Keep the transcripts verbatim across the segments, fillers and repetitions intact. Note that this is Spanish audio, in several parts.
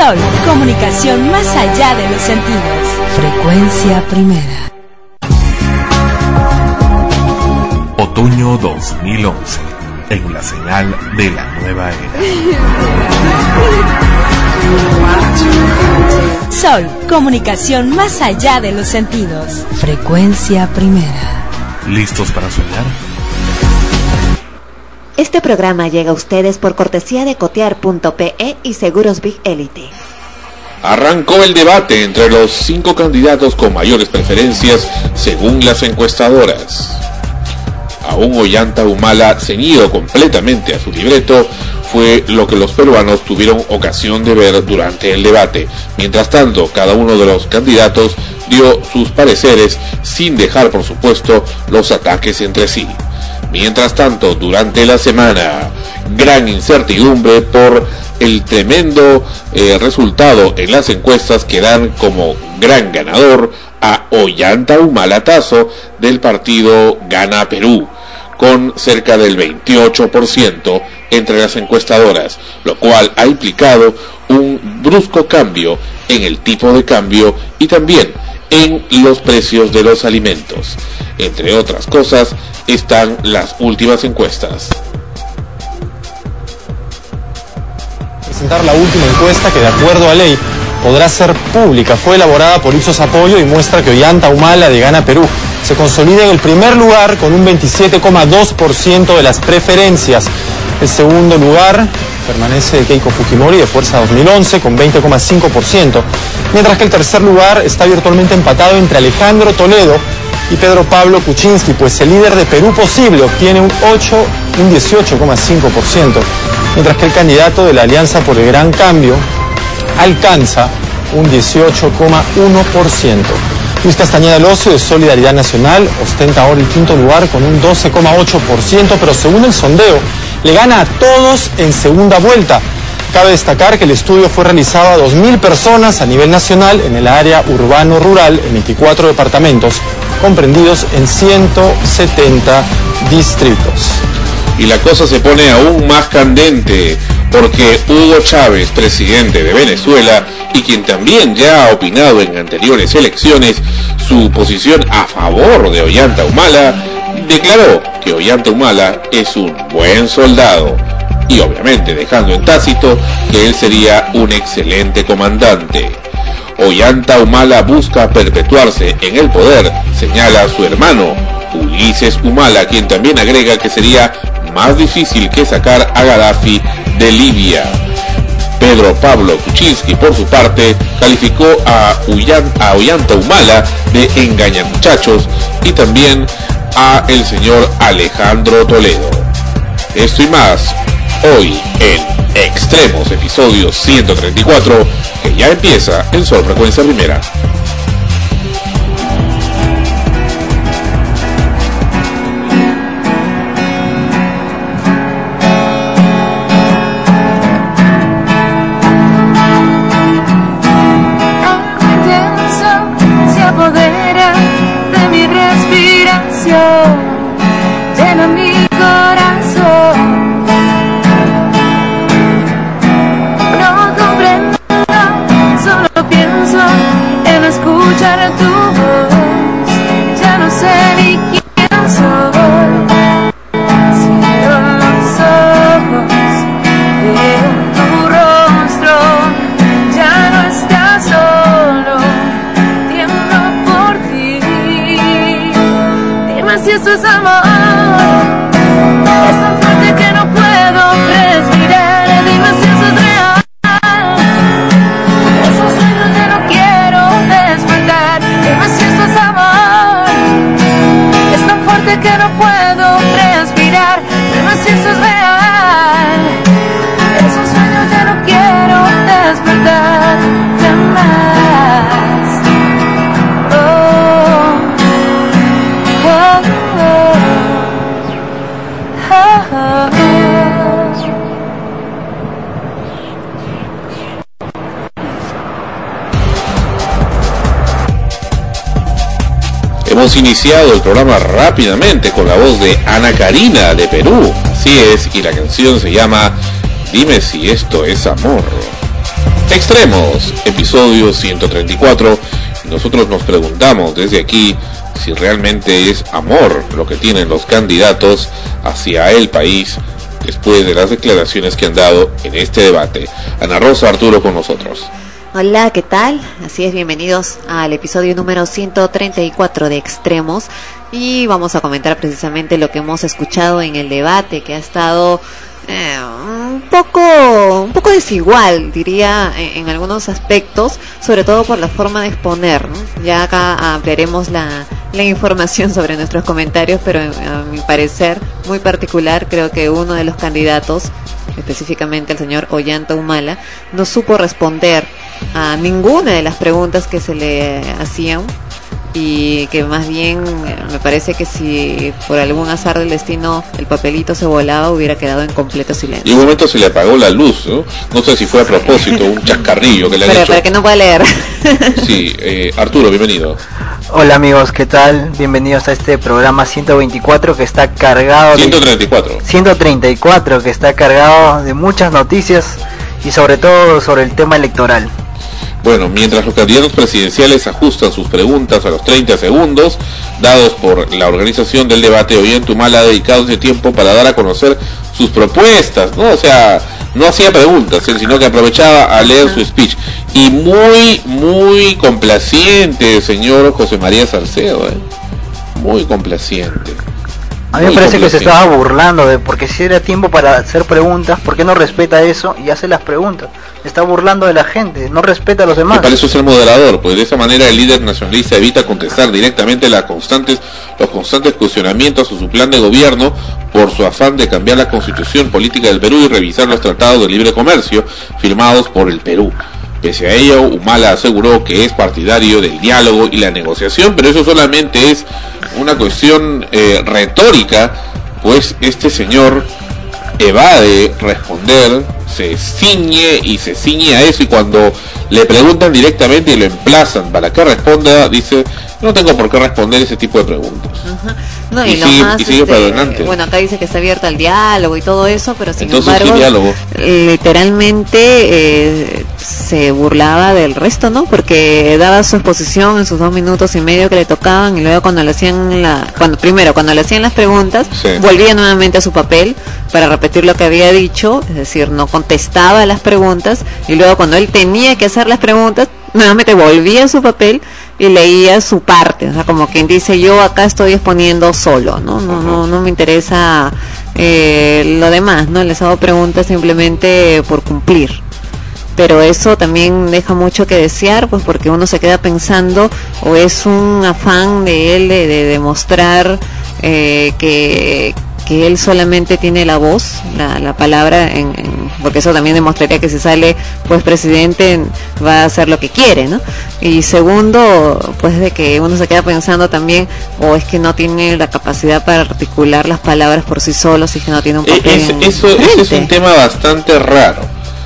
Sol, comunicación más allá de los sentidos. Frecuencia primera. Otoño dos mil once, en la señal de la nueva era. Sol, comunicación más allá de los sentidos. Frecuencia primera. ¿Listos para soñar? Este programa llega a ustedes por cortesía de cotear punto pe y Seguros Big Elite. Arrancó el debate entre los cinco candidatos con mayores preferencias según las encuestadoras. A un Ollanta Humala ceñido completamente a su libreto fue lo que los peruanos tuvieron ocasión de ver durante el debate. Mientras tanto, cada uno de los candidatos dio sus pareceres sin dejar, por supuesto, los ataques entre sí. Mientras tanto, durante la semana, gran incertidumbre por el tremendo eh, resultado en las encuestas que dan como gran ganador a Ollanta Humala Tazo del partido Gana Perú, con cerca del veintiocho por ciento entre las encuestadoras, lo cual ha implicado un brusco cambio en el tipo de cambio y también en los precios de los alimentos. Entre otras cosas, están las últimas encuestas. Presentar la última encuesta que, de acuerdo a ley, podrá ser pública. Fue elaborada por Ipsos Apoyo y muestra que Ollanta Humala de Gana Perú se consolida en el primer lugar con un veintisiete coma dos por ciento de las preferencias. El segundo lugar permanece Keiko Fujimori de Fuerza dos mil once con veinte coma cinco por ciento, mientras que el tercer lugar está virtualmente empatado entre Alejandro Toledo y Pedro Pablo Kuczynski, pues el líder de Perú Posible obtiene un ocho, un dieciocho coma cinco por ciento, mientras que el candidato de la Alianza por el Gran Cambio alcanza un dieciocho coma uno por ciento. Luis Castañeda Locio de Solidaridad Nacional ostenta ahora el quinto lugar con un doce coma ocho por ciento, pero según el sondeo le gana a todos en segunda vuelta. Cabe destacar que el estudio fue realizado a dos mil personas a nivel nacional en el área urbano-rural en veinticuatro departamentos, comprendidos en ciento setenta distritos. Y la cosa se pone aún más candente, porque Hugo Chávez, presidente de Venezuela, y quien también ya ha opinado en anteriores elecciones su posición a favor de Ollanta Humala, declaró que Ollanta Humala es un buen soldado, y obviamente dejando en tácito que él sería un excelente comandante. Ollanta Humala busca perpetuarse en el poder, señala su hermano Ulises Humala, quien también agrega que sería más difícil que sacar a Gaddafi de Libia. Pedro Pablo Kuczynski, por su parte, calificó a, Ullan, a Ollanta Humala de engañamuchachos y también a el señor Alejandro Toledo. Esto y más, hoy en Extremos, episodio ciento treinta y cuatro, que ya empieza en Sol Frecuencia Primera. Llena mi corazón, no comprendo, solo pienso en escuchar tu voz, ya no sé ni quién soy, cierro los ojos, veo tu rostro, ya no estás solo, tiemblo por ti, dime si esto es amor. Es tan fuerte que no puedo respirar. Dime si eso es real. Es un sueño que no quiero despertar. Dime si esto es amor. Es tan fuerte que no puedo respirar. Dime si eso es real. Es un sueño que no quiero despertar jamás. Oh, oh, oh. Hemos iniciado el programa rápidamente con la voz de Ana Karina de Perú, así es, y la canción se llama Dime si esto es amor. Extremos, episodio ciento treinta y cuatro. Nosotros nos preguntamos desde aquí si realmente es amor lo que tienen los candidatos hacia el país después de las declaraciones que han dado en este debate. Ana Rosa, Arturo con nosotros. Hola, ¿qué tal? Así es, bienvenidos al episodio número ciento treinta y cuatro de Extremos, y vamos a comentar precisamente lo que hemos escuchado en el debate, que ha estado eh, un poco un poco desigual, diría, en, en algunos aspectos, sobre todo por la forma de exponer, ¿no? Ya acá ampliaremos la, la información sobre nuestros comentarios, pero a mi parecer muy particular, creo que uno de los candidatos, específicamente el señor Ollanta Humala, no supo responder a ninguna de las preguntas que se le hacían, y que más bien me parece que si por algún azar del destino el papelito se volaba, hubiera quedado en completo silencio. Y un momento se le apagó la luz, ¿no? No sé si fue a propósito, un chascarrillo que le han Pero hecho. para que no pueda leer. Sí, eh, Arturo, bienvenido. Hola amigos, ¿qué tal? Bienvenidos a este programa ciento veinticuatro que está cargado ciento treinta y cuatro. de... ciento treinta y cuatro que está cargado de muchas noticias y sobre todo sobre el tema electoral. Bueno, mientras los candidatos presidenciales ajustan sus preguntas a los treinta segundos dados por la organización del debate, Ollanta Humala ha dedicado ese tiempo para dar a conocer sus propuestas, ¿no? O sea, no hacía preguntas, sino que aprovechaba a leer su speech. Y muy, muy complaciente, señor José María Salcedo, ¿eh? Muy complaciente. A mí me parece que se estaba burlando de, porque si era tiempo para hacer preguntas, ¿por qué no respeta eso y hace las preguntas? Se está burlando de la gente, no respeta a los demás. Me parece ser moderador, pues de esa manera el líder nacionalista evita contestar directamente las constantes, los constantes cuestionamientos a su plan de gobierno por su afán de cambiar la constitución política del Perú y revisar los tratados de libre comercio firmados por el Perú. Pese a ello, Humala aseguró que es partidario del diálogo y la negociación, pero eso solamente es una cuestión eh, retórica, pues este señor evade responder, se ciñe y se ciñe a eso, y cuando le preguntan directamente y lo emplazan para que responda, dice: no tengo por qué responder ese tipo de preguntas. Ajá. No, y, y, lo sigue, más, y sigue este, para adelante. Bueno, acá dice que está abierto al diálogo y todo eso, pero sin Entonces, embargo, ¿qué diálogo? literalmente eh, se burlaba del resto, ¿no? Porque daba su exposición en sus dos minutos y medio que le tocaban, y luego cuando le hacían la, cuando primero cuando le hacían las preguntas, sí, volvía nuevamente a su papel para repetir lo que había dicho, es decir, no contestaba las preguntas, y luego cuando él tenía que hacer las preguntas, nuevamente volvía a su papel y leía su parte, o sea, como quien dice: yo acá estoy exponiendo solo, no no no no me interesa eh, lo demás, no les hago preguntas simplemente por cumplir. Pero eso también deja mucho que desear, pues porque uno se queda pensando, o es un afán de él de, de demostrar eh, que que él solamente tiene la voz, la, la palabra, en, en, porque eso también demostraría que si sale pues presidente va a hacer lo que quiere, ¿no? Y segundo, pues de que uno se queda pensando también, o es que no tiene la capacidad para articular las palabras por sí solo, si es que no tiene un papel. Es, eso, ese es un tema bastante raro,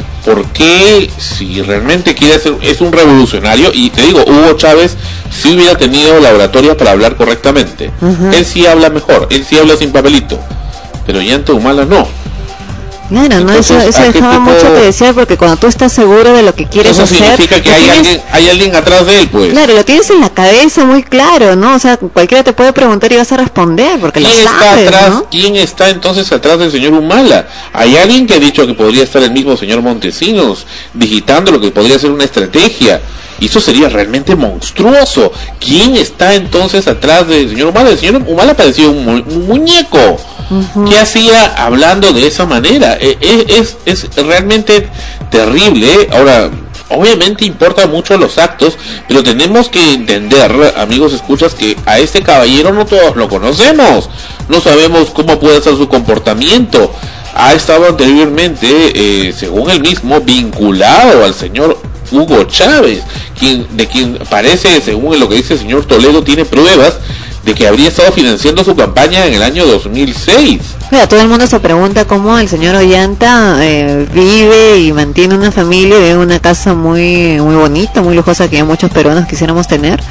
porque si realmente quiere ser, es un revolucionario, y te digo, Hugo Chávez sí hubiera tenido la oratoria para hablar correctamente. Uh-huh. Él sí habla mejor, él sí habla sin papelito, pero Ollanta Humala no. Claro, entonces, no, eso, eso dejaba tipo... mucho que decir, porque cuando tú estás seguro de lo que quieres eso hacer, significa que hay tienes... alguien, hay alguien atrás de él, pues. Claro, lo tienes en la cabeza muy claro, ¿no? O sea, cualquiera te puede preguntar y vas a responder, porque lo ¿Quién sabes, está atrás, ¿no? ¿Quién está entonces atrás del señor Humala? Hay alguien que ha dicho que podría estar el mismo señor Montesinos, digitando lo que podría ser una estrategia. Y eso sería realmente monstruoso. ¿Quién está entonces atrás del señor Humala? El señor Humala parecía un, mu- un muñeco. Uh-huh. ¿Qué hacía hablando de esa manera? Es, es, es realmente terrible, ¿eh? Ahora, obviamente importa mucho los actos, pero tenemos que entender, amigos escuchas, que a este caballero no todos lo conocemos. No sabemos cómo puede ser su comportamiento. Ha estado anteriormente, eh, según él mismo, vinculado al señor Hugo Chávez, quien, de quien parece, según lo que dice el señor Toledo, tiene pruebas de que habría estado financiando su campaña en el año dos mil seis. Mira, todo el mundo se pregunta cómo el señor Ollanta eh, vive y mantiene una familia, vive en una casa muy muy bonita, muy lujosa, que ya muchos peruanos quisiéramos tener,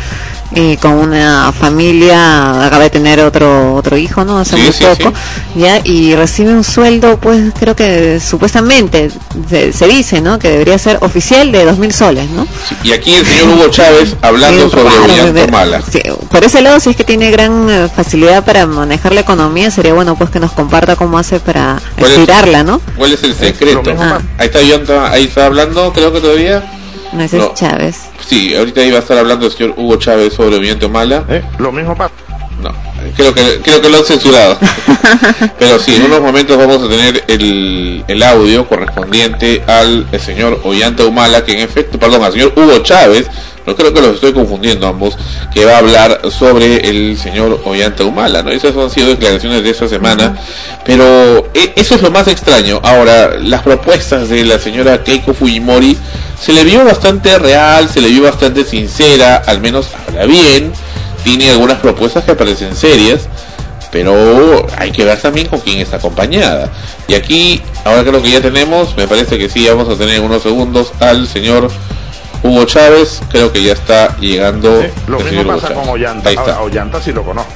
y con una familia, acaba de tener otro otro hijo, ¿no? Hace Sí, muy sí, poco, sí. ya, y recibe un sueldo, pues creo que supuestamente se, se dice, ¿no? Que debería ser oficial de dos mil soles, ¿no? Sí, y aquí el señor Hugo Chávez hablando Bien sobre raro, Ollanta de- Humala. sí, por ese lado, si es que tiene gran eh, facilidad para manejar la economía, sería bueno pues que nos comparta cómo hace para ¿Cuál es- estirarla, ¿no? ¿Cuál es el secreto? lo mismo Ah. Ahí está Ollanta, ahí está hablando, creo que todavía. No, ese No. es Chávez. Sí, ahorita iba a estar hablando el señor Hugo Chávez sobre Ollanta Humala. ¿Eh? Lo mismo pasa. No, creo que creo que lo han censurado. Pero sí, en unos momentos vamos a tener el, el audio correspondiente al el señor Ollanta Humala, que en efecto, perdón, al señor Hugo Chávez, no creo que los estoy confundiendo ambos, que va a hablar sobre el señor Ollanta Humala, ¿no? Esas han sido declaraciones de esta semana, pero e- eso es lo más extraño. Ahora, las propuestas de la señora Keiko Fujimori se le vio bastante real, se le vio bastante sincera, al menos habla bien, tiene algunas propuestas que parecen serias, pero hay que ver también con quién está acompañada. Y aquí, ahora creo que ya tenemos, me parece que sí, vamos a tener en unos segundos al señor Hugo Chávez, creo que ya está llegando. ¿Sí? Lo el mismo señor Hugo pasa Chávez. con Ollanta. Ahí está. A Ollanta sí lo conozco.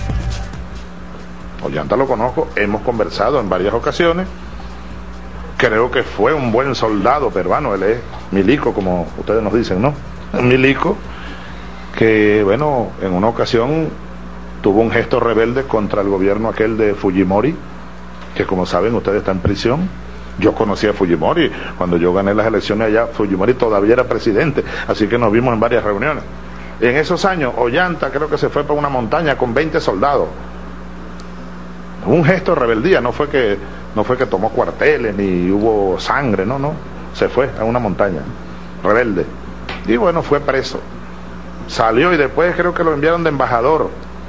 Ollanta lo conozco, hemos conversado en varias ocasiones. Creo que fue un buen soldado peruano, él es milico, como ustedes nos dicen, ¿no? Un milico que, bueno, en una ocasión tuvo un gesto rebelde contra el gobierno aquel de Fujimori, que como saben ustedes está en prisión. Yo conocí a Fujimori, cuando yo gané las elecciones allá, Fujimori todavía era presidente, así que nos vimos en varias reuniones. En esos años, Ollanta creo que se fue para una montaña con veinte soldados. Un gesto de rebeldía, no fue que no fue que tomó cuarteles ni hubo sangre, no, no. Se fue a una montaña, rebelde. Y bueno, fue preso. Salió y después creo que lo enviaron de embajador.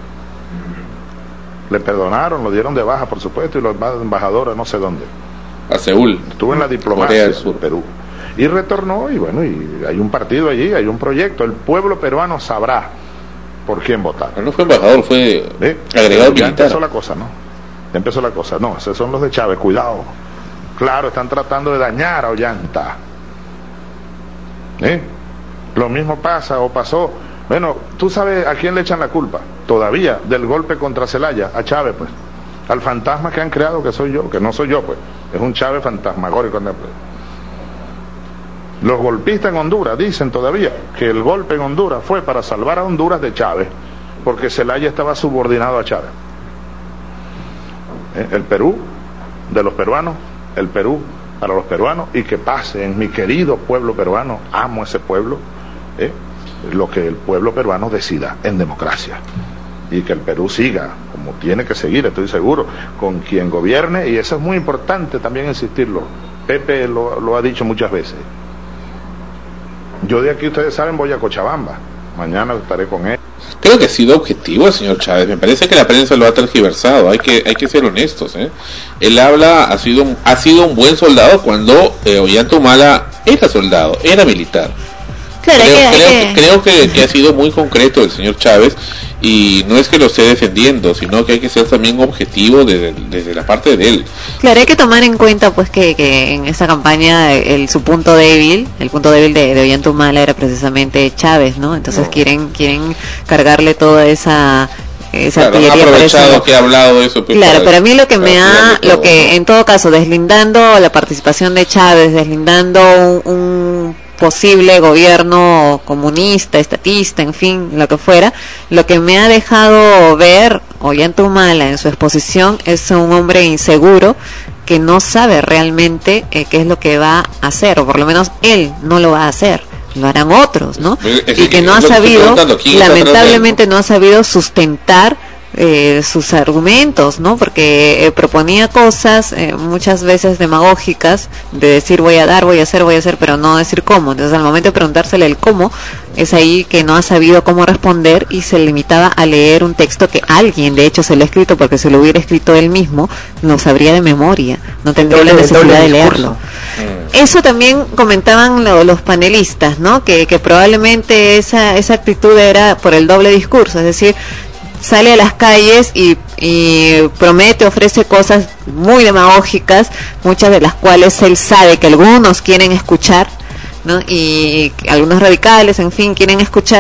Le perdonaron, lo dieron de baja, por supuesto, y lo enviaron de embajador a no sé dónde. A Seúl. Estuvo en la Corea diplomacia del de Sur. Perú. Y retornó, y bueno, y hay un partido allí, hay un proyecto. El pueblo peruano sabrá por quién votar. Pero no fue embajador, fue ¿Eh? agregado Ya militar. empezó la cosa, ¿no? Ya empezó la cosa. No, esos son los de Chávez, cuidado. Claro, están tratando de dañar a Ollanta. ¿Eh? Lo mismo pasa o pasó. Bueno, tú sabes a quién le echan la culpa todavía del golpe contra Zelaya, a Chávez, pues. Al fantasma que han creado, que soy yo, que no soy yo, pues. Es un Chávez fantasmagórico. ¿No? Los golpistas en Honduras dicen todavía que el golpe en Honduras fue para salvar a Honduras de Chávez, porque Zelaya estaba subordinado a Chávez. ¿Eh? El Perú, de los peruanos, el Perú para los peruanos, y que pase en mi querido pueblo peruano, amo ese pueblo, ¿eh? Lo que el pueblo peruano decida en democracia, y que el Perú siga como tiene que seguir, estoy seguro, con quien gobierne, y eso es muy importante también insistirlo. Pepe lo, lo ha dicho muchas veces. Yo de aquí, ustedes saben, voy a Cochabamba, mañana estaré con él. Creo que ha sido objetivo el señor Chávez. Me parece que la prensa lo ha tergiversado. Hay que hay que ser honestos, ¿eh? Él habla, ha sido un, ha sido un buen soldado cuando eh, Ollanta Humala era soldado, era militar. Claro, hay Creo, que- creo, hay que- creo que, que ha sido muy concreto el señor Chávez, y no es que lo esté defendiendo, sino que hay que ser también objetivo desde, desde la parte de él. Claro, hay que tomar en cuenta pues que, que en esa campaña el su punto débil, el punto débil de, de Ollanta Humala era precisamente Chávez, ¿no? Entonces No. quieren quieren cargarle toda esa esa Claro, han artillería para aprovechado eso. que ha hablado de eso. pues, Claro, para- pero a mí lo que para me ha, tirarle todo, lo que ¿no? en todo caso, deslindando la participación de Chávez, deslindando un, un posible gobierno comunista, estatista, en fin, lo que fuera, lo que me ha dejado ver Ollanta Humala en su exposición es un hombre inseguro que no sabe realmente eh, qué es lo que va a hacer, o por lo menos él no lo va a hacer. Lo harán otros, ¿no? Es- es- Y que es no ha lo que estoy sabido, preguntando, ¿quién está atrás de él, lamentablemente no ha sabido sustentar eh, sus argumentos, ¿no? Porque eh, proponía cosas eh, muchas veces demagógicas, de decir voy a dar, voy a hacer, voy a hacer, pero no decir cómo. Entonces al momento de preguntársele el cómo, es ahí que no ha sabido cómo responder y se limitaba a leer un texto que alguien de hecho se lo ha escrito, porque si lo hubiera escrito él mismo, lo sabría de memoria, no tendría la Doble- necesidad doble de discurso. leerlo. Mm. Eso también comentaban lo- los panelistas, ¿no? Que, que probablemente esa, esa actitud era por el doble discurso, es decir, sale a las calles y, y promete, ofrece cosas muy demagógicas, muchas de las cuales él sabe que algunos quieren escuchar, ¿no? Y algunos radicales, en fin, quieren escuchar,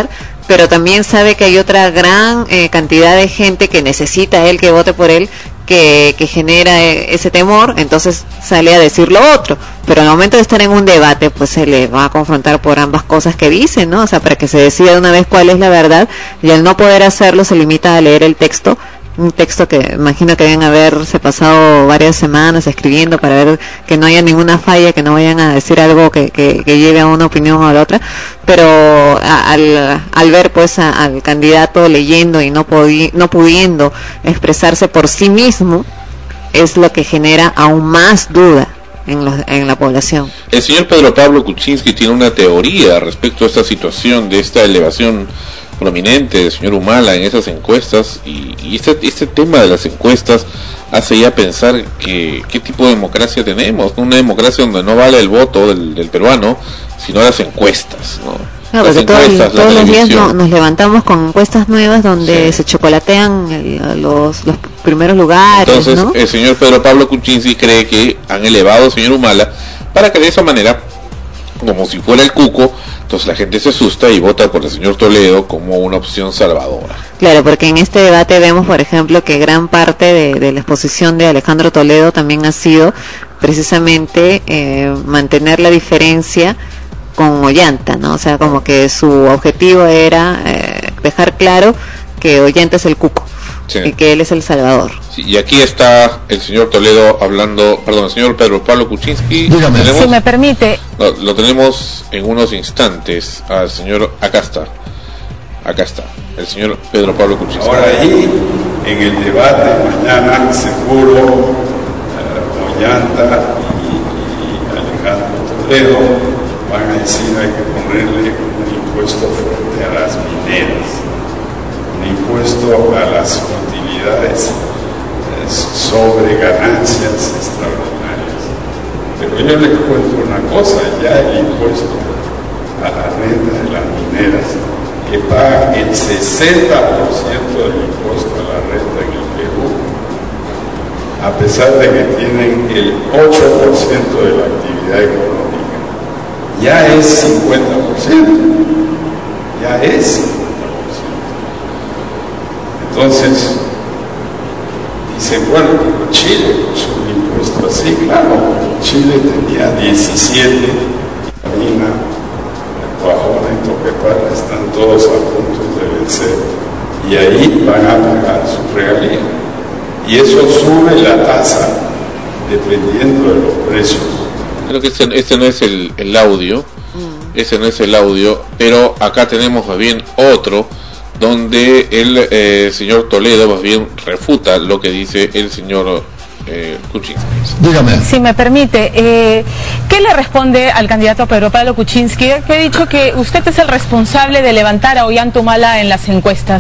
pero también sabe que hay otra gran eh, cantidad de gente que necesita a él que vote por él, que, que genera eh, ese temor, entonces sale a decir lo otro, pero al momento de estar en un debate pues se le va a confrontar por ambas cosas que dice, ¿no? O sea, para que se decida de una vez cuál es la verdad, y al no poder hacerlo se limita a leer el texto, un texto que imagino que deben haberse pasado varias semanas escribiendo para ver que no haya ninguna falla, que no vayan a decir algo que, que, que lleve a una opinión o a la otra, pero a, al, al ver pues a, al candidato leyendo y no, podi- no pudiendo expresarse por sí mismo, es lo que genera aún más duda en, los, en la población. El señor Pedro Pablo Kuczynski tiene una teoría respecto a esta situación de esta elevación prominente del señor Humala en esas encuestas, y, y este, este tema de las encuestas hace ya pensar que qué tipo de democracia tenemos, una democracia donde no vale el voto del, del peruano, sino las encuestas, ¿no? Claro, las porque encuestas, todos, todos los días no, televisión. nos levantamos con encuestas nuevas donde Sí. se chocolatean el, los, los primeros lugares, Entonces, ¿no? el señor Pedro Pablo Kuczynski cree que han elevado al señor Humala para que de esa manera, como si fuera el cuco, entonces la gente se asusta y vota por el señor Toledo como una opción salvadora. Claro, porque en este debate vemos, por ejemplo, que gran parte de, de la exposición de Alejandro Toledo también ha sido precisamente eh, mantener la diferencia con Ollanta, ¿no? O sea, como que su objetivo era eh, dejar claro que Ollanta es el cuco, sí, y que él es el salvador. Sí, y aquí está el señor Toledo hablando, perdón, el señor Pedro Pablo Kuczynski. Dígame. Tenemos, Si me permite. Lo, lo tenemos en unos instantes al señor, acá está, acá está, el señor Pedro Pablo Kuczynski. Ahora ahí, en el debate mañana, seguro, uh, Ollanta y, y Alejandro Toledo van a decir hay que ponerle un impuesto fuerte a las mineras, un impuesto a las utilidades eh, sobre ganancias extraordinarias. Pero yo les cuento una cosa, ya el impuesto a la renta de las mineras, que pagan el sesenta por ciento del impuesto a la renta en el Perú, a pesar de que tienen el ocho por ciento de la actividad económica, ya es cincuenta por ciento, ya es cincuenta por ciento. Entonces, dicen, bueno, pero Chile puso un impuesto así, claro, Chile tenía diecisiete, Marina, Guajona y Toquepala están todos a punto de vencer, y ahí van a pagar su regalía, y eso sube la tasa dependiendo de los precios. Creo que este, este no es el, el audio, mm. ese no es el audio, pero acá tenemos más bien otro, donde el eh, señor Toledo más bien refuta lo que dice el señor eh, Kuczynski. Dígame. Si me permite, eh, ¿qué le responde al candidato Pedro Pablo Kuczynski, que ha dicho que usted es el responsable de levantar a Ollanta Humala en las encuestas?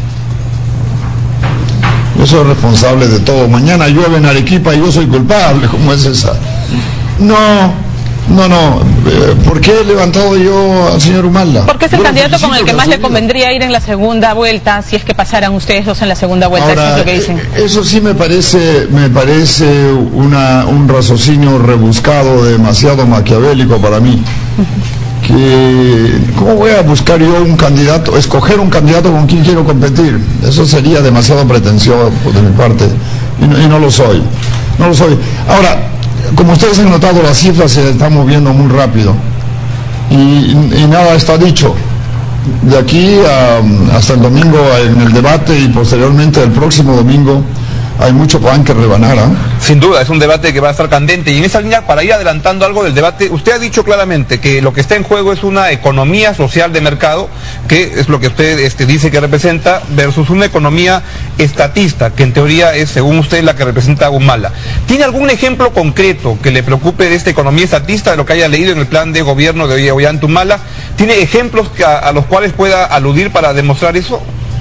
Yo soy responsable de todo. Mañana llueve en Arequipa y yo soy culpable. ¿Cómo es esa? No, no, no. ¿Por qué he levantado yo al señor Humala? Porque es el yo candidato con el que más le subido. convendría ir en la segunda vuelta, si es que pasaran ustedes dos en la segunda vuelta. Ahora, eso es lo que dicen. Eso sí me parece, me parece una, un raciocinio rebuscado, demasiado maquiavélico para mí. Que, ¿cómo voy a buscar yo un candidato, escoger un candidato con quien quiero competir? Eso sería demasiado pretencioso de mi parte, y no, y no lo soy, no lo soy. Ahora, como ustedes han notado, las cifras se están moviendo muy rápido, y, y nada está dicho. De aquí a, hasta el domingo en el debate y posteriormente el próximo domingo, hay mucho pan que rebanar, ¿eh? Sin duda, es un debate que va a estar candente. Y en esa línea, para ir adelantando algo del debate, usted ha dicho claramente que lo que está en juego es una economía social de mercado, que es lo que usted este, dice que representa, versus una economía estatista, que en teoría es, según usted, la que representa Humala. ¿Tiene algún ejemplo concreto que le preocupe de esta economía estatista, de lo que haya leído en el plan de gobierno de Ollanta Humala? ¿Tiene ejemplos que a, a los cuales pueda aludir para demostrar eso?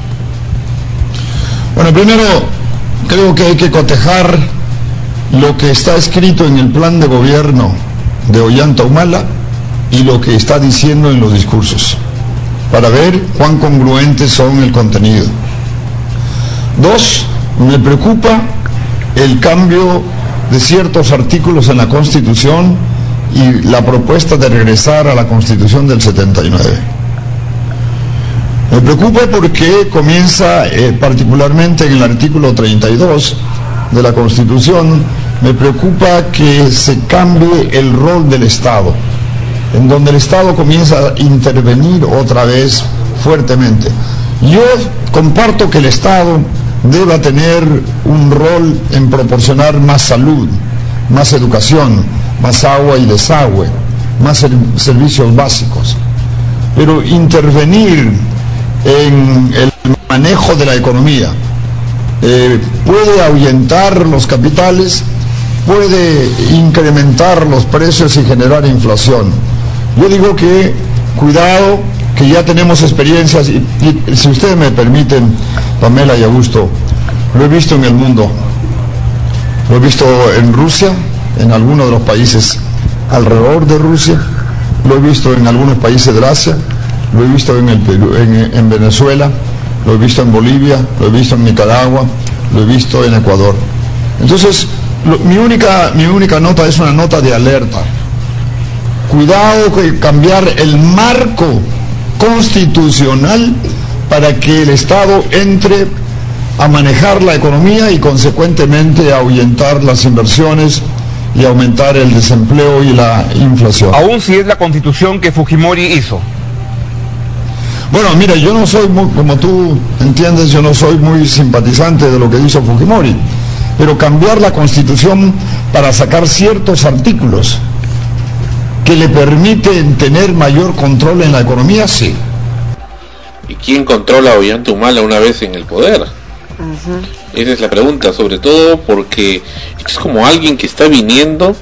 Bueno, primero, creo que hay que cotejar lo que está escrito en el plan de gobierno de Ollanta Humala y lo que está diciendo en los discursos, para ver cuán congruentes son el contenido. Dos, me preocupa el cambio de ciertos artículos en la Constitución y la propuesta de regresar a la Constitución del setenta y nueve. Me preocupa porque comienza, eh, particularmente en el artículo treinta y dos de la Constitución, me preocupa que se cambie el rol del Estado, en donde el Estado comienza a intervenir otra vez fuertemente. Yo comparto que el Estado deba tener un rol en proporcionar más salud, más educación, más agua y desagüe, más ser- servicios básicos. Pero intervenir en el manejo de la economía eh, puede ahuyentar los capitales, puede incrementar los precios y generar inflación. Yo digo que cuidado, que ya tenemos experiencias y, y si ustedes me permiten, Pamela y Augusto, lo he visto en el mundo, lo he visto en Rusia, en algunos de los países alrededor de Rusia, lo he visto en algunos países del Asia, lo he visto en, el Perú, en, en Venezuela, lo he visto en Bolivia, lo he visto en Nicaragua, lo he visto en Ecuador. Entonces, lo, mi, única, mi única nota es una nota de alerta. Cuidado con cambiar el marco constitucional para que el Estado entre a manejar la economía y consecuentemente a ahuyentar las inversiones y aumentar el desempleo y la inflación. Aún si es la constitución que Fujimori hizo. Bueno, mira, yo no soy, muy, como tú entiendes, yo no soy muy simpatizante de lo que hizo Fujimori, pero cambiar la Constitución para sacar ciertos artículos que le permiten tener mayor control en la economía, sí. ¿Y quién controla a Ollanta Humala una vez en el poder? Uh-huh. Esa es la pregunta, sobre todo porque es como alguien que está viniendo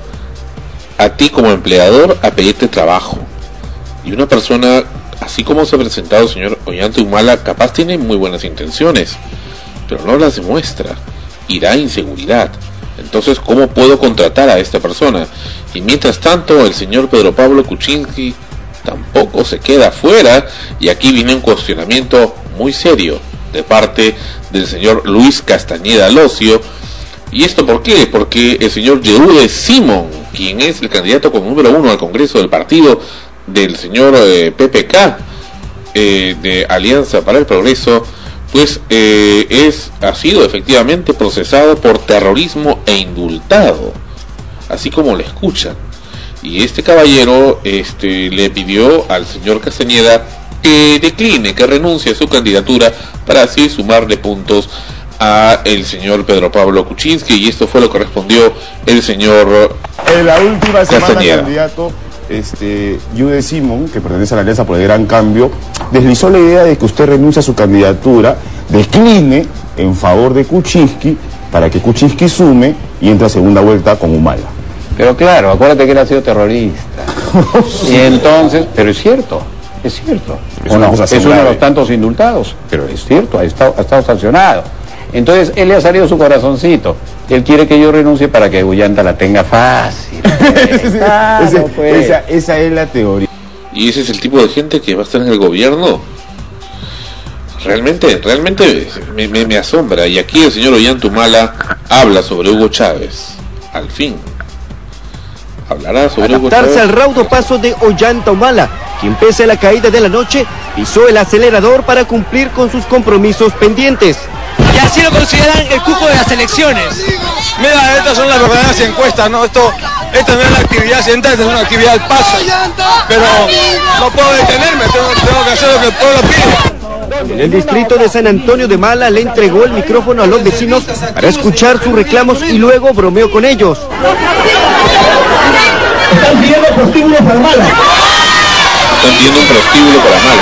a ti como empleador a pedirte trabajo. Y una persona, así como se ha presentado el señor Ollanta Humala, capaz tiene muy buenas intenciones, pero no las demuestra y da inseguridad. Entonces, ¿cómo puedo contratar a esta persona? Y mientras tanto, el señor Pedro Pablo Kuczynski tampoco se queda fuera, y aquí viene un cuestionamiento muy serio de parte del señor Luis Castañeda Locio. ¿Y esto por qué? Porque el señor Yehude Simón, quien es el candidato con número uno al Congreso del partido del señor eh, P P K, eh, de Alianza para el Progreso, pues eh, es ha sido efectivamente procesado por terrorismo e indultado, así como le escuchan. Y este caballero este, le pidió al señor Castañeda que decline, que renuncie a su candidatura para así sumarle puntos a el señor Pedro Pablo Kuczynski, y esto fue lo que respondió el señor en la última semana, Castañeda. Candidato este, Yehude Simón, que pertenece a la Alianza por el Gran Cambio, deslizó la idea de que usted renuncie a su candidatura, decline en favor de Kuczynski, para que Kuczynski sume y entre a segunda vuelta con Humala. Pero claro, acuérdate que él ha sido terrorista. Y entonces, pero es cierto, es cierto. Es, ¿O no? una Es uno de los tantos indultados, pero es cierto, ha estado, ha estado sancionado. Entonces, él le ha salido su corazoncito. Él quiere que yo renuncie para que Ollanta la tenga fácil. Pues. Claro, esa, pues. esa, esa es la teoría. Y ese es el tipo de gente que va a estar en el gobierno. Realmente, realmente me, me, me asombra. Y aquí el señor Ollanta Humala habla sobre Hugo Chávez. Al fin. Hablará sobre Hugo Chávez. Adaptarse al raudo paso de Ollanta Humala, quien pese a la caída de la noche, pisó el acelerador para cumplir con sus compromisos pendientes. Y así lo consideran el cupo de las elecciones. Mira, estas son las verdaderas encuestas, ¿no? Esto, esta no es la actividad central, esta es una actividad al paso. Pero no puedo detenerme, tengo, tengo que hacer lo que el pueblo pide. En el distrito de San Antonio de Mala le entregó el micrófono a los vecinos para escuchar sus reclamos y luego bromeó con ellos. Están pidiendo prostíbulo para Mala. Están pidiendo un prostíbulo para Mala.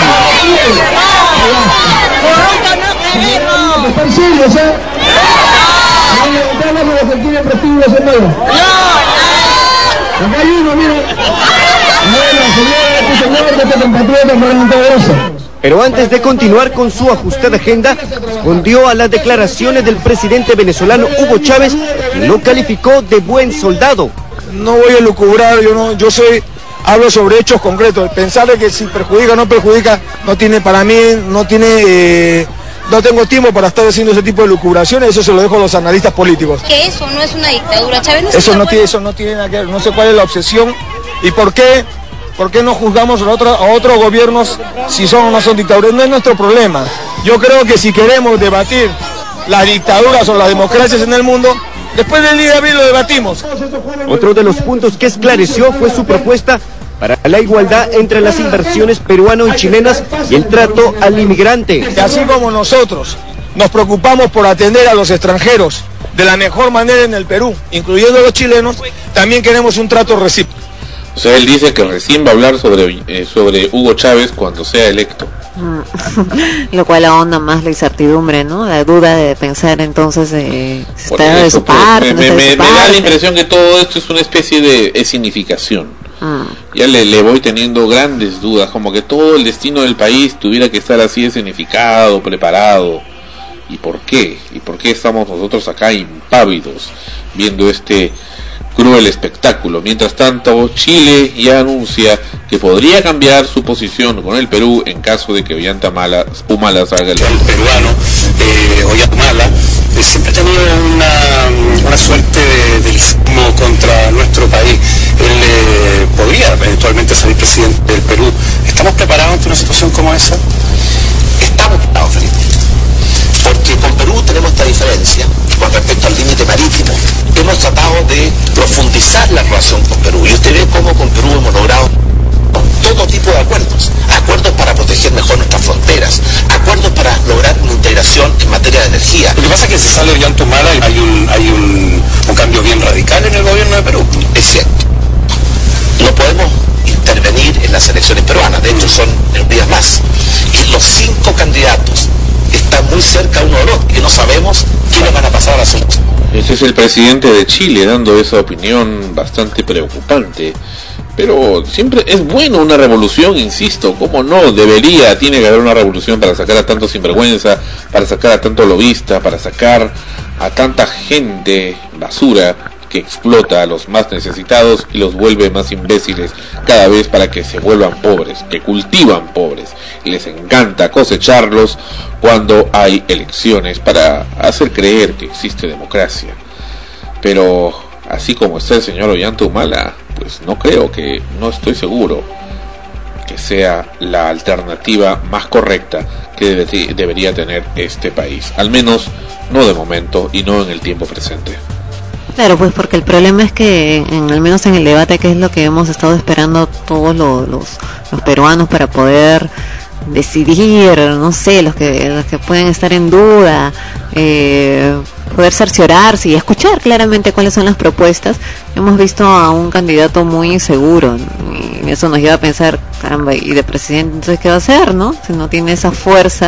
Están serios, ¿eh? No, los que tienen prostíbulos en Mala. Acá hay uno, mira. Bueno, señor, señor, de este compatriota parlamentario. Pero antes de continuar con su ajustada agenda, respondió a las declaraciones del presidente venezolano Hugo Chávez, quien lo calificó de buen soldado. No voy a lucubrar, yo no, yo soy, hablo sobre hechos concretos. Pensar de que si perjudica o no perjudica, no tiene para mí, no tiene, eh, no tengo tiempo para estar haciendo ese tipo de lucubraciones, eso se lo dejo a los analistas políticos. Que eso no es una dictadura, Chávez no Eso no tiene, eso no tiene nada que ver, no sé cuál es la obsesión y por qué ¿Por qué no juzgamos a, otro, a otros gobiernos si son o no son dictaduras? No es nuestro problema. Yo creo que si queremos debatir las dictaduras o las democracias en el mundo, después del día de abril lo debatimos. Otro de los puntos que esclareció fue su propuesta para la igualdad entre las inversiones peruanas y chilenas y el trato al inmigrante. Y así como nosotros nos preocupamos por atender a los extranjeros de la mejor manera en el Perú, incluyendo a los chilenos, también queremos un trato recíproco. O sea, él dice que recién va a hablar sobre, eh, sobre Hugo Chávez cuando sea electo. Lo cual ahonda más la incertidumbre, ¿no? La duda de pensar entonces eh, si está de su parte, me, me, me, me da la impresión que todo esto es una especie de escenificación. Mm. Ya le, le voy teniendo grandes dudas, como que todo el destino del país tuviera que estar así escenificado, preparado. ¿Y por qué? ¿Y por qué estamos nosotros acá impávidos viendo este cruel espectáculo? Mientras tanto, Chile ya anuncia que podría cambiar su posición con el Perú en caso de que Ollanta Humala, Humala salga el peruano, eh, Ollanta Humala, eh, siempre ha tenido una, una suerte de, de ismo contra nuestro país. Él eh, podría eventualmente salir presidente del Perú. ¿Estamos preparados ante una situación como esa? Estamos preparados, Felipe. Porque con Perú tenemos esta diferencia con respecto al límite marítimo. Hemos tratado de profundizar la relación con Perú y usted ve cómo con Perú hemos logrado todo tipo de acuerdos. Acuerdos para proteger mejor nuestras fronteras, acuerdos para lograr una integración en materia de energía. Lo que pasa es que si sale Ollanta Humala hay un, hay un, un cambio bien radical en el gobierno de Perú. Es cierto. No podemos intervenir en las elecciones peruanas, de hecho son en días más. Y los cinco candidatos están muy cerca uno del otro y no sabemos quiénes van a pasar a la selección. Ese es el presidente de Chile dando esa opinión bastante preocupante. Pero siempre es bueno una revolución, insisto, ¿cómo no? Debería, tiene que haber una revolución para sacar a tanto sinvergüenza, para sacar a tanto lobista, para sacar a tanta gente basura que explota a los más necesitados y los vuelve más imbéciles cada vez para que se vuelvan pobres, que cultivan pobres. Y les encanta cosecharlos cuando hay elecciones para hacer creer que existe democracia. Pero así como está el señor Ollanta Humala, pues no creo que, no estoy seguro que sea la alternativa más correcta que debe, debería tener este país, al menos no de momento y no en el tiempo presente. Claro, pues porque el problema es que, en, al menos en el debate, que es lo que hemos estado esperando todos los, los, los peruanos para poder decidir, no sé, los que los que pueden estar en duda, eh, poder cerciorarse y escuchar claramente cuáles son las propuestas. Hemos visto a un candidato muy inseguro y eso nos lleva a pensar, caramba, y de presidente entonces qué va a hacer, ¿no? Si no tiene esa fuerza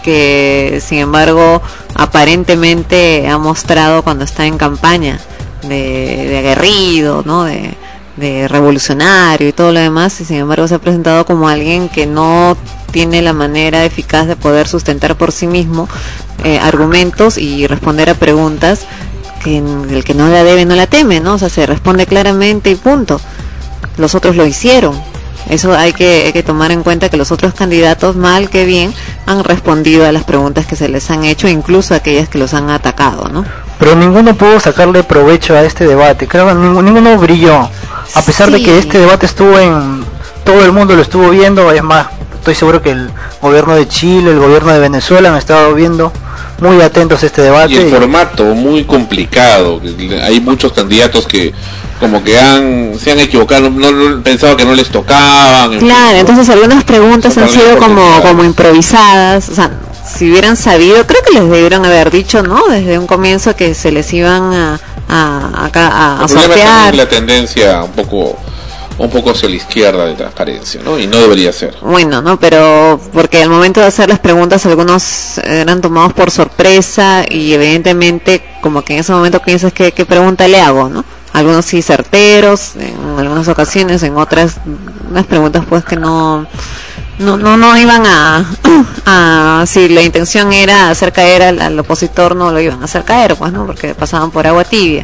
que sin embargo aparentemente ha mostrado cuando está en campaña de, de aguerrido, ¿no? De, de revolucionario y todo lo demás, y sin embargo se ha presentado como alguien que no tiene la manera eficaz de poder sustentar por sí mismo eh, argumentos y responder a preguntas que el que no la debe no la teme, ¿no? O sea, se responde claramente y punto. Los otros lo hicieron. Eso hay que, hay que tomar en cuenta, que los otros candidatos, mal que bien, han respondido a las preguntas que se les han hecho, incluso aquellas que los han atacado, ¿no? Pero ninguno pudo sacarle provecho a este debate, creo que ninguno, ninguno brilló, a pesar sí. de que este debate estuvo en... todo el mundo lo estuvo viendo, es más, estoy seguro que el gobierno de Chile, el gobierno de Venezuela han estado viendo muy atentos a este debate. Y el y... formato muy complicado, hay muchos candidatos que como que han se han equivocado, no, no pensaba que no les tocaban. Claro, entonces algunas preguntas han sido como como improvisadas, o sea, si hubieran sabido, creo que les debieron haber dicho, ¿no? Desde un comienzo que se les iban a a, a, a, a sortear. La tendencia un poco un poco hacia la izquierda de transparencia, ¿no? Y no debería ser. Bueno, ¿no? Pero porque al momento de hacer las preguntas algunos eran tomados por sorpresa y evidentemente como que en ese momento piensas que qué pregunta le hago, ¿no? Algunos sí certeros, en algunas ocasiones, en otras unas preguntas pues que no no no no iban a, a si la intención era hacer caer al, al opositor, no lo iban a hacer caer, pues, ¿no? Porque pasaban por agua tibia.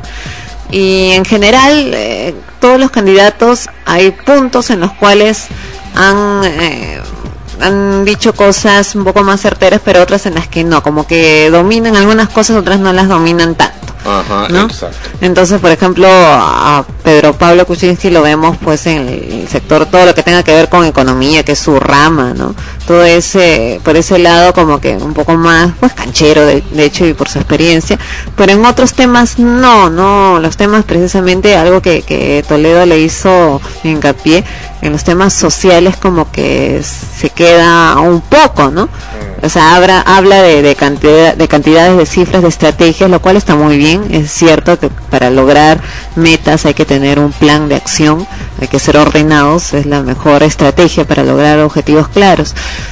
Y en general eh, todos los candidatos hay puntos en los cuales han eh, han dicho cosas un poco más certeras, pero otras en las que no, como que dominan algunas cosas, otras no las dominan tanto. Ajá, ¿no? exacto. Entonces, por ejemplo, a Pedro Pablo Kuczynski lo vemos pues en el sector, todo lo que tenga que ver con economía, que es su rama, ¿no? Todo ese, por ese lado como que un poco más pues canchero de, de hecho, y por su experiencia, pero en otros temas no, no, los temas precisamente algo que, que Toledo le hizo hincapié, en los temas sociales como que se queda un poco, ¿no? O sea, habla, habla de, de, cantidad, de cantidades de cifras, de estrategias, lo cual está muy bien. Es cierto que para lograr metas hay que tener un plan de acción, hay que ser ordenados, es la mejor estrategia para lograr objetivos claros.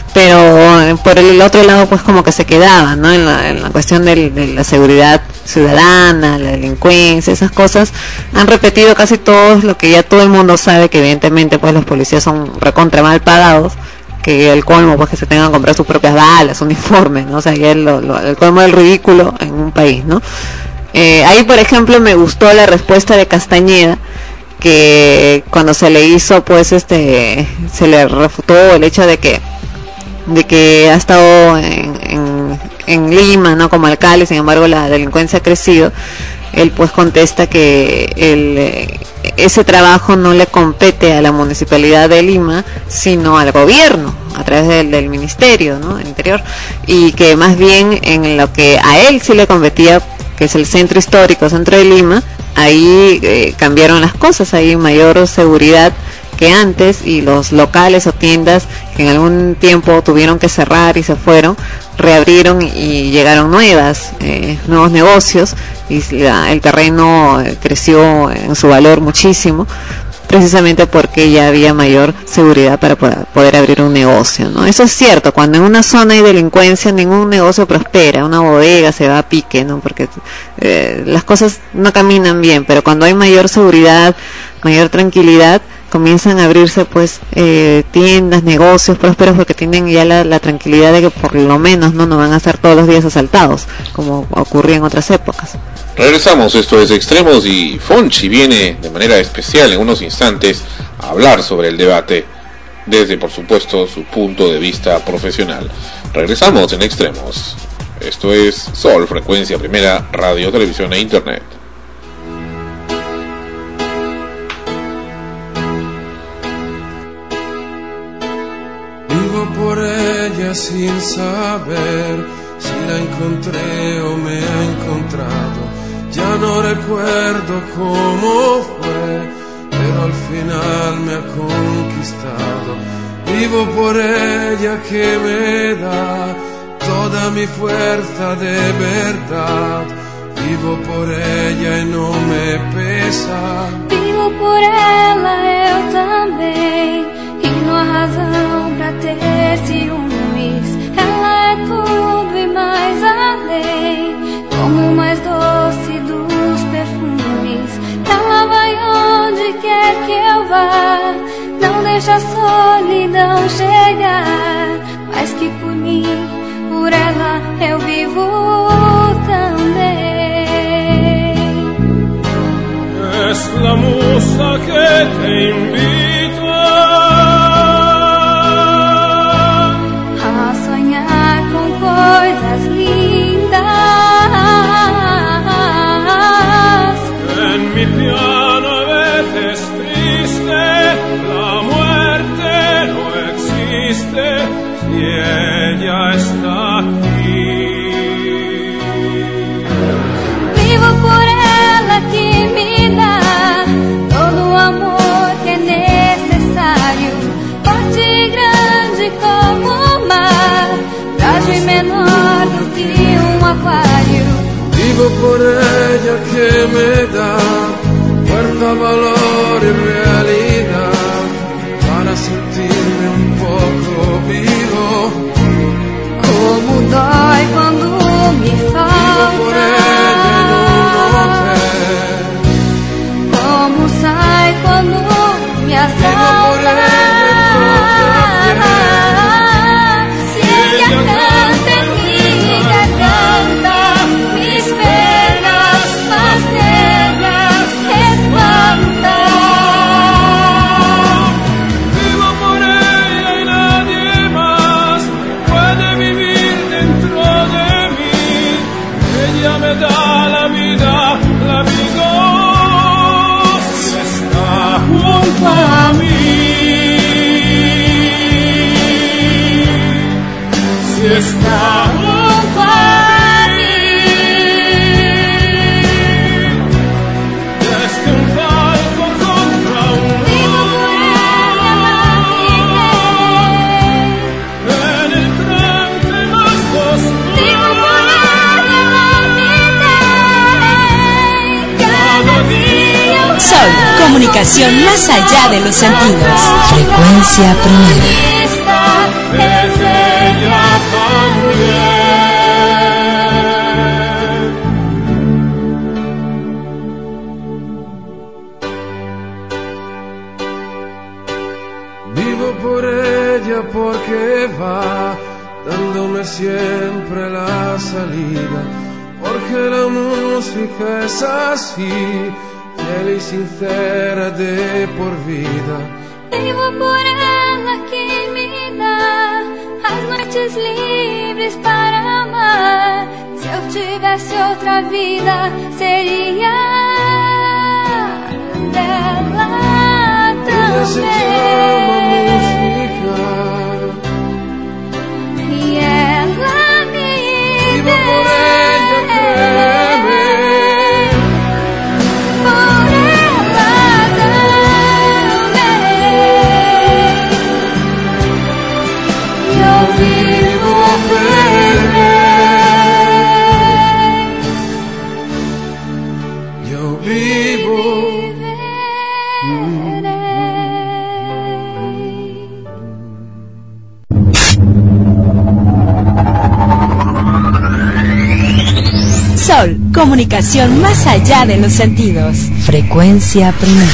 Pero por el otro lado, pues como que se quedaba, ¿no? En la, en la cuestión del, de la seguridad ciudadana, la delincuencia, esas cosas, han repetido casi todos lo que ya todo el mundo sabe, que evidentemente pues los policías son recontra mal pagados, que el colmo pues que se tengan que comprar sus propias balas, uniformes, ¿no? O sea, ya el, lo, el colmo del ridículo en un país, ¿no? Eh, ahí, por ejemplo, me gustó la respuesta de Castañeda, que cuando se le hizo, pues, este, se le refutó el hecho de que, de que ha estado en, en, en Lima, ¿no? Como alcalde, sin embargo, la delincuencia ha crecido. Él, pues, contesta que el ese trabajo no le compete a la municipalidad de Lima, sino al gobierno a través del, del ministerio, ¿no? El interior, y que más bien en lo que a él sí le competía, que es el centro histórico, centro de Lima, ahí eh, cambiaron las cosas, hay mayor seguridad que antes, y los locales o tiendas que en algún tiempo tuvieron que cerrar y se fueron, reabrieron y llegaron nuevas, eh, nuevos negocios, y la, el terreno creció en su valor muchísimo, precisamente porque ya había mayor seguridad para poder, poder abrir un negocio, ¿no? Eso es cierto, cuando en una zona hay delincuencia, ningún negocio prospera, una bodega se va a pique, ¿no? Porque eh, las cosas no caminan bien, pero cuando hay mayor seguridad, mayor tranquilidad, comienzan a abrirse pues eh, tiendas, negocios prósperos, porque tienen ya la, la tranquilidad de que por lo menos no, no van a ser todos los días asaltados, como ocurría en otras épocas. Regresamos, esto es Extremos, y Fonchi viene de manera especial en unos instantes a hablar sobre el debate desde, por supuesto, su punto de vista profesional. Regresamos en Extremos. Esto es Sol, Frecuencia Primera, Radio, Televisión e Internet. Vivo por ella sin saber si la encontré o me ha encontrado. Ya no recuerdo cómo fue, pero al final me ha conquistado. Vivo por ella que me da toda mi fuerza de verdad. Vivo por ella y no me pesa. Vivo por ela eu também, e não há razão pra ter ciúmes. Ela é tudo e mais além, como o mais doce dos perfumes. Ela vai onde quer que eu vá, não deixa a solidão chegar. Mais que por mim, por ela eu vivo também. Es la musa que te invita a sonhar com coisas lindas. En mi piano a veces triste, la muerte no existe si ella está aquí. Vivo por ela que me dá todo o amor que é necessário, forte e grande como o mar, frágil e menor do que um aquário. Vivo por ella que me da fuerza, valor y realidad, para sentirme un poco vivo. Como dói quando me falta. Vivo por ella en un hotel. Como sai quando me assalta. Se ella canta en mi garganta, mis penas más negras espanta. Vivo por ella y nadie más puede vivir dentro de mí. Ella me da la vida comunicación más allá de los sentidos. Frecuencia primera. Vivo por ella porque va dándome siempre la salida, porque la música es así, fiel y sincera de por vida. Vivo por ela que me da as noites livres para amar. Se eu tivesse outra vida, seria dela também. Ella se llama música e ela me vivo por ella, créeme. Por ela também eu vivo bem. Eu vivo. Sol, comunicación más allá de los sentidos. Frecuencia primera.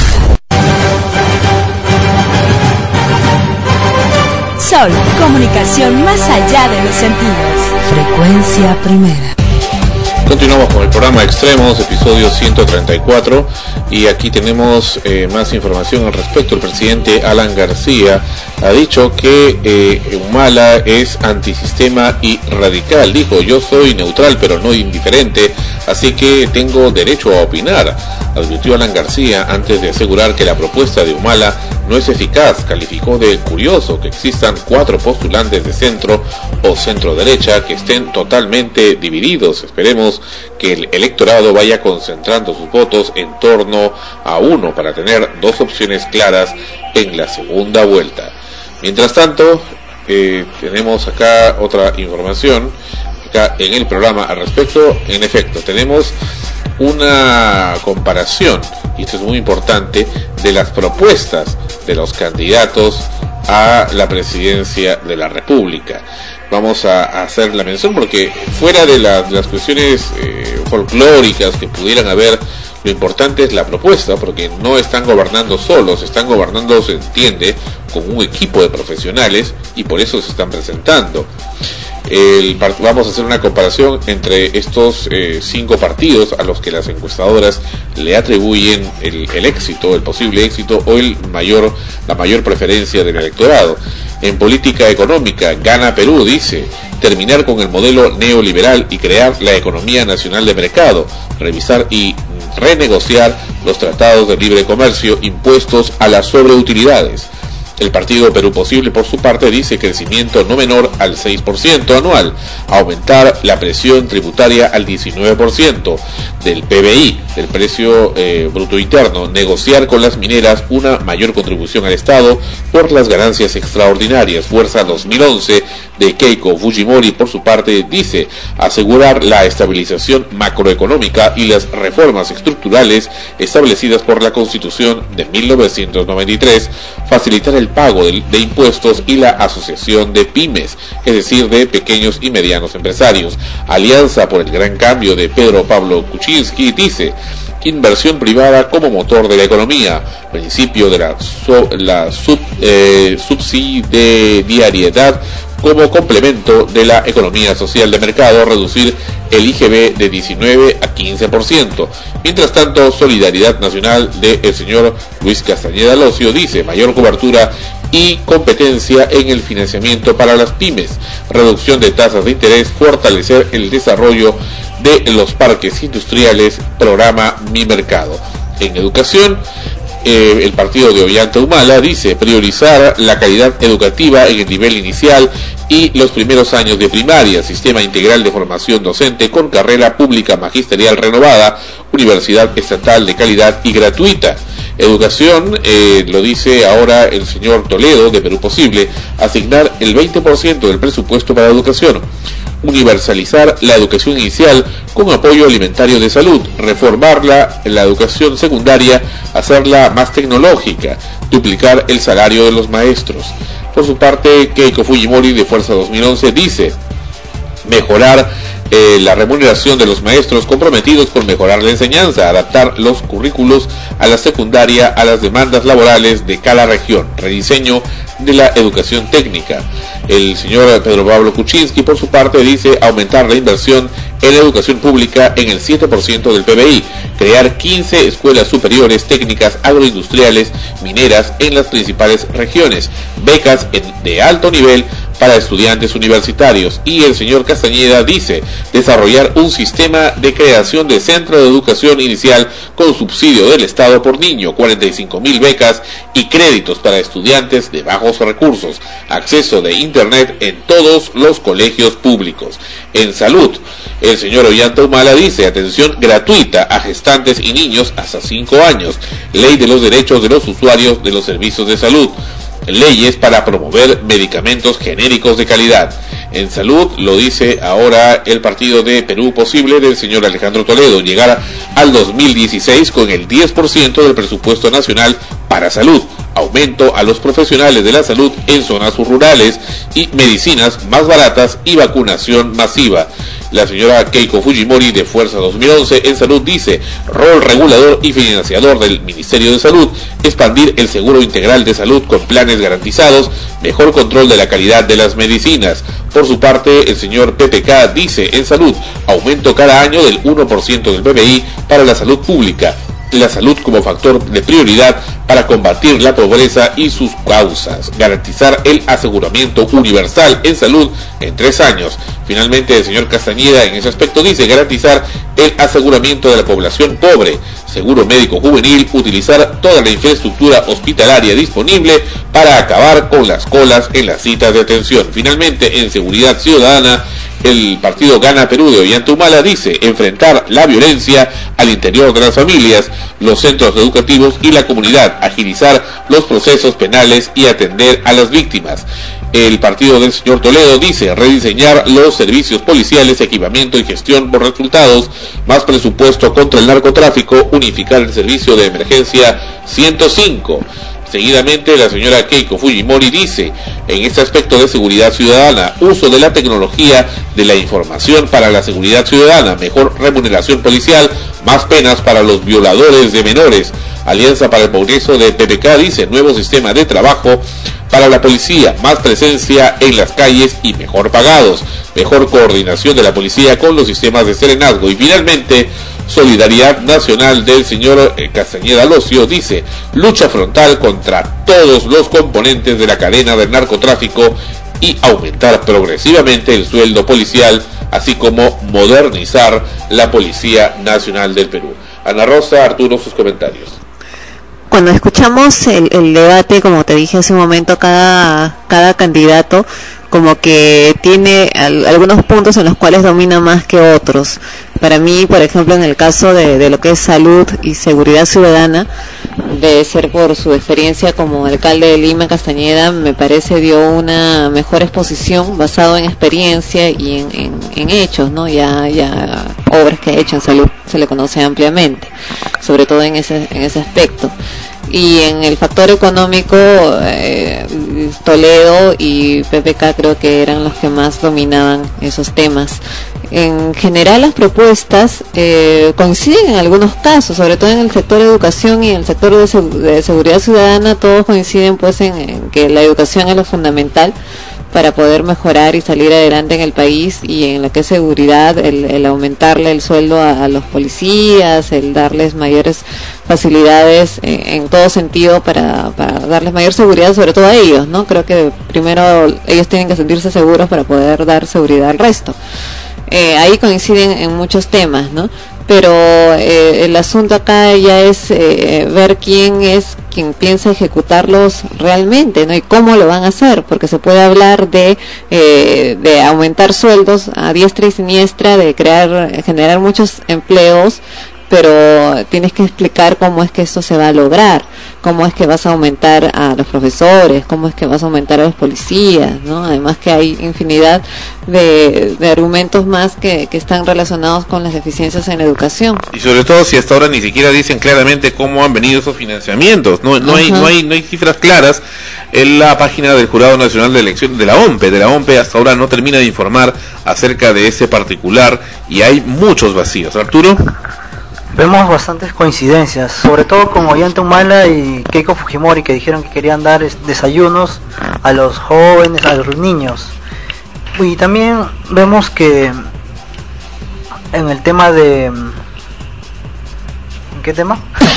Sol, comunicación más allá de los sentidos. Frecuencia primera. Continuamos con el programa Extremos, episodio ciento treinta y cuatro, y aquí tenemos eh, más información al respecto. El presidente Alan García ha dicho que eh, Humala es antisistema y radical. Dijo: yo soy neutral pero no indiferente, así que tengo derecho a opinar, advirtió Alan García antes de asegurar que la propuesta de Humala no es eficaz. Calificó de curioso que existan cuatro postulantes de centro o centro derecha que estén totalmente divididos. Esperemos que el electorado vaya concentrando sus votos en torno a uno para tener dos opciones claras en la segunda vuelta. Mientras tanto, eh, tenemos acá otra información acá en el programa al respecto. En efecto, tenemos una comparación, y esto es muy importante, de las propuestas de los candidatos a la presidencia de la República. Vamos a, a hacer la mención porque fuera de, la, de las cuestiones eh, folclóricas que pudieran haber, lo importante es la propuesta, porque no están gobernando solos, están gobernando, se entiende, con un equipo de profesionales, y por eso se están presentando. El, vamos a hacer una comparación entre estos eh, cinco partidos a los que las encuestadoras le atribuyen el, el éxito, el posible éxito o el mayor, la mayor preferencia del electorado. En política económica, gana Perú, dice: terminar con el modelo neoliberal y crear la economía nacional de mercado, revisar y renegociar los tratados de libre comercio, impuestos a las sobreutilidades. El partido Perú Posible, por su parte, dice crecimiento no menor al seis por ciento anual, aumentar la presión tributaria al diecinueve por ciento del P B I, del precio eh, bruto interno, negociar con las mineras una mayor contribución al Estado por las ganancias extraordinarias. Fuerza dos mil once de Keiko Fujimori, por su parte, dice asegurar la estabilización macroeconómica y las reformas estructurales establecidas por la Constitución de mil novecientos noventa y tres, facilitar el pago de, de impuestos y la asociación de pymes, es decir, de pequeños y medianos empresarios. Alianza por el Gran Cambio de Pedro Pablo Kuczynski dice inversión privada como motor de la economía, principio de la, so, la sub, eh, subsidiariedad como complemento de la economía social de mercado, reducir el I G B de diecinueve a quince por ciento. Mientras tanto, Solidaridad Nacional del señor Luis Castañeda Locio dice mayor cobertura y competencia en el financiamiento para las pymes, reducción de tasas de interés, fortalecer el desarrollo de los parques industriales, programa Mi Mercado. En educación, eh, el partido de Ollanta Humala dice priorizar la calidad educativa en el nivel inicial y los primeros años de primaria, sistema integral de formación docente con carrera pública magisterial renovada, universidad estatal de calidad y gratuita. Educación, eh, lo dice ahora el señor Toledo de Perú Posible, asignar el veinte por ciento del presupuesto para educación. universalizar la educación inicial con apoyo alimentario de salud, reformarla en la educación secundaria, hacerla más tecnológica, duplicar el salario de los maestros. Por su parte, Keiko Fujimori de Fuerza dos mil once dice mejorar eh, la remuneración de los maestros comprometidos con mejorar la enseñanza, adaptar los currículos a la secundaria a las demandas laborales de cada región, rediseño de la educación técnica. El señor Pedro Pablo Kuczynski, por su parte, dice aumentar la inversión en la educación pública en el siete por ciento del P B I, crear quince escuelas superiores técnicas agroindustriales mineras en las principales regiones, becas en, de alto nivel para estudiantes universitarios. Y el señor Castañeda dice desarrollar un sistema de creación de centro de educación inicial con subsidio del Estado por niño, cuarenta y cinco mil becas y créditos para estudiantes de bajos recursos, acceso de internet en todos los colegios públicos. En salud, el señor Ollanta Humala dice atención gratuita a gestantes y niños hasta cinco años, ley de los derechos de los usuarios de los servicios de salud, leyes para promover medicamentos genéricos de calidad. En salud, lo dice ahora el Partido de Perú Posible del señor Alejandro Toledo, llegar al dos mil dieciséis con el diez por ciento del presupuesto nacional para salud, aumento a los profesionales de la salud en zonas rurales y medicinas más baratas y vacunación masiva. La señora Keiko Fujimori de Fuerza dos mil once en salud dice rol regulador y financiador del Ministerio de Salud, expandir el seguro integral de salud con planes garantizados, mejor control de la calidad de las medicinas. Por su parte, el señor P P K dice en salud aumento cada año del uno por ciento del P B I para la salud pública, la salud como factor de prioridad para combatir la pobreza y sus causas, garantizar el aseguramiento universal en salud en tres años. Finalmente, el señor Castañeda en ese aspecto dice garantizar el aseguramiento de la población pobre, seguro médico juvenil, utilizar toda la infraestructura hospitalaria disponible para acabar con las colas en las citas de atención. Finalmente, en seguridad ciudadana, el partido Gana Perú de Ollanta Humala dice enfrentar la violencia al interior de las familias, los centros educativos y la comunidad, agilizar los procesos penales y atender a las víctimas. El partido del señor Toledo dice rediseñar los servicios policiales, equipamiento y gestión por resultados, más presupuesto contra el narcotráfico, unificar el servicio de emergencia ciento cinco. Seguidamente, la señora Keiko Fujimori dice, en este aspecto de seguridad ciudadana, uso de la tecnología de la información para la seguridad ciudadana, mejor remuneración policial, más penas para los violadores de menores. Alianza para el Progreso de P P K dice, nuevo sistema de trabajo para la policía, más presencia en las calles y mejor pagados, mejor coordinación de la policía con los sistemas de serenazgo. Y finalmente, Solidaridad Nacional del señor Castañeda Locio dice lucha frontal contra todos los componentes de la cadena del narcotráfico y aumentar progresivamente el sueldo policial, así como modernizar la Policía Nacional del Perú. Ana Rosa, Arturo, sus comentarios. Cuando escuchamos el, el debate, como te dije hace un momento, cada, cada candidato como que tiene al, algunos puntos en los cuales domina más que otros. Para mí, por ejemplo, en el caso de, de lo que es salud y seguridad ciudadana, debe ser por su experiencia como alcalde de Lima, Castañeda, me parece dio una mejor exposición basado en experiencia y en, en, en hechos, ¿no? Ya, ya obras que ha hecho en salud se le conoce ampliamente, sobre todo en ese, en ese aspecto. Y en el factor económico, eh, Toledo y P P K creo que eran los que más dominaban esos temas. En general las propuestas eh, coinciden en algunos casos, sobre todo en el sector de educación y en el sector de, seg- de seguridad ciudadana, todos coinciden pues en, en que la educación es lo fundamental para poder mejorar y salir adelante en el país, y en lo que es seguridad, el, el aumentarle el sueldo a, a los policías, el darles mayores facilidades en, en todo sentido para, para darles mayor seguridad, sobre todo a ellos, ¿no? Creo que primero ellos tienen que sentirse seguros para poder dar seguridad al resto. Eh, ahí coinciden en muchos temas, ¿no? Pero eh, el asunto acá ya es eh, ver quién es quien piensa ejecutarlos realmente, ¿no? Y cómo lo van a hacer, porque se puede hablar de eh, de aumentar sueldos a diestra y siniestra, de crear, generar muchos empleos, pero tienes que explicar cómo es que esto se va a lograr, cómo es que vas a aumentar a los profesores, cómo es que vas a aumentar a los policías, ¿no? Además que hay infinidad de, de argumentos más que, que están relacionados con las deficiencias en educación. Y sobre todo si hasta ahora ni siquiera dicen claramente cómo han venido esos financiamientos, no, no hay, no hay, no hay cifras claras. En la página del Jurado Nacional de Elecciones de la O M P E, de la O M P E hasta ahora no termina de informar acerca de ese particular y hay muchos vacíos. Arturo. Vemos bastantes coincidencias, sobre todo con Ollanta Humala y Keiko Fujimori, que dijeron que querían dar desayunos a los jóvenes, a los niños. Y también vemos que en el tema de... ¿En qué tema?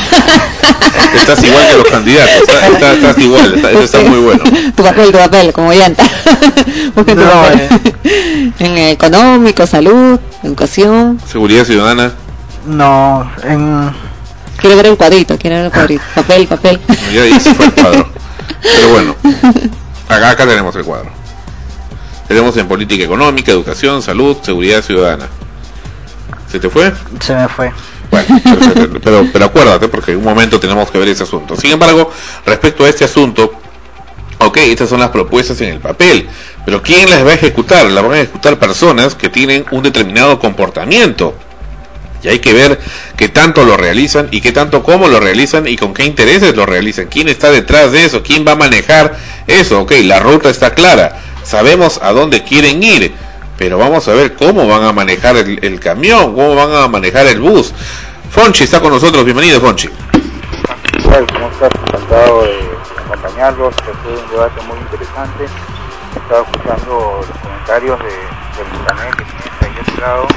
Estás igual que los candidatos, estás, estás, estás igual, está, eso está muy bueno. Tu papel, tu papel, como Ollanta. No, eh. En económico, salud, educación. Seguridad ciudadana. No, en... Quiero ver el cuadrito, quiero ver el cuadrito. Papel, papel. Ya dice fue el cuadro. Pero bueno, acá, acá tenemos el cuadro. Tenemos en política económica, educación, salud, seguridad ciudadana. ¿Se te fue? Se me fue. Bueno, pero, pero, pero acuérdate, porque en un momento tenemos que ver ese asunto. Sin embargo, respecto a este asunto, ok, estas son las propuestas en el papel, pero ¿quién las va a ejecutar? Las van a ejecutar personas que tienen un determinado comportamiento. Y hay que ver qué tanto lo realizan y qué tanto cómo lo realizan y con qué intereses lo realizan. ¿Quién está detrás de eso? ¿Quién va a manejar eso? Ok, la ruta está clara. Sabemos a dónde quieren ir, pero vamos a ver cómo van a manejar el, el camión, cómo van a manejar el bus. Fonchi está con nosotros. Bienvenido, Fonchi. ¿Cómo estás? Encantado de acompañarlos. Fue un debate muy interesante. Estaba escuchando los comentarios de, del internet que tienes ahí a tu lado.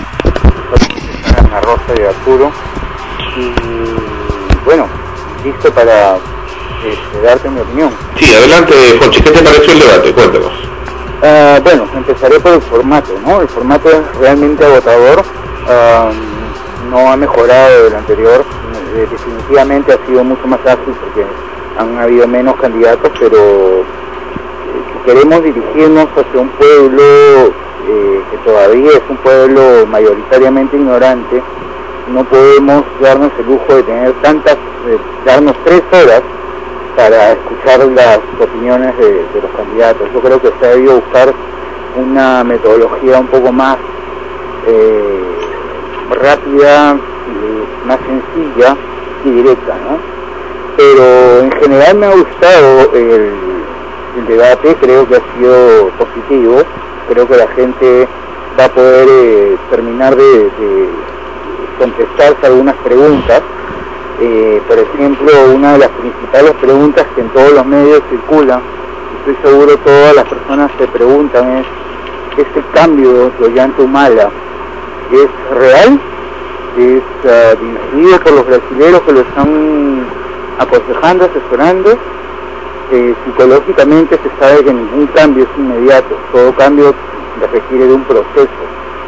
Ana Rosa y Arturo, y bueno, listo para este, darte mi opinión. Sí, adelante, Fonchi, ¿qué te pareció el debate? Cuéntanos. Uh, bueno, empezaré por el formato, ¿no? El formato es realmente agotador, uh, no ha mejorado del anterior, eh, definitivamente ha sido mucho más ágil porque han habido menos candidatos, pero eh, si queremos dirigirnos hacia un pueblo Eh, que todavía es un pueblo mayoritariamente ignorante, no podemos darnos el lujo de tener tantas, eh, darnos tres horas para escuchar las opiniones de, de los candidatos. Yo creo que se ha debido buscar una metodología un poco más eh, rápida, eh, más sencilla y directa, ¿no? Pero en general me ha gustado el, el debate, creo que ha sido positivo. Creo que la gente va a poder eh, terminar de, de contestarse algunas preguntas. Eh, por ejemplo, una de las principales preguntas que en todos los medios circulan, estoy seguro todas las personas se preguntan, es: ¿este cambio de Ollanta Humala es real? ¿Es uh, dirigido por los brasileños que lo están aconsejando, asesorando? Eh, psicológicamente se sabe que ningún cambio es inmediato, todo cambio requiere de un proceso,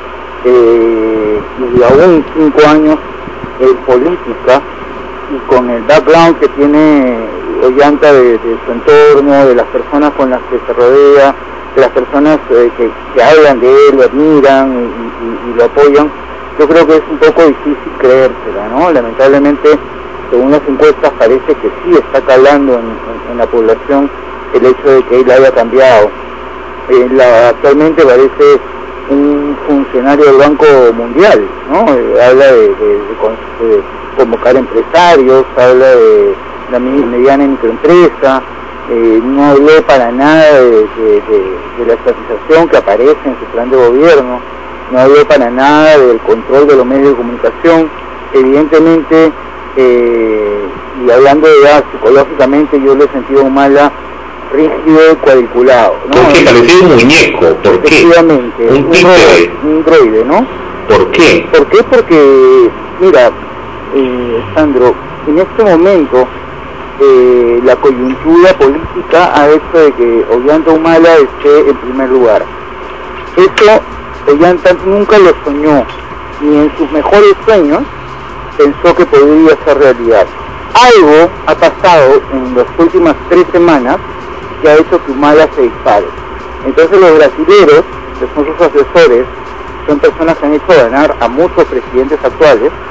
eh, y aún cinco años en política y con el background que tiene Ollanta de, de su entorno, de las personas con las que se rodea, de las personas eh, que, que hablan de él, lo admiran y, y, y lo apoyan, yo creo que es un poco difícil creérsela, ¿no? Lamentablemente, según las encuestas, parece que sí está calando en, en, en la población el hecho de que él haya cambiado. Eh, la, actualmente parece un funcionario del Banco Mundial, ¿no? Eh, habla de, de, de, de convocar empresarios, habla de la mediana y microempresa, eh, no habló para nada de, de, de, de la estatización que aparece en su plan de gobierno, no habló para nada del control de los medios de comunicación. Evidentemente, Eh, y hablando de edad, psicológicamente yo lo he sentido Humala rígido y cuadriculado, ¿no? ¿Por qué? Parecía un muñeco, ¿por qué? Efectivamente, un, un, robot, un droide, ¿no? ¿Por qué? ¿Por qué? Porque, mira, eh, Sandro, en este momento eh, la coyuntura política ha hecho de que Ollanta Humala esté en primer lugar. Esto Ollanta nunca lo soñó, ni en sus mejores sueños pensó que podría ser realidad. Algo ha pasado en las últimas tres semanas que ha hecho que Humala se dispare. Entonces los brasileros, que son sus asesores, son personas que han hecho ganar a muchos presidentes actuales,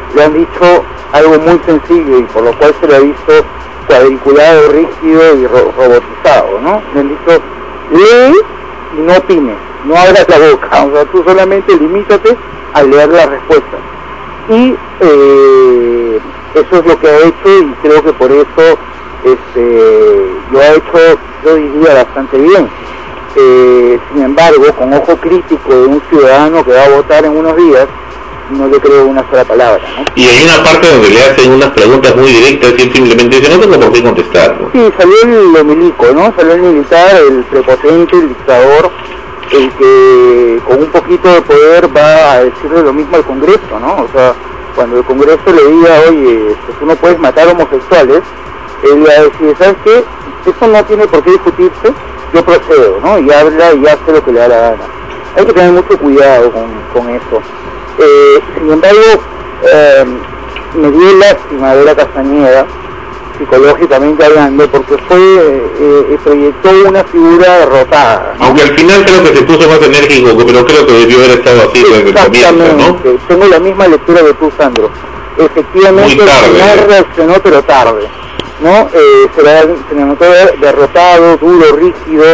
le han dicho algo muy sencillo y por lo cual se lo ha visto cuadriculado, rígido y ro robotizado, ¿no? Le han dicho, lee y no opines, no abras la boca, o sea, tú solamente limítate a leer la respuesta. Y eh, eso es lo que ha hecho y creo que por eso este, lo ha hecho, yo diría, bastante bien. Eh, sin embargo, con ojo crítico de un ciudadano que va a votar en unos días, no le creo una sola palabra, ¿no? Y hay una parte donde le hacen unas preguntas muy directas y él simplemente dice, no tengo por qué contestar, ¿no? Sí, salió el, el milico, ¿no? Salió el militar, el prepotente, el dictador, el que con un poquito de poder va a decirle lo mismo al Congreso, ¿no? O sea, cuando el Congreso le diga, oye, pues tú no puedes matar homosexuales, él va a decir, ¿sabes qué? Eso no tiene por qué discutirse, yo procedo, ¿no? Y habla y hace lo que le da la gana. Hay que tener mucho cuidado con, con eso. Eh, sin embargo, eh, me dio lástima ver a Castañeda, psicológicamente hablando, porque fue eh, eh, proyectó una figura derrotada, ¿no? Aunque al final creo que se puso más enérgico, pero creo que debió haber estado así desde el comienzo, ¿no? Tengo la misma lectura que tú, Sandro. Efectivamente, Muy tarde, no reaccionó, pero tarde, ¿no? Eh, se, la, se le notó derrotado, duro, rígido,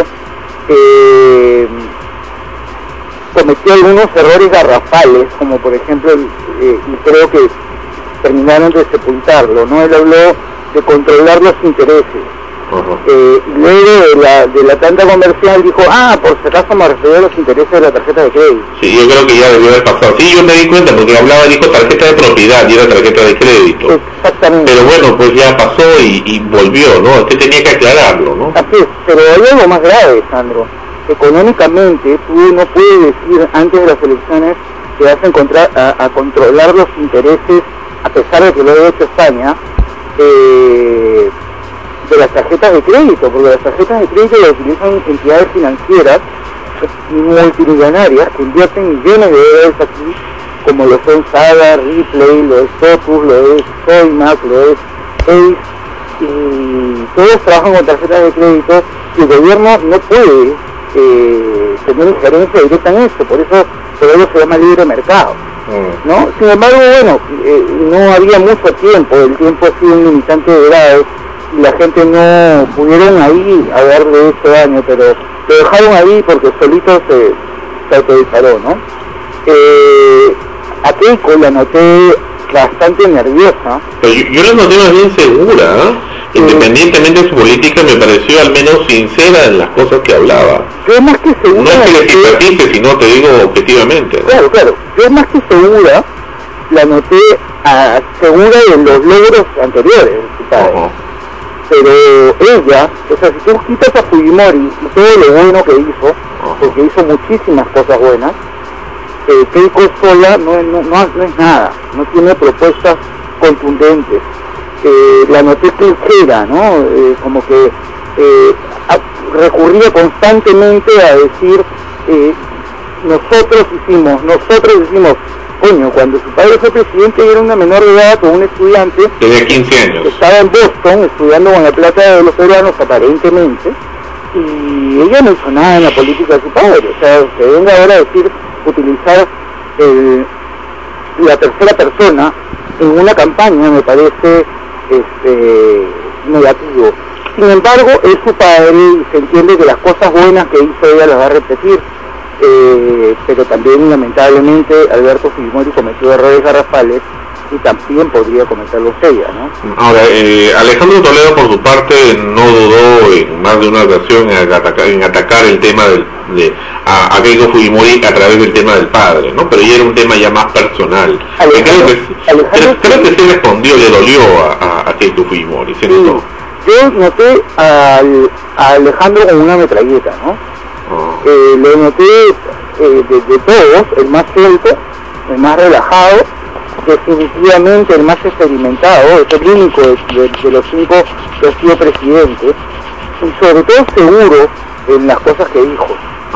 eh, cometió algunos errores garrafales, como por ejemplo, eh, y creo que terminaron de sepultarlo, ¿no? Él habló de controlar los intereses. Uh-huh. eh, y luego de la, de la tanda comercial dijo, ah, por si acaso me refiero a los intereses de la tarjeta de crédito. Sí, yo creo que ya debió haber pasado. Sí, yo me di cuenta porque hablaba, dijo tarjeta de propiedad y era tarjeta de crédito. Exactamente. Pero bueno, pues ya pasó y, y volvió, ¿no? Usted tenía que aclararlo, ¿no? Así es, pero hay algo más grave, Sandro. Económicamente, tú no puedes decir antes de las elecciones que vas a, encontrar, a, a controlar los intereses, a pesar de que lo ha hecho España, eh, de las tarjetas de crédito, porque las tarjetas de crédito las utilizan entidades financieras multimillonarias que invierten millones de dólares aquí, como lo son Saga, Ripley, lo es Focus, lo es Soymax, lo es Ace, y todos trabajan con tarjetas de crédito y el gobierno no puede eh, tener injerencia directa en esto, por eso por eso se llama libre mercado, ¿no? Sin embargo, bueno, eh, no había mucho tiempo, el tiempo ha sido un limitante de grado y la gente no pudieron ahí haberle hecho daño, pero lo dejaron ahí porque solito se, se autodisparó, ¿no? Eh, a Keiko la noté bastante nerviosa. Pero yo, yo la noté más bien segura, ¿eh? Independientemente de su política, me pareció al menos sincera en las cosas que hablaba. Yo más que segura... No es que le simpatice, sino te digo objetivamente, ¿no? Claro, claro. Yo más que segura la noté uh, segura de los logros anteriores de su padre. Uh-huh. Pero ella, o sea, si tú quitas a Fujimori y todo lo bueno que hizo, uh-huh, porque hizo muchísimas cosas buenas, eh, Keiko sola no, no, no, no es nada, no tiene propuestas contundentes. Eh, la noté clichera, ¿no? Eh, como que eh, a, recurría constantemente a decir, eh, nosotros hicimos, nosotros hicimos, coño, cuando su padre fue presidente era una menor de edad con un estudiante, tenía quince años, que estaba en Boston estudiando con la plata de los peruanos aparentemente, y ella no hizo nada en la política de su padre, o sea, que venga ahora a decir, utilizar el, la tercera persona en una campaña me parece este negativo. Sin embargo, es su padre y se entiende que las cosas buenas que hizo ella las va a repetir, eh, pero también lamentablemente Alberto Fujimori cometió errores garrafales y también podría cometerlos ella, ¿no? Ahora, eh, Alejandro Toledo por su parte no dudó en más de una ocasión en atacar, en atacar el tema del, de, a, a Keiko Fujimori a través del tema del padre, ¿no? Pero ya era un tema ya más personal. Creo que, creo, creo que sí respondió, le dolió a, a, a Keiko Fujimori, se notó. Yo noté al, a Alejandro con una metralleta, ¿no? Oh. Eh, lo noté eh, de, de todos, el más suelto, el más relajado, definitivamente el más experimentado, es el único de, de, de los cinco que ha sido presidente, y sobre todo seguro en las cosas que dijo.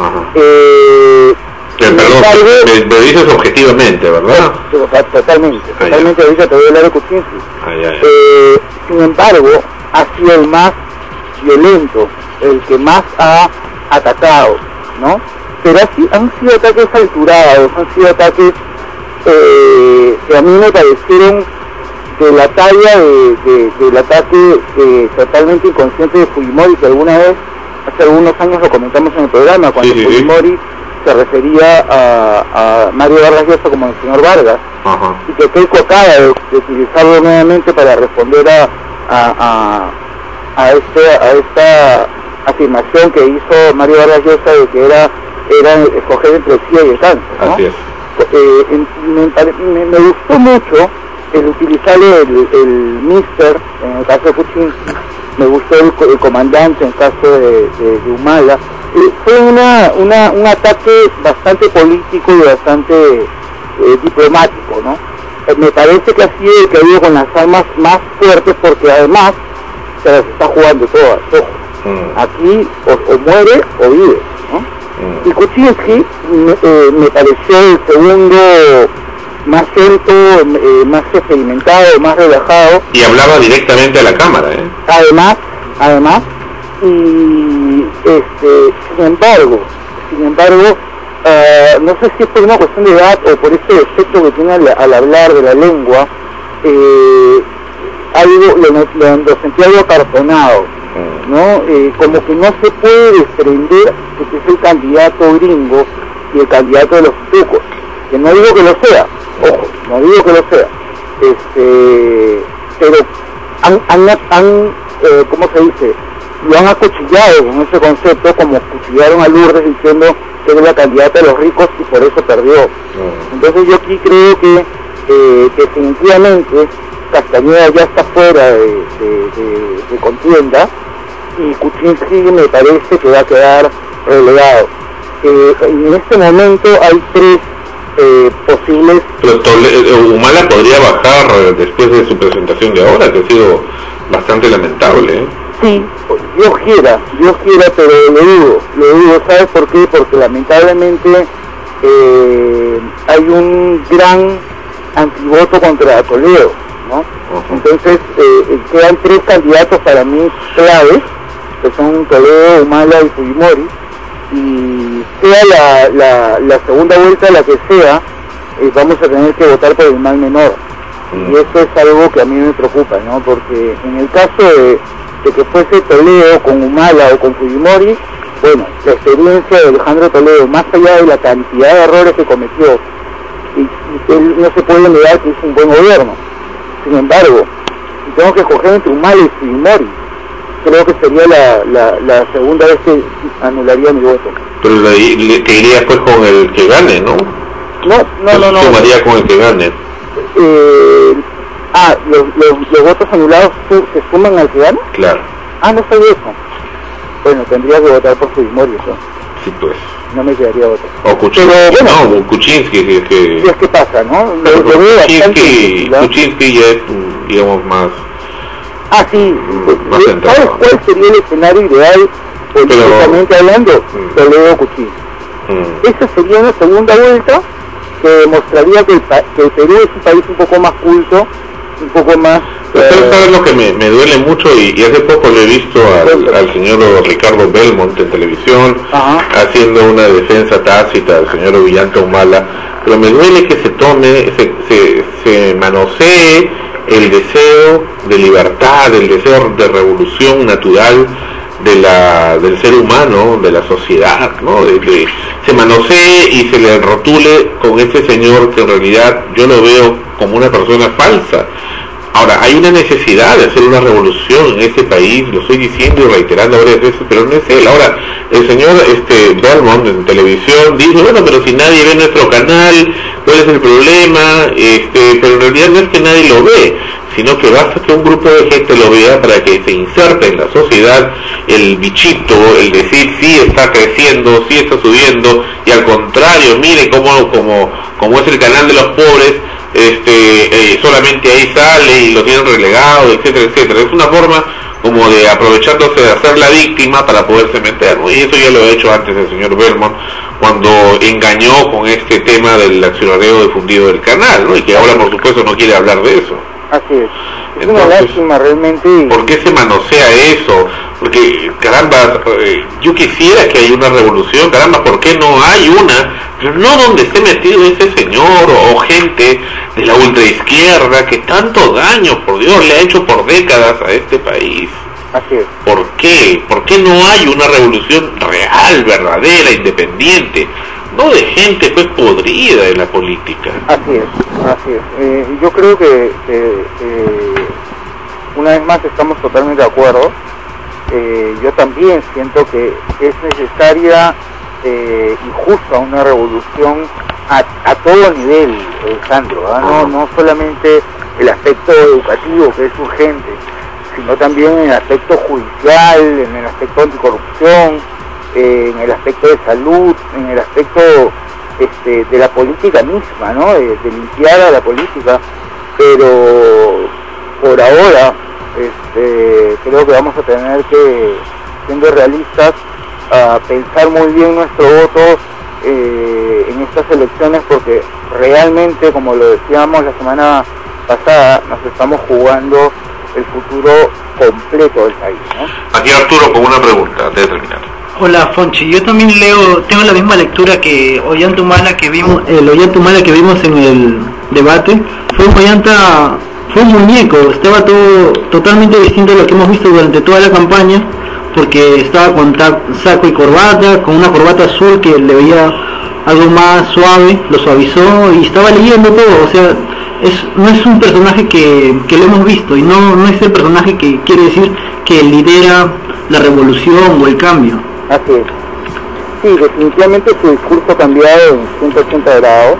Eh, Perdón, me, me dices objetivamente, ¿verdad? Totalmente, totalmente, ahorita te voy a hablar de Kuczynski. Eh, sin embargo, ha sido el más violento, el que más ha atacado, ¿no? Pero así han sido ataques alturados, han sido ataques eh, que a mí me parecieron de la talla de, de, del ataque eh, totalmente inconsciente de Fujimori, que alguna vez, hace algunos años lo comentamos en el programa, cuando sí, sí, Fujimori sí. se refería a, a Mario Vargas Llosa como el señor Vargas, ajá. y que Keiko acaba de, de utilizarlo nuevamente para responder a, a, a, a, este, a esta afirmación que hizo Mario Vargas Llosa de que era, era escoger entre el SIDA y el cáncer, ¿no? Así es. Eh, me, me, me gustó mucho el utilizar el, el mister en el caso de Kuczynski, me gustó el, el comandante en el caso de, de, de Humala. Eh, fue una, una, un ataque bastante político y bastante eh, diplomático, ¿no? Eh, me parece que ha sido el que ha ido con las armas más fuertes, porque además se las está jugando todas, ojo. Mm. Aquí o, o muere o vive, ¿no? Mm. Y Kuczynski me, eh, me pareció el segundo más lento, eh, más experimentado, más relajado. Y hablaba directamente a la cámara, ¿eh? Además, además, y este, sin embargo, sin embargo, uh, no sé si es por una cuestión de edad o por ese efecto que tiene al, al hablar de la lengua, eh, algo, lo, lo, lo sentí algo acartonado, ¿no? Eh, como que no se puede desprender de que es el candidato gringo y el candidato de los tucos, que no digo que lo sea, ojo, no digo que lo sea, este, pero han, han, han eh, ¿cómo se dice? Lo han acuchillado con ese concepto, como acuchillaron a Lourdes diciendo que era la candidata de los ricos y por eso perdió. Entonces yo aquí creo que eh, definitivamente Castañeda ya está fuera de, de, de, de contienda, y Kuczynski me parece que va a quedar relegado. Eh, en este momento hay tres eh, posibles... Pero Humala podría bajar después de su presentación de ahora, que ha sido bastante lamentable, ¿eh? Sí, Dios quiera, Dios quiera, pero lo dudo, lo dudo, ¿sabes por qué? Porque lamentablemente eh, hay un gran antivoto contra Toledo, ¿no? Uh-huh. Entonces eh, quedan tres candidatos para mí claves, que son Toledo, Humala y Fujimori, y sea la, la, la segunda vuelta la que sea, eh, vamos a tener que votar por el mal menor, uh-huh. y eso es algo que a mí me preocupa, ¿no? Porque en el caso de de que fuese Toledo con Humala o con Fujimori, bueno, la experiencia de Alejandro Toledo, más allá de la cantidad de errores que cometió, y, y él no se puede negar que hizo un buen gobierno. Sin embargo, si tengo que escoger entre Humala y Fujimori, creo que sería la, la, la segunda vez que anularía mi voto. Pero le, le, te iría pues con el que gane, ¿no? No, no, no, no. Sumaría con el que gane. Eh... Ah, ¿los, los, los votos anulados se suman al que gana? Claro. Ah, no sabía eso. Bueno, tendría que votar por Fujimori, eso. Sí, pues. No me quedaría voto. O Kuczynski, bueno, no, Kuczynski, si es que... Si es que pasa, ¿no? Pero lo, lo Kuczynski, Kuczynski ya es, digamos, más... Ah, sí. Más ¿Sabes cuál sería el escenario ideal, políticamente Pero... hablando? Mm. Toledo Kuczynski. Mm. Esa sería una segunda vuelta que demostraría que el, que el Perú es un país un poco más culto, un poco más... Ustedes saben lo que me, me duele mucho, y, y hace poco le he visto al, al señor Ricardo Belmont en televisión, Ajá. haciendo una defensa tácita al señor Ollanta Humala, pero me duele que se tome, se, se, se manosee el deseo de libertad, el deseo de revolución natural de la del ser humano, de la sociedad, ¿no? De, de, se manosee y se le rotule con este señor que en realidad yo lo veo como una persona falsa. Ahora, hay una necesidad de hacer una revolución en este país, lo estoy diciendo y reiterando varias veces, pero no es él. Ahora, el señor este Belmont en televisión dice, bueno, pero si nadie ve nuestro canal, ¿cuál es el problema? Este, pero en realidad no es que nadie lo ve, sino que basta que un grupo de gente lo vea para que se inserte en la sociedad el bichito, el decir sí está creciendo, sí está subiendo, y al contrario, mire cómo, cómo, cómo es el canal de los pobres, este eh, solamente ahí sale y lo tienen relegado, etcétera, etcétera. Es una forma como de aprovechándose de hacer la víctima para poderse meter, ¿no? Y eso ya lo ha hecho antes el señor Belmont cuando engañó con este tema del accionariado difundido del canal, ¿no? Y que ahora por supuesto no quiere hablar de eso. Así es. Es Entonces, una lástima realmente. ¿Por qué se manosea eso? Porque, caramba, eh, yo quisiera que haya una revolución, caramba, ¿por qué no hay una pero no donde esté metido ese señor o, o gente de la ultraizquierda que tanto daño, por Dios, le ha hecho por décadas a este país. Así es. ¿Por qué? ¿Por qué no hay una revolución real, verdadera, independiente? No de gente pues podrida en la política. Así es, así es. Eh, yo creo que, que eh, una vez más estamos totalmente de acuerdo. Eh, yo también siento que es necesaria eh, y justa una revolución a, a todo nivel, eh, Sandro, ¿eh? no, no solamente el aspecto educativo, que es urgente, sino también en el aspecto judicial, en el aspecto anticorrupción, eh, en el aspecto de salud, en el aspecto este, de la política misma, ¿no? de, de limpiar a la política, pero por ahora este, creo que vamos a tener que, siendo realistas, a pensar muy bien nuestro voto eh, en estas elecciones, porque realmente, como lo decíamos la semana pasada, nos estamos jugando el futuro completo del país, ¿no? Aquí Arturo con una pregunta antes de terminar. Hola Fonchi, yo también leo, tengo la misma lectura que Ollanta Humala que vimos, el Ollanta Humala que vimos en el debate. Fue un Ollanta, fue un muñeco, estaba todo totalmente distinto a lo que hemos visto durante toda la campaña, porque estaba con saco y corbata, con una corbata azul que le veía algo más suave, lo suavizó y estaba leyendo todo, o sea, es, no es un personaje que, que lo hemos visto y no, no es el personaje que quiere decir que lidera la revolución o el cambio. Así es. Sí, definitivamente su discurso ha cambiado en ciento ochenta grados.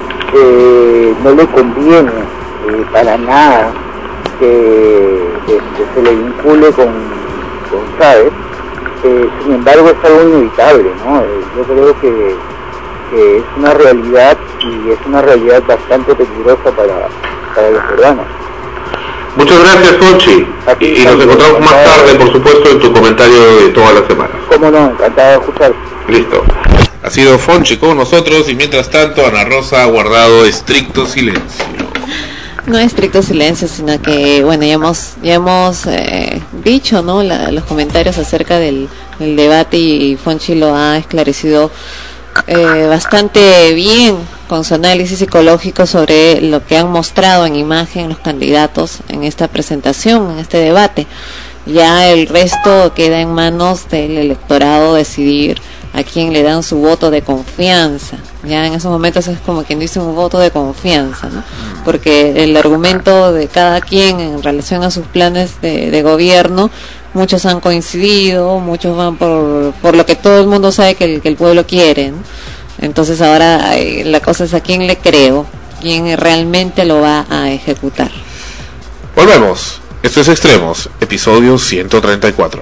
Eh, no le conviene eh, para nada que, que, que se le vincule con, con Chávez. Eh, sin embargo, es algo inevitable, ¿no? Eh, yo creo que, que es una realidad y es una realidad bastante peligrosa para, para los peruanos. Muchas gracias, Fonchi. Y, y nos encontramos más tarde, por supuesto, en tu comentario de todas las semanas. Cómo no, encantado de escuchar. Listo. Ha sido Fonchi con nosotros y mientras tanto Ana Rosa ha guardado estricto silencio. No estricto silencio, sino que, bueno, ya hemos ya hemos eh, dicho, ¿no? La, los comentarios acerca del, del debate y Fonchi lo ha esclarecido eh, bastante bien con su análisis psicológico sobre lo que han mostrado en imagen los candidatos en esta presentación, en este debate. Ya el resto queda en manos del electorado decidir a quién le dan su voto de confianza. Ya en esos momentos es como quien dice un voto de confianza, ¿no? Porque el argumento de cada quien en relación a sus planes de, de gobierno, muchos han coincidido, muchos van por, por lo que todo el mundo sabe que el, que el pueblo quiere, ¿no? Entonces ahora eh, la cosa es a quién le creo, quién realmente lo va a ejecutar. Volvemos. Esto es Extremos, episodio ciento treinta y cuatro.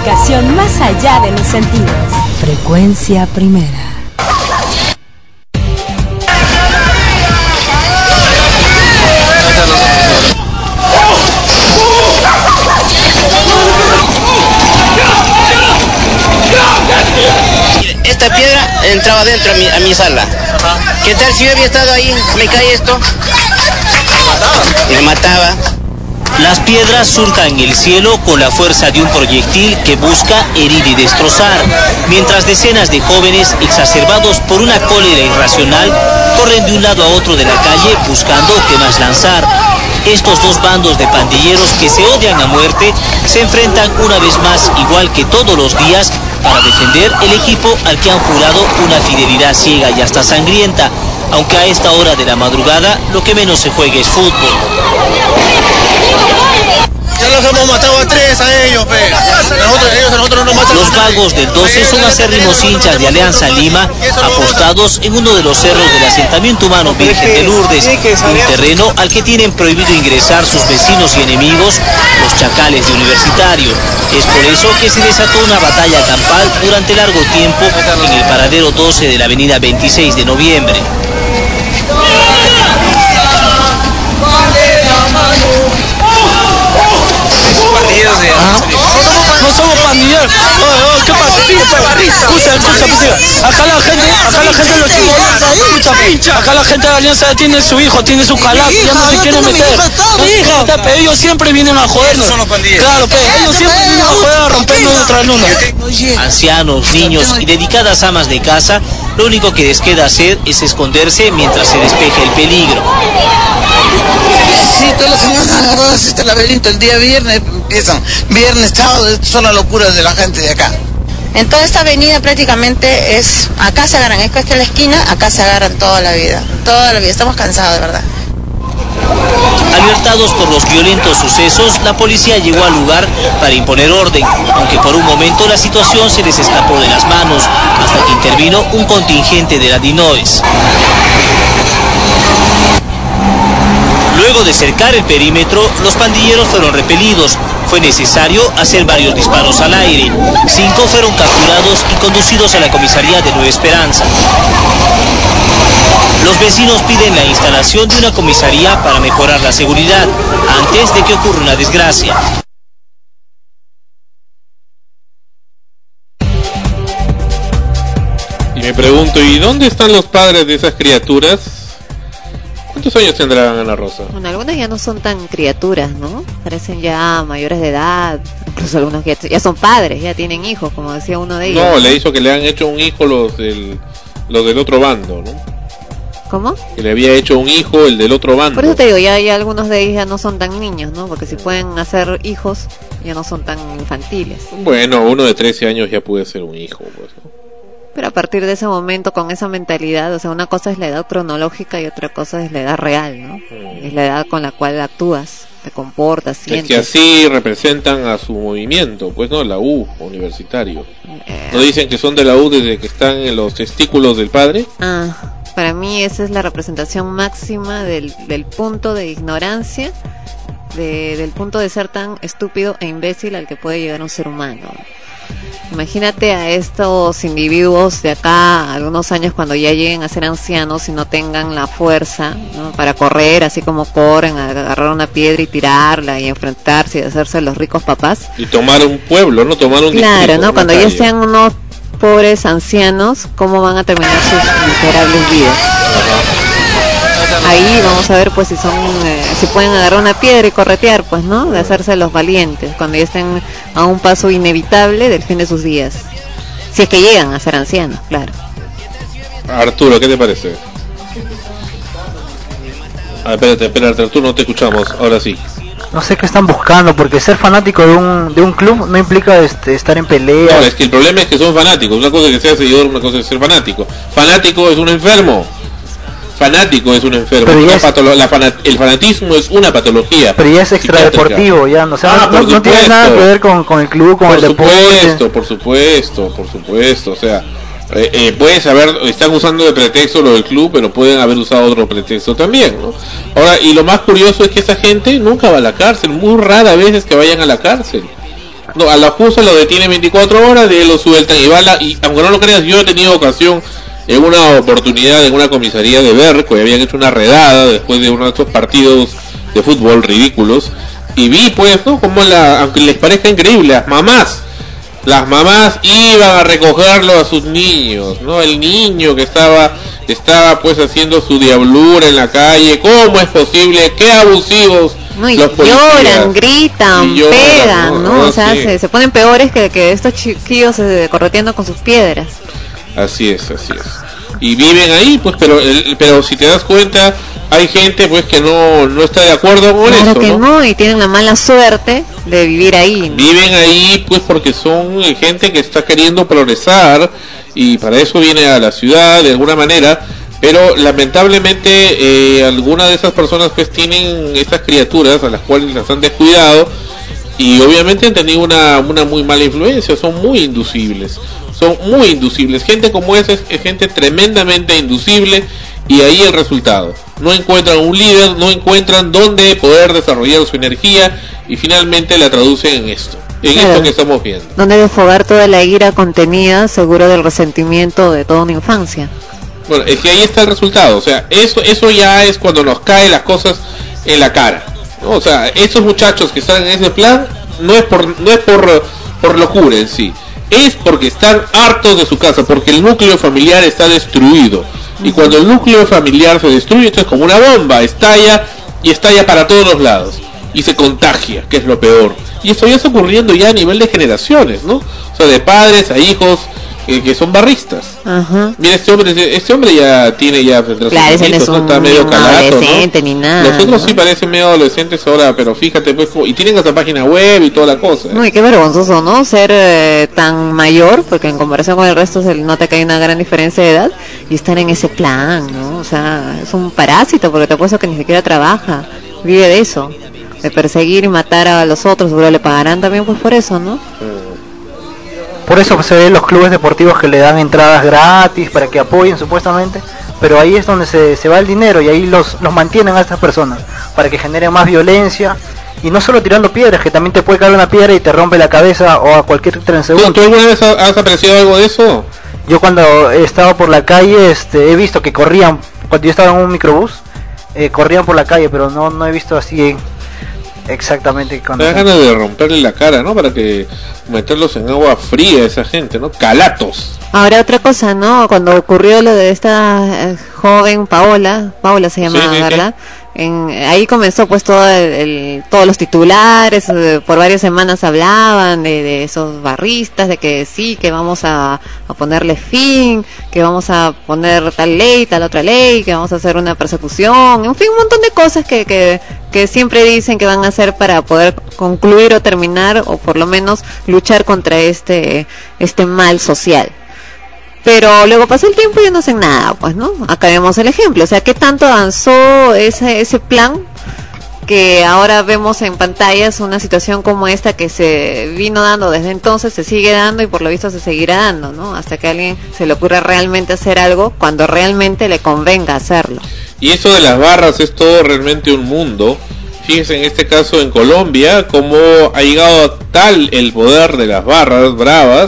comunicación más allá de los sentidos. Frecuencia Primera. Esta piedra entraba dentro a mi, a mi sala. ¿Qué tal si yo había estado ahí? Me cae esto. Me mataba. Las piedras surcan el cielo con la fuerza de un proyectil que busca herir y destrozar, mientras decenas de jóvenes, exacerbados por una cólera irracional, corren de un lado a otro de la calle buscando qué más lanzar. Estos dos bandos de pandilleros que se odian a muerte se enfrentan una vez más, igual que todos los días, para defender el equipo al que han jurado una fidelidad ciega y hasta sangrienta, aunque a esta hora de la madrugada lo que menos se juega es fútbol. Ya los hemos matado a tres a ellos, pe. Nosotros, ellos a nosotros no nos matan. Los vagos del doce son acérrimos hinchas de Alianza Lima, apostados en uno de los cerros del asentamiento humano Virgen de Lourdes, un terreno al que tienen prohibido ingresar sus vecinos y enemigos, los chacales de Universitario. Es por eso que se desató una batalla campal durante largo tiempo en el paradero doce de la avenida veintiséis de noviembre. No somos pandilleros. Oh, oh, ¿qué pasa? Escucha, escucha, escucha. Acá la gente, acá la gente lo escucha. Acá la gente de Alianza tiene su hijo, tiene su calazo, ya no se quiere meter. No, pero ellos siempre vienen a jodernos. Claro, pe, ellos siempre vienen a joder a rompernos nuestra luna. Ancianos, niños y dedicadas amas de casa, lo único que les queda hacer es esconderse mientras se despeja el peligro. Sí, todas las semanas agarradas este laberinto, el día viernes empiezan, viernes, sábado, son las locuras de la gente de acá. En toda esta avenida prácticamente es, acá se agarran, es que esta es la esquina, acá se agarran toda la vida, toda la vida, estamos cansados de verdad. Alertados por los violentos sucesos, la policía llegó al lugar para imponer orden, aunque por un momento la situación se les escapó de las manos, hasta que intervino un contingente de la DINOES. Luego de cercar el perímetro, los pandilleros fueron repelidos. Fue necesario hacer varios disparos al aire. Cinco fueron capturados y conducidos a la comisaría de Nueva Esperanza. Los vecinos piden la instalación de una comisaría para mejorar la seguridad, antes de que ocurra una desgracia. Y me pregunto, ¿y dónde están los padres de esas criaturas? ¿Cuántos años tendrán, Ana Rosa? Bueno, algunas ya no son tan criaturas, ¿no? Parecen ya mayores de edad, incluso algunos ya, ya son padres, ya tienen hijos, como decía uno de ellos. No, le hizo que le han hecho un hijo los del, los del otro bando, ¿no? ¿Cómo? Que le había hecho un hijo el del otro bando. Por eso te digo, ya, ya algunos de ellos ya no son tan niños, ¿no? Porque si pueden hacer hijos, ya no son tan infantiles. Bueno, uno de trece años ya puede ser un hijo, pues, ¿no? Pero a partir de ese momento, con esa mentalidad, o sea, una cosa es la edad cronológica y otra cosa es la edad real, ¿no? Mm. Es la edad con la cual actúas, te comportas, sientes. Es que así representan a su movimiento, pues, ¿no? La U, Universitario. Eh... ¿No dicen que son de la U desde que están en los testículos del padre? Ah, para mí esa es la representación máxima del, del punto de ignorancia, de, del punto de ser tan estúpido e imbécil al que puede llegar un ser humano. Imagínate a estos individuos de acá algunos años cuando ya lleguen a ser ancianos y no tengan la fuerza, ¿no? Para correr así como corren, agarrar una piedra y tirarla y enfrentarse y hacerse los ricos papás. Y tomar un pueblo, ¿no? Tomar un Claro, distrito, ¿no? Cuando calle. ya sean unos pobres ancianos, ¿cómo van a terminar sus miserables vidas? Ahí vamos a ver pues si son eh, si pueden agarrar una piedra y corretear, pues, ¿no? De hacerse los valientes cuando ya estén a un paso inevitable del fin de sus días, si es que llegan a ser ancianos, claro. Arturo, ¿qué te parece? Ah, espérate, espérate, Arturo, no te escuchamos, ahora sí. No sé qué están buscando, porque ser fanático de un de un club no implica este, estar en pelea. No, es que el problema es que son fanáticos. Una cosa es que sea seguidor, una cosa es ser fanático. Fanático es un enfermo. Fanático es un enfermo. Es... Patolo- la fanat- el fanatismo es una patología. Pero ya es extradeportivo, ya no, o sea, ah, no, no tiene nada que ver con, con el club, con por el deporte. Por supuesto, por supuesto, por supuesto. O sea, eh, eh, puedes haber, están usando de pretexto lo del club, pero pueden haber usado otro pretexto también, ¿no? Ahora, y lo más curioso es que esa gente nunca va a la cárcel. Muy rara vez es que vayan a la cárcel. No, a la justa lo detienen veinticuatro horas, de él lo sueltan y bala. Y aunque no lo creas, yo he tenido ocasión en una oportunidad en una comisaría de Berco, y habían hecho una redada después de uno de estos partidos de fútbol ridículos, y vi pues, ¿no? Como la, aunque les parezca increíble, las mamás, las mamás iban a recogerlo a sus niños, ¿no? El niño que estaba, estaba pues haciendo su diablura en la calle. ¿Cómo es posible? ¡Qué abusivos! No, y los lloran, gritan, y lloran, pegan, ¿no? ¿no? O sea, Sí. se, se ponen peores que, que estos chiquillos eh, correteando con sus piedras. Así es, así es. Y viven ahí, pues, pero el, pero si te das cuenta, hay gente pues que no, no está de acuerdo con Claro eso, que ¿no? no, y tienen la mala suerte de vivir ahí, ¿no? Viven ahí pues porque son eh, gente que está queriendo progresar, y para eso viene a la ciudad de alguna manera, pero lamentablemente eh, algunas de esas personas pues tienen estas criaturas a las cuales las han descuidado, y obviamente han tenido una, una muy mala influencia, son muy inducibles, son muy inducibles. Gente como esa es, es gente tremendamente inducible, y ahí el resultado. No encuentran un líder, no encuentran dónde poder desarrollar su energía, y finalmente la traducen en esto, en Claro. esto que estamos viendo. Donde desfogar toda la ira contenida, seguro del resentimiento de toda una infancia. Bueno, es que ahí está el resultado. O sea, eso eso ya es cuando nos caen las cosas en la cara, ¿no? O sea, esos muchachos que están en ese plan no es por no es por por locura en sí, es porque están hartos de su casa, porque el núcleo familiar está destruido. Y cuando el núcleo familiar se destruye, esto es como una bomba, estalla y estalla para todos los lados y se contagia, que es lo peor. Y esto ya está ocurriendo ya a nivel de generaciones, ¿no? O sea, de padres a hijos eh, que son barristas. Ajá. Mira, este hombre este hombre ya tiene ya Claro, ese no es ¿no? un, Está medio un calato, adolescente ¿no? ni nada. Los otros ¿no? sí parecen medio adolescentes ahora, pero fíjate pues, y tienen esa página web y toda la cosa. No, y qué vergonzoso, ¿no? Ser eh, tan mayor, porque en comparación con el resto se nota que hay una gran diferencia de edad, y estar en ese plan, ¿no? O sea, es un parásito, porque te apuesto que ni siquiera trabaja, vive de eso, de perseguir y matar a los otros. Seguro le pagarán también pues por eso, ¿no? Por eso se ven los clubes deportivos que le dan entradas gratis para que apoyen supuestamente, pero ahí es donde se, se va el dinero, y ahí los, los mantienen a estas personas para que generen más violencia, y no solo tirando piedras, que también te puede caer una piedra y te rompe la cabeza o a cualquier transeúnte. ¿Tú alguna vez has apreciado algo de eso? Yo cuando he estado por la calle este, he visto que corrían, cuando yo estaba en un microbús, eh, corrían por la calle, pero no, no he visto así exactamente cuando... Me da ganas de romperle la cara, ¿no? Para que meterlos en agua fría a esa gente, ¿no? Calatos. Ahora otra cosa, ¿no? Cuando ocurrió lo de esta eh, joven Paola, Paola se llamaba, Sí, sí, ¿verdad? En, ahí comenzó pues todo el, el- todos los titulares, eh, por varias semanas hablaban de, de esos barristas, de que sí, que vamos a, a ponerle fin, que vamos a poner tal ley, tal otra ley, que vamos a hacer una persecución, en fin, un montón de cosas que, que, que siempre dicen que van a hacer para poder concluir o terminar, o por lo menos luchar contra este, este mal social. Pero luego pasa el tiempo y no hacen nada, pues, ¿no? Acá vemos el ejemplo, o sea, ¿qué tanto avanzó ese ese plan que ahora vemos en pantallas? Una situación como esta que se vino dando desde entonces, se sigue dando y por lo visto se seguirá dando, ¿no? Hasta que a alguien se le ocurra realmente hacer algo cuando realmente le convenga hacerlo. Y eso de las barras es todo realmente un mundo. Fíjense en este caso en Colombia, cómo ha llegado a tal el poder de las barras bravas,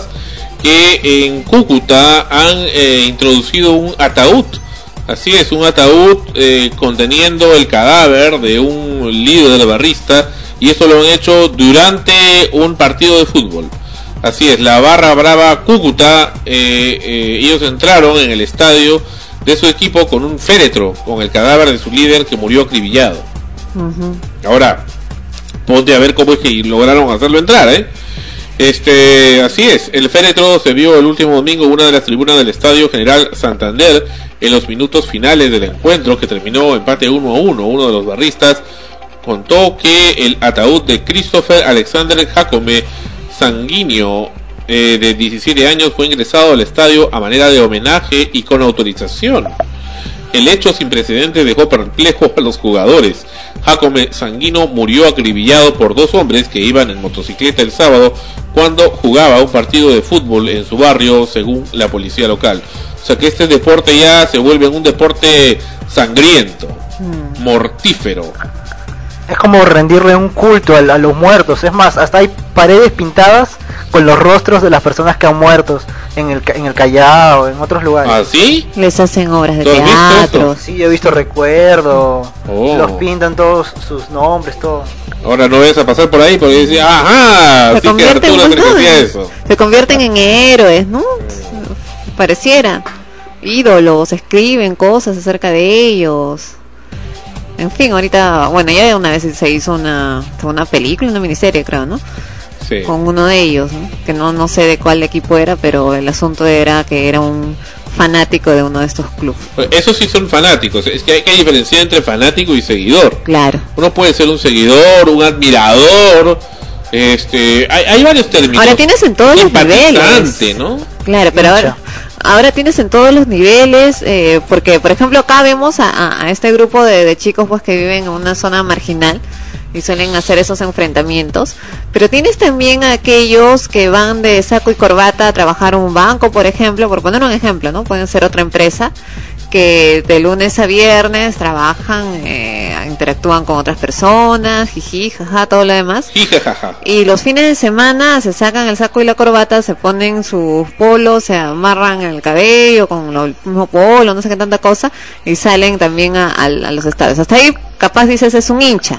que en Cúcuta han eh, introducido un ataúd. Así es, un ataúd eh, conteniendo el cadáver de un líder barrista, y eso lo han hecho durante un partido de fútbol. Así es, la barra brava Cúcuta, eh, eh, ellos entraron en el estadio de su equipo con un féretro, con el cadáver de su líder que murió acribillado. Uh-huh. Ahora, ponte a ver cómo es que lograron hacerlo entrar, ¿eh? Este, así es, el féretro se vio el último domingo en una de las tribunas del Estadio General Santander en los minutos finales del encuentro, que terminó empate uno a uno. Uno de los barristas contó que el ataúd de Christopher Alexander Jacome Sanguíneo, eh, de diecisiete años, fue ingresado al estadio a manera de homenaje y con autorización. El hecho sin precedentes dejó perplejos a los jugadores. Jacome Sanguino murió acribillado por dos hombres que iban en motocicleta el sábado cuando jugaba un partido de fútbol en su barrio, según la policía local. O sea que este deporte ya se vuelve un deporte sangriento, mm. mortífero. es como rendirle un culto a, a los muertos. Es más, hasta hay paredes pintadas con los rostros de las personas que han muerto en el, en el Callao, en otros lugares. ¿Ah, sí? Les hacen obras de teatro. Sí, yo he visto Recuerdo. Oh. Los pintan todos sus nombres, todo. Ahora no vas a pasar por ahí porque decía, ajá, Se así que convierten Arturo en cree que hacía montones. eso. Se convierten en héroes, ¿no? Pareciera. Ídolos, escriben cosas acerca de ellos. En fin, ahorita, bueno, ya una vez se hizo una, una película, una miniserie, creo, ¿no? Sí. Con uno de ellos, ¿no? Que no, no sé de cuál equipo era, pero el asunto era que era un fanático de uno de estos clubes. Esos sí son fanáticos. Es que hay que diferenciar entre fanático y seguidor. Claro. Uno puede ser un seguidor, un admirador. Este, hay, hay varios términos. Ahora tienes en todos los niveles. Simpatizante, ¿no? Claro, pero ahora, ahora tienes en todos los niveles, eh, porque por ejemplo acá vemos a, a, a este grupo de, de chicos pues que viven en una zona marginal y suelen hacer esos enfrentamientos, pero tienes también a aquellos que van de saco y corbata a trabajar en un banco, por ejemplo, por poner un ejemplo, ¿no? Pueden ser otra empresa, que de lunes a viernes trabajan, eh, interactúan con otras personas, jiji, jaja, todo lo demás. Y los fines de semana se sacan el saco y la corbata, se ponen sus polos, se amarran el cabello con lo, el mismo polo, no sé qué tanta cosa, y salen también a, a, a los estadios. Hasta ahí capaz dices es un hincha.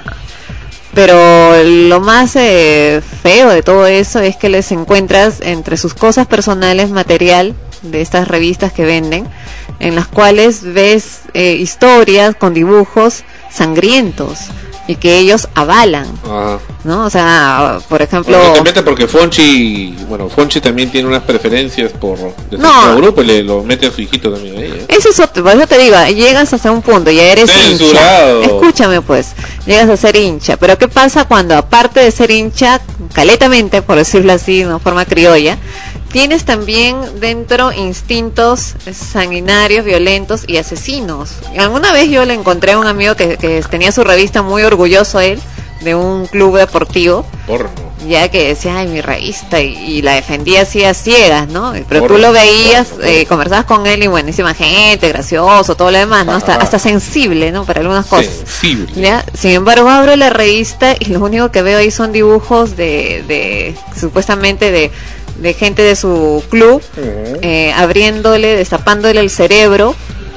Pero lo más eh, feo de todo eso es que les encuentras entre sus cosas personales material de estas revistas que venden, en las cuales ves eh, historias con dibujos sangrientos y que ellos avalan. Ajá. ¿No? O sea, por ejemplo... Bueno, no te metes porque Fonchi, bueno, Fonchi también tiene unas preferencias por de No. su grupo y le lo mete a su hijito también ahí, ¿eh? Eso es otro, por eso te digo, llegas hasta un punto, ya eres Censurado. hincha. Escúchame pues, llegas a ser hincha. Pero ¿qué pasa cuando aparte de ser hincha, caletamente, por decirlo así, de una forma criolla, tienes también dentro instintos sanguinarios, violentos y asesinos? Alguna vez yo le encontré a un amigo que, que tenía su revista, muy orgulloso él, de un club deportivo. Porno. Ya que decía, ay, mi revista, y, y la defendía así a ciegas, ¿no? Pero Porno, tú lo veías, porno, eh, conversabas con él y buenísima gente, gracioso, todo lo demás, ¿no? Hasta, hasta sensible, ¿no? Para algunas cosas. Sensible. ¿Ya? Sin embargo, abro la revista y lo único que veo ahí son dibujos de, de supuestamente de, de gente de su club, Uh-huh. eh, abriéndole, destapándole el cerebro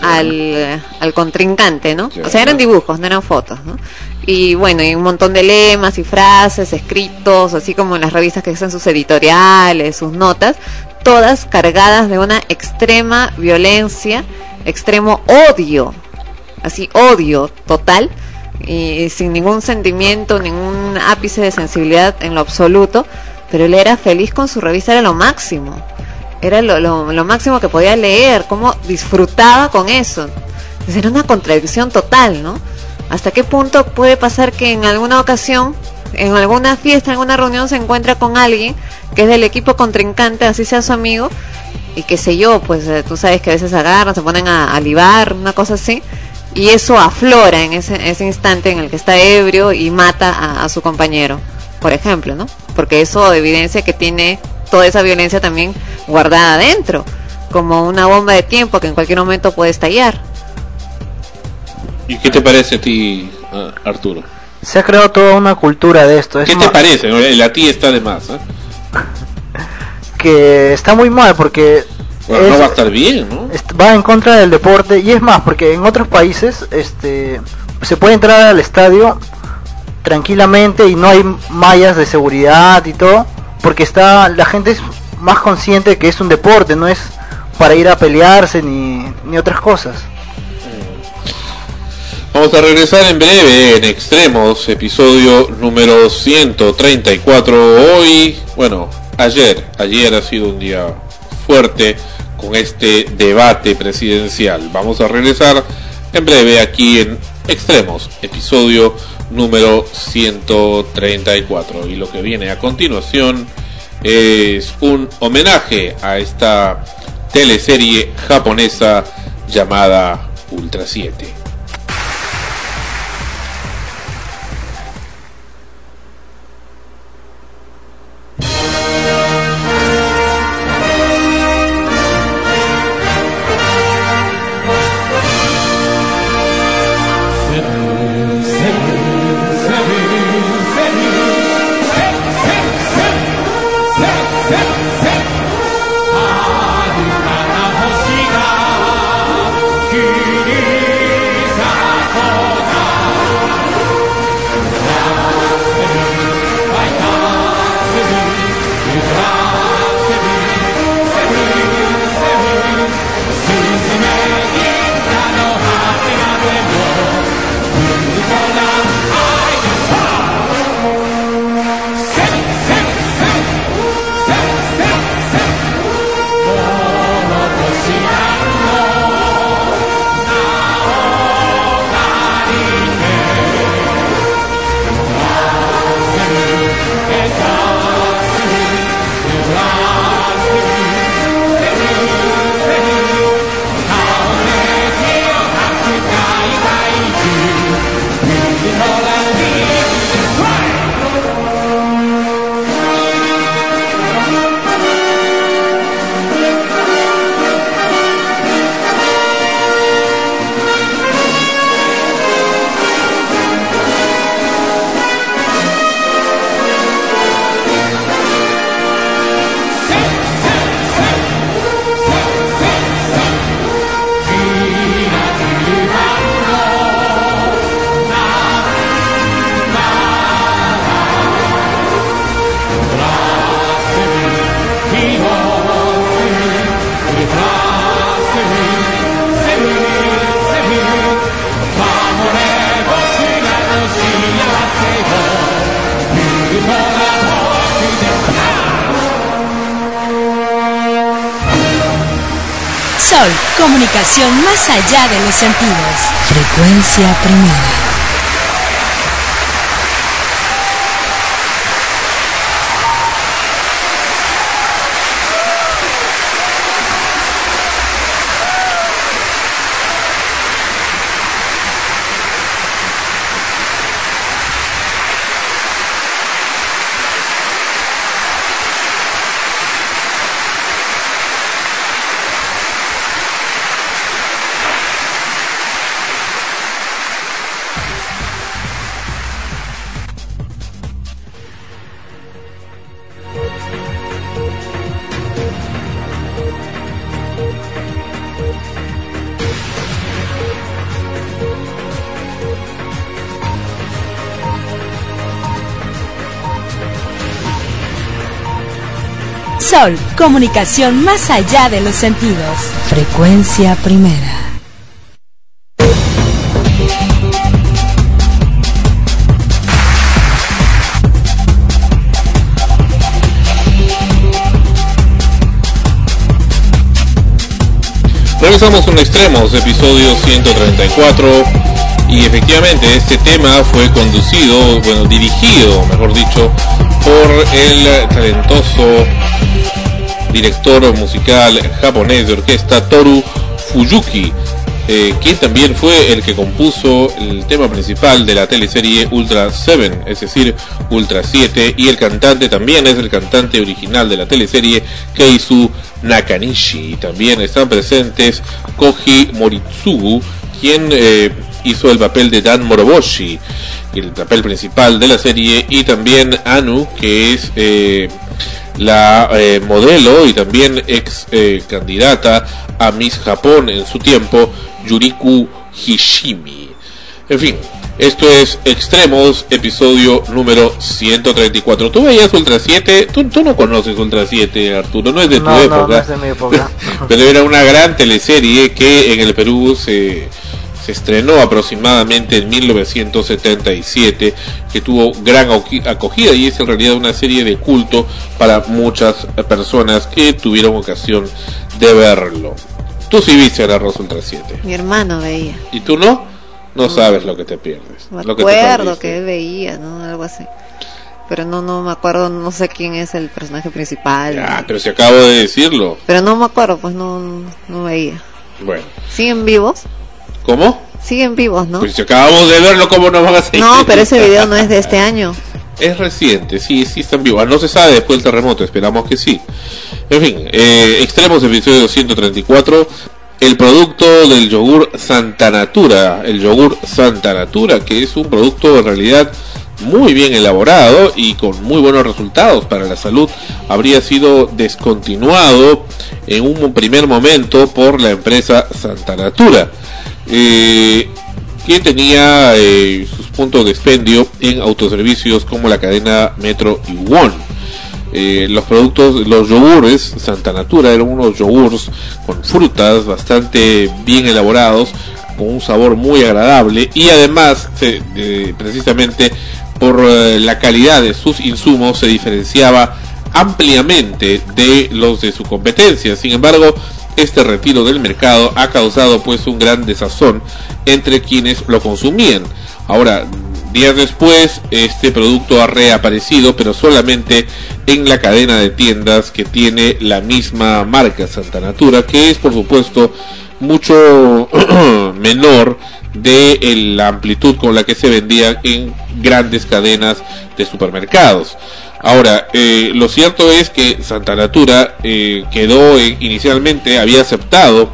al, al contrincante, ¿no? O sea, eran dibujos, no eran fotos, ¿no? Y bueno, y un montón de lemas y frases escritos, así como en las revistas que hacen sus editoriales, sus notas, todas cargadas de una extrema violencia, extremo odio, así odio total, y sin ningún sentimiento, ningún ápice de sensibilidad en lo absoluto, pero él era feliz con su revista, era lo máximo, era lo, lo, lo máximo que podía leer, cómo disfrutaba con eso. Entonces era una contradicción total, ¿no? ¿Hasta qué punto puede pasar que en alguna ocasión, en alguna fiesta, en alguna reunión, se encuentra con alguien que es del equipo contrincante, así sea su amigo, y qué sé yo, pues eh, tú sabes que a veces agarran, se ponen a, a libar, una cosa así, y eso aflora en ese, ese instante en el que está ebrio y mata a, a su compañero, por ejemplo, ¿no? Porque eso evidencia que tiene toda esa violencia también guardada adentro, como una bomba de tiempo que en cualquier momento puede estallar. ¿Y qué te parece a ti, uh, Arturo? Se ha creado toda una cultura de esto. Es ¿Qué más, te parece? El a ti está de más, ¿eh? que está muy mal porque Bueno, es- no va a estar bien, ¿no? est- va en contra del deporte, y es más porque en otros países este se puede entrar al estadio tranquilamente y no hay mallas de seguridad y todo, porque está la gente es más consciente de que es un deporte, no es para ir a pelearse ni, ni otras cosas. Vamos a regresar en breve en Extremos, episodio número ciento treinta y cuatro. Hoy, bueno, ayer, ayer ha sido un día fuerte con este debate presidencial. Vamos a regresar en breve aquí en Extremos, episodio número ciento treinta y cuatro. Y lo que viene a continuación es un homenaje a esta teleserie japonesa llamada Ultra siete. Seven, seven, seven. comunicación más allá de los sentidos. Frecuencia primera. Sol, comunicación más allá de los sentidos. Frecuencia primera. Regresamos con Extremos, episodio ciento treinta y cuatro, y efectivamente este tema fue conducido, bueno, dirigido, mejor dicho, por el talentoso director musical japonés de orquesta Toru Fuyuki, eh, quien también fue el que compuso el tema principal de la teleserie Ultra siete, es decir, Ultra siete, y el cantante también es el cantante original de la teleserie, Keisu Nakanishi. También están presentes Koji Moritsugu, quien eh, hizo el papel de Dan Moroboshi, el papel principal de la serie, y también Anu, que es eh, la eh, modelo y también ex eh, candidata a Miss Japón en su tiempo, Yuriku Hishimi. En fin, esto es Extremos, episodio número ciento treinta y cuatro. ¿Tú veías Ultra siete? Tú, tú no conoces Ultra siete, Arturo, no es de tu no, época. No, no es de mi época. Pero era una gran teleserie que en el Perú se... se estrenó aproximadamente en mil novecientos setenta y siete, que tuvo gran acogida y es en realidad una serie de culto para muchas personas que tuvieron ocasión de verlo. Tú sí viste a Arroz Ultra siete. Mi hermano veía. ¿Y tú no? No sabes lo que te pierdes. Me lo acuerdo que, que él veía, ¿no? Algo así. Pero no, no me acuerdo, no sé quién es el personaje principal. Ah, ¿no? pero si acabo de decirlo. Pero no me acuerdo, pues no, no veía. Bueno. ¿Siguen vivos? ¿Cómo? Siguen vivos, ¿no? Pues si acabamos de verlo, ¿cómo nos van a seguir? No, pero ese video no es de este año. Es reciente, sí, sí están vivos. No se sabe después del terremoto, esperamos que sí. En fin, eh, Extremos, episodio ciento treinta y cuatro. El producto del yogur Santa Natura, el yogur Santa Natura, que es un producto en realidad muy bien elaborado y con muy buenos resultados para la salud, habría sido descontinuado en un primer momento por la empresa Santa Natura, eh, que tenía eh, sus puntos de expendio en autoservicios como la cadena Metro y One. Eh, los productos, los yogures Santa Natura eran unos yogures con frutas bastante bien elaborados, con un sabor muy agradable, y además eh, eh, precisamente por eh, la calidad de sus insumos se diferenciaba ampliamente de los de su competencia. Sin embargo, este retiro del mercado ha causado pues un gran desazón entre quienes lo consumían. Ahora, días después, este producto ha reaparecido, pero solamente en la cadena de tiendas que tiene la misma marca Santa Natura, que es por supuesto mucho menor de la amplitud con la que se vendía en grandes cadenas de supermercados. Ahora, eh, lo cierto es que Santa Natura eh, quedó eh, inicialmente, había aceptado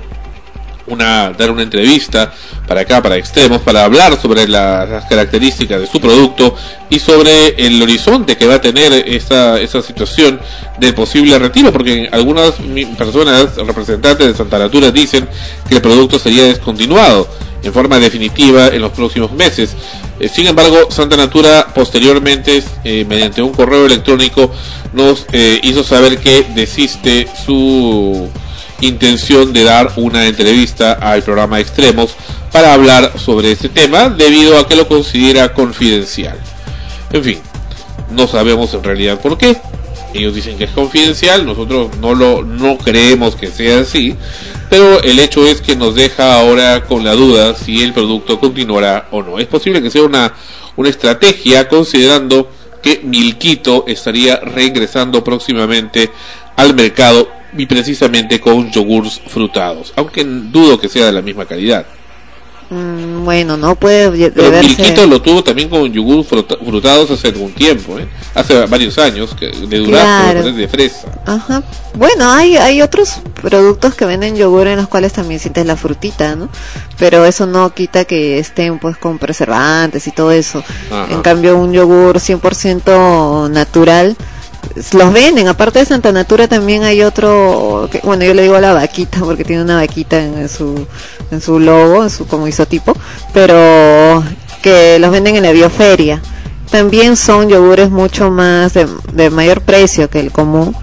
una dar una entrevista para acá, para Extremos, para hablar sobre la, las características de su producto y sobre el horizonte que va a tener esta, esta situación del posible retiro, porque algunas personas, representantes de Santa Natura, dicen que el producto sería descontinuado en forma definitiva en los próximos meses. Eh, sin embargo, Santa Natura posteriormente, eh, mediante un correo electrónico, nos eh, hizo saber que desiste su intención de dar una entrevista al programa Extremos para hablar sobre este tema, debido a que lo considera confidencial. En fin, no sabemos en realidad por qué. Ellos dicen que es confidencial, nosotros no lo no creemos que sea así, pero el hecho es que nos deja ahora con la duda si el producto continuará o no. Es posible que sea una, una estrategia, considerando que Milquito estaría reingresando próximamente al mercado y precisamente con yogures frutados, aunque dudo que sea de la misma calidad. Mm, bueno, no puede Pero deberse... Milquito lo tuvo también con yogur fruta, frutados hace algún tiempo, ¿eh? Hace varios años, que de durazno, Claro. de fresa. Ajá. Bueno, hay hay otros productos que venden yogur en los cuales también sientes la frutita, ¿no? Pero eso no quita que estén pues con preservantes y todo eso. Ajá. En cambio, un yogur cien por ciento natural los venden. Aparte de Santa Natura también hay otro que, bueno, yo le digo a la vaquita porque tiene una vaquita en su en su logo, en su como isotipo, pero que los venden en la bioferia. También son yogures mucho más de, de mayor precio que el común,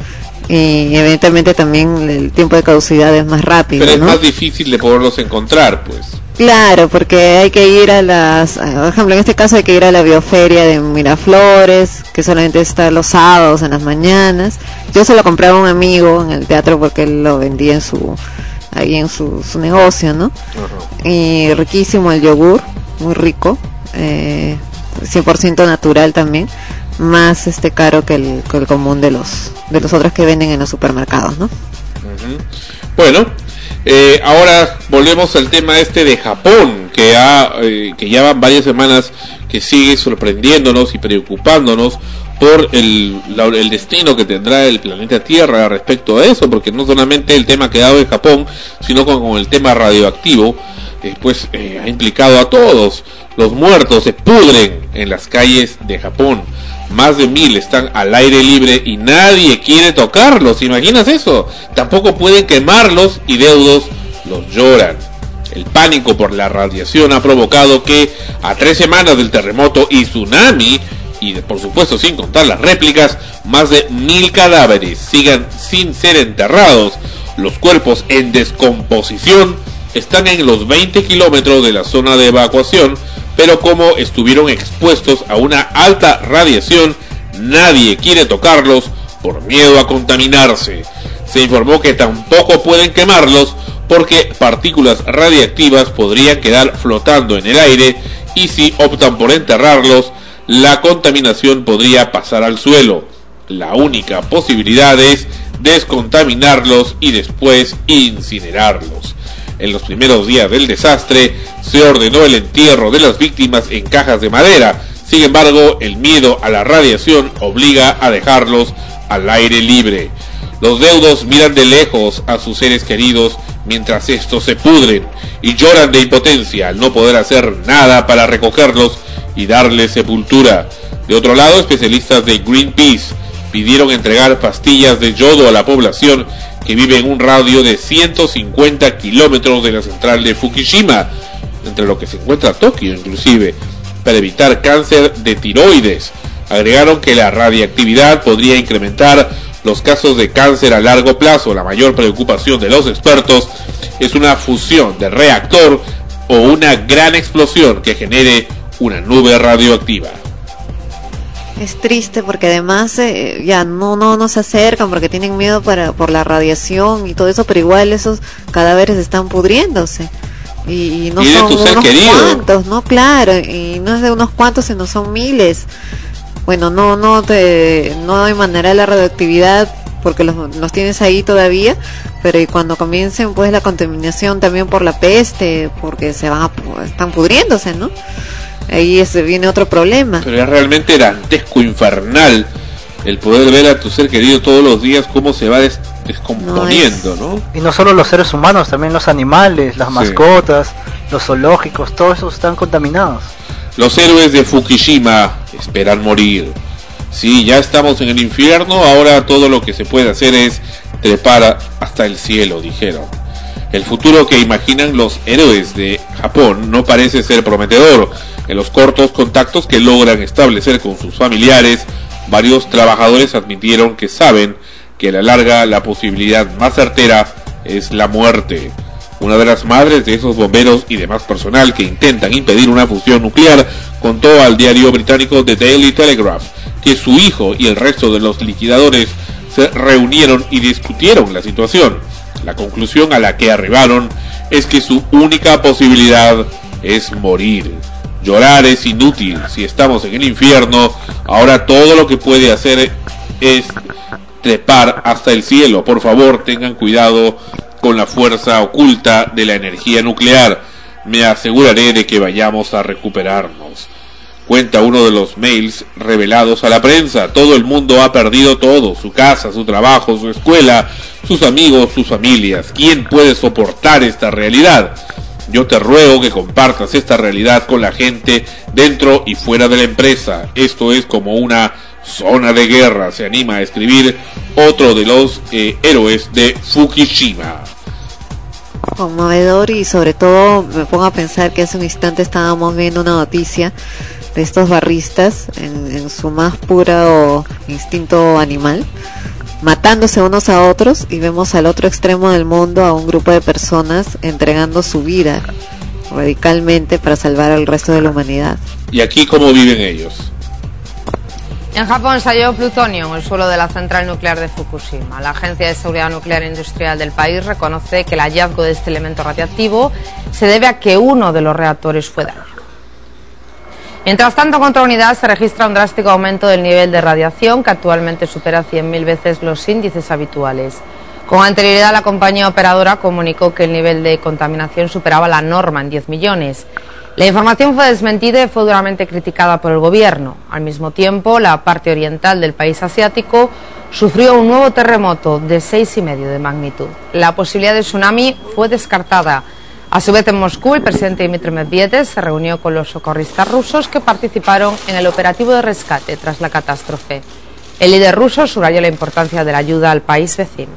y evidentemente también el tiempo de caducidad es más rápido, Pero es ¿no? más difícil de poderlos encontrar, pues. Claro, porque hay que ir a las, por ejemplo, en este caso hay que ir a la bioferia de Miraflores, que solamente está los sábados en las mañanas. Yo se lo compraba a un amigo en el teatro porque él lo vendía en su, ahí en su, su negocio, ¿no? Ajá. Y riquísimo el yogur, muy rico, eh, cien por ciento natural también, más este caro que el, que el común de los, de los otros que venden en los supermercados, ¿no? Ujú. Bueno, eh, ahora volvemos al tema este de Japón, que ha, eh, que ya van varias semanas que sigue sorprendiéndonos y preocupándonos por el, la, el destino que tendrá el planeta Tierra respecto a eso, porque no solamente el tema quedado en Japón, sino con, con el tema radioactivo, eh, pues eh, ha implicado a todos. Los muertos se pudren en las calles de Japón. Más de mil están al aire libre y nadie quiere tocarlos. ¿Imaginas eso? Tampoco pueden quemarlos y deudos los lloran. El pánico por la radiación ha provocado que a tres semanas del terremoto y tsunami, y por supuesto sin contar las réplicas, más de mil cadáveres sigan sin ser enterrados. Los cuerpos en descomposición están en los veinte kilómetros de la zona de evacuación, pero como estuvieron expuestos a una alta radiación, nadie quiere tocarlos por miedo a contaminarse. Se informó que tampoco pueden quemarlos porque partículas radiactivas podrían quedar flotando en el aire, y si optan por enterrarlos, la contaminación podría pasar al suelo. La única posibilidad es descontaminarlos y después incinerarlos. En los primeros días del desastre se ordenó el entierro de las víctimas en cajas de madera. Sin embargo, el miedo a la radiación obliga a dejarlos al aire libre. Los deudos miran de lejos a sus seres queridos mientras estos se pudren y lloran de impotencia al no poder hacer nada para recogerlos y darles sepultura. De otro lado, especialistas de Greenpeace pidieron entregar pastillas de yodo a la población que vive en un radio de ciento cincuenta kilómetros de la central de Fukushima, entre lo que se encuentra Tokio inclusive, para evitar cáncer de tiroides. Agregaron que la radiactividad podría incrementar los casos de cáncer a largo plazo. La mayor preocupación de los expertos es una fusión de reactor o una gran explosión que genere una nube radioactiva. Es triste porque además eh, ya no no no se acercan porque tienen miedo para por la radiación y todo eso, pero igual esos cadáveres están pudriéndose y, y no Y de son tu ser unos querido. cuantos, no, claro, y no es de unos cuantos, sino son miles. Bueno, no no te no hay manera de la radioactividad porque los, los tienes ahí todavía, pero y cuando comiencen pues la contaminación también por la peste, porque se van a, están pudriéndose, ¿no? Ahí es, viene otro problema. Pero es realmente dantesco, infernal, el poder ver a tu ser querido todos los días cómo se va des- descomponiendo, ¿no? Y no solo los seres humanos, también los animales, las Sí. mascotas, los zoológicos, todos esos están contaminados. Los héroes de Fukushima esperan morir. Sí, ya estamos en el infierno, ahora todo lo que se puede hacer es trepar hasta el cielo, dijeron. El futuro que imaginan los héroes de Japón no parece ser prometedor. En los cortos contactos que logran establecer con sus familiares, varios trabajadores admitieron que saben que a la larga la posibilidad más certera es la muerte. Una de las madres de esos bomberos y demás personal que intentan impedir una fusión nuclear contó al diario británico The Daily Telegraph que su hijo y el resto de los liquidadores se reunieron y discutieron la situación. La conclusión a la que arribaron es que su única posibilidad es morir. Llorar es inútil. Si estamos en el infierno, ahora todo lo que puede hacer es trepar hasta el cielo. Por favor, tengan cuidado con la fuerza oculta de la energía nuclear. Me aseguraré de que vayamos a recuperarnos. Cuenta uno de los mails revelados a la prensa. Todo el mundo ha perdido todo: su casa, su trabajo, su escuela, sus amigos, sus familias. ¿Quién puede soportar esta realidad? Yo te ruego que compartas esta realidad con la gente dentro y fuera de la empresa. Esto es como una zona de guerra, se anima a escribir otro de los eh, héroes de Fukushima. Conmovedor, y sobre todo me pongo a pensar que hace un instante estábamos viendo una noticia de estos barristas en, en su más puro instinto animal, matándose unos a otros, y vemos al otro extremo del mundo a un grupo de personas entregando su vida radicalmente para salvar al resto de la humanidad. ¿Y aquí cómo viven ellos? En Japón se halló plutonio en el suelo de la central nuclear de Fukushima. La Agencia de Seguridad Nuclear e Industrial del país reconoce que el hallazgo de este elemento radiactivo se debe a que uno de los reactores fue dañado. Mientras tanto, en otra unidad se registra un drástico aumento del nivel de radiación, que actualmente supera cien mil veces los índices habituales. Con anterioridad, la compañía operadora comunicó que el nivel de contaminación superaba la norma en diez millones. La información fue desmentida y fue duramente criticada por el gobierno. Al mismo tiempo, la parte oriental del país asiático sufrió un nuevo terremoto de seis y medio de magnitud. La posibilidad de tsunami fue descartada. A su vez, en Moscú, el presidente Dmitry Medvedev se reunió con los socorristas rusos que participaron en el operativo de rescate tras la catástrofe. El líder ruso subrayó la importancia de la ayuda al país vecino.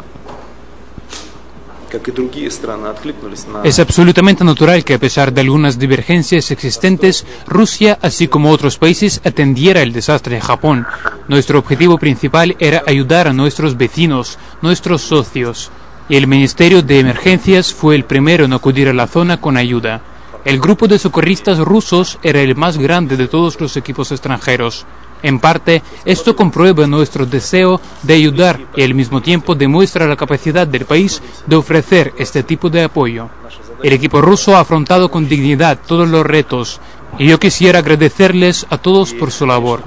Es absolutamente natural que, a pesar de algunas divergencias existentes, Rusia, así como otros países, atendiera el desastre en Japón. Nuestro objetivo principal era ayudar a nuestros vecinos, nuestros socios. Y el Ministerio de Emergencias fue el primero en acudir a la zona con ayuda. El grupo de socorristas rusos era el más grande de todos los equipos extranjeros. En parte, esto comprueba nuestro deseo de ayudar y al mismo tiempo demuestra la capacidad del país de ofrecer este tipo de apoyo. El equipo ruso ha afrontado con dignidad todos los retos y yo quisiera agradecerles a todos por su labor.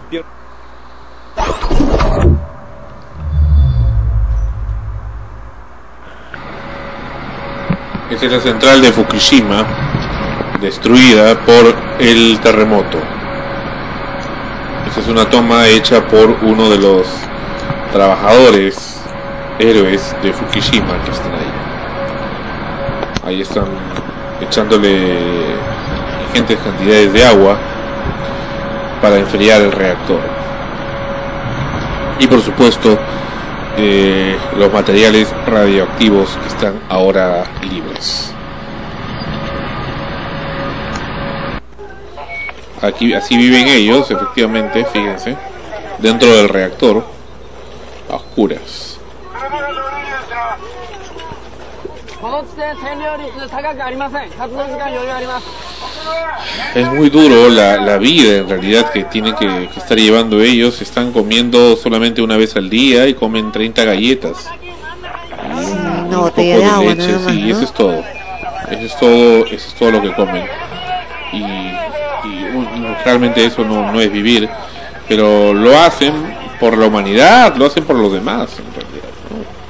Esta es la central de Fukushima, destruida por el terremoto. Esta es una toma hecha por uno de los trabajadores héroes de Fukushima que están ahí. Ahí están echándole ingentes cantidades de agua para enfriar el reactor. Y por supuesto, Eh, los materiales radioactivos que están ahora libres. Aquí así viven ellos, efectivamente, fíjense, dentro del reactor, a oscuras. Es muy duro la, la vida en realidad que tienen que, que estar llevando ellos. Están comiendo solamente una vez al día y comen treinta galletas y Una un botella poco de agua, leche, nada más, sí, ¿no? eso es todo. Eso es todo, eso es todo lo que comen. Y, y uh, realmente eso no, no es vivir, pero lo hacen por la humanidad, lo hacen por los demás en realidad, ¿no?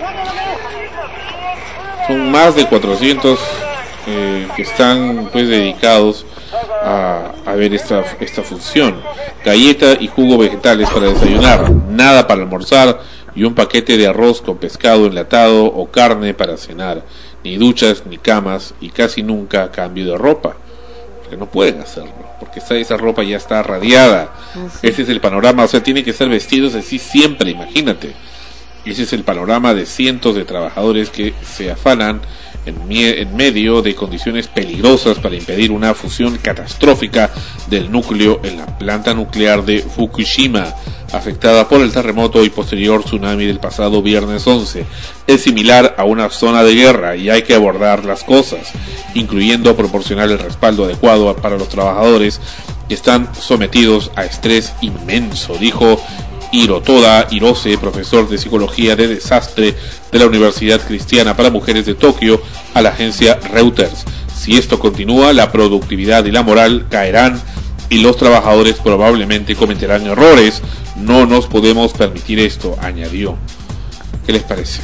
Son más de cuatrocientos eh, que están pues dedicados a, a ver esta, esta función. Galleta y jugo vegetales para desayunar, nada para almorzar y un paquete de arroz con pescado enlatado o carne para cenar. Ni duchas ni camas y casi nunca cambio de ropa, porque no pueden hacerlo, porque esa, esa ropa ya está radiada. Ese es el panorama, o sea, tienen que ser vestidos así siempre, imagínate. Ese es el panorama de cientos de trabajadores que se afanan en, mie- en medio de condiciones peligrosas para impedir una fusión catastrófica del núcleo en la planta nuclear de Fukushima, afectada por el terremoto y posterior tsunami del pasado viernes once. Es similar a una zona de guerra y hay que abordar las cosas, incluyendo proporcionar el respaldo adecuado para los trabajadores que están sometidos a estrés inmenso, dijo Hirotoda Hirose, profesor de Psicología de Desastre de la Universidad Cristiana para Mujeres de Tokio, a la agencia Reuters. Si esto continúa, la productividad y la moral caerán y los trabajadores probablemente cometerán errores. No nos podemos permitir esto, añadió. ¿Qué les parece?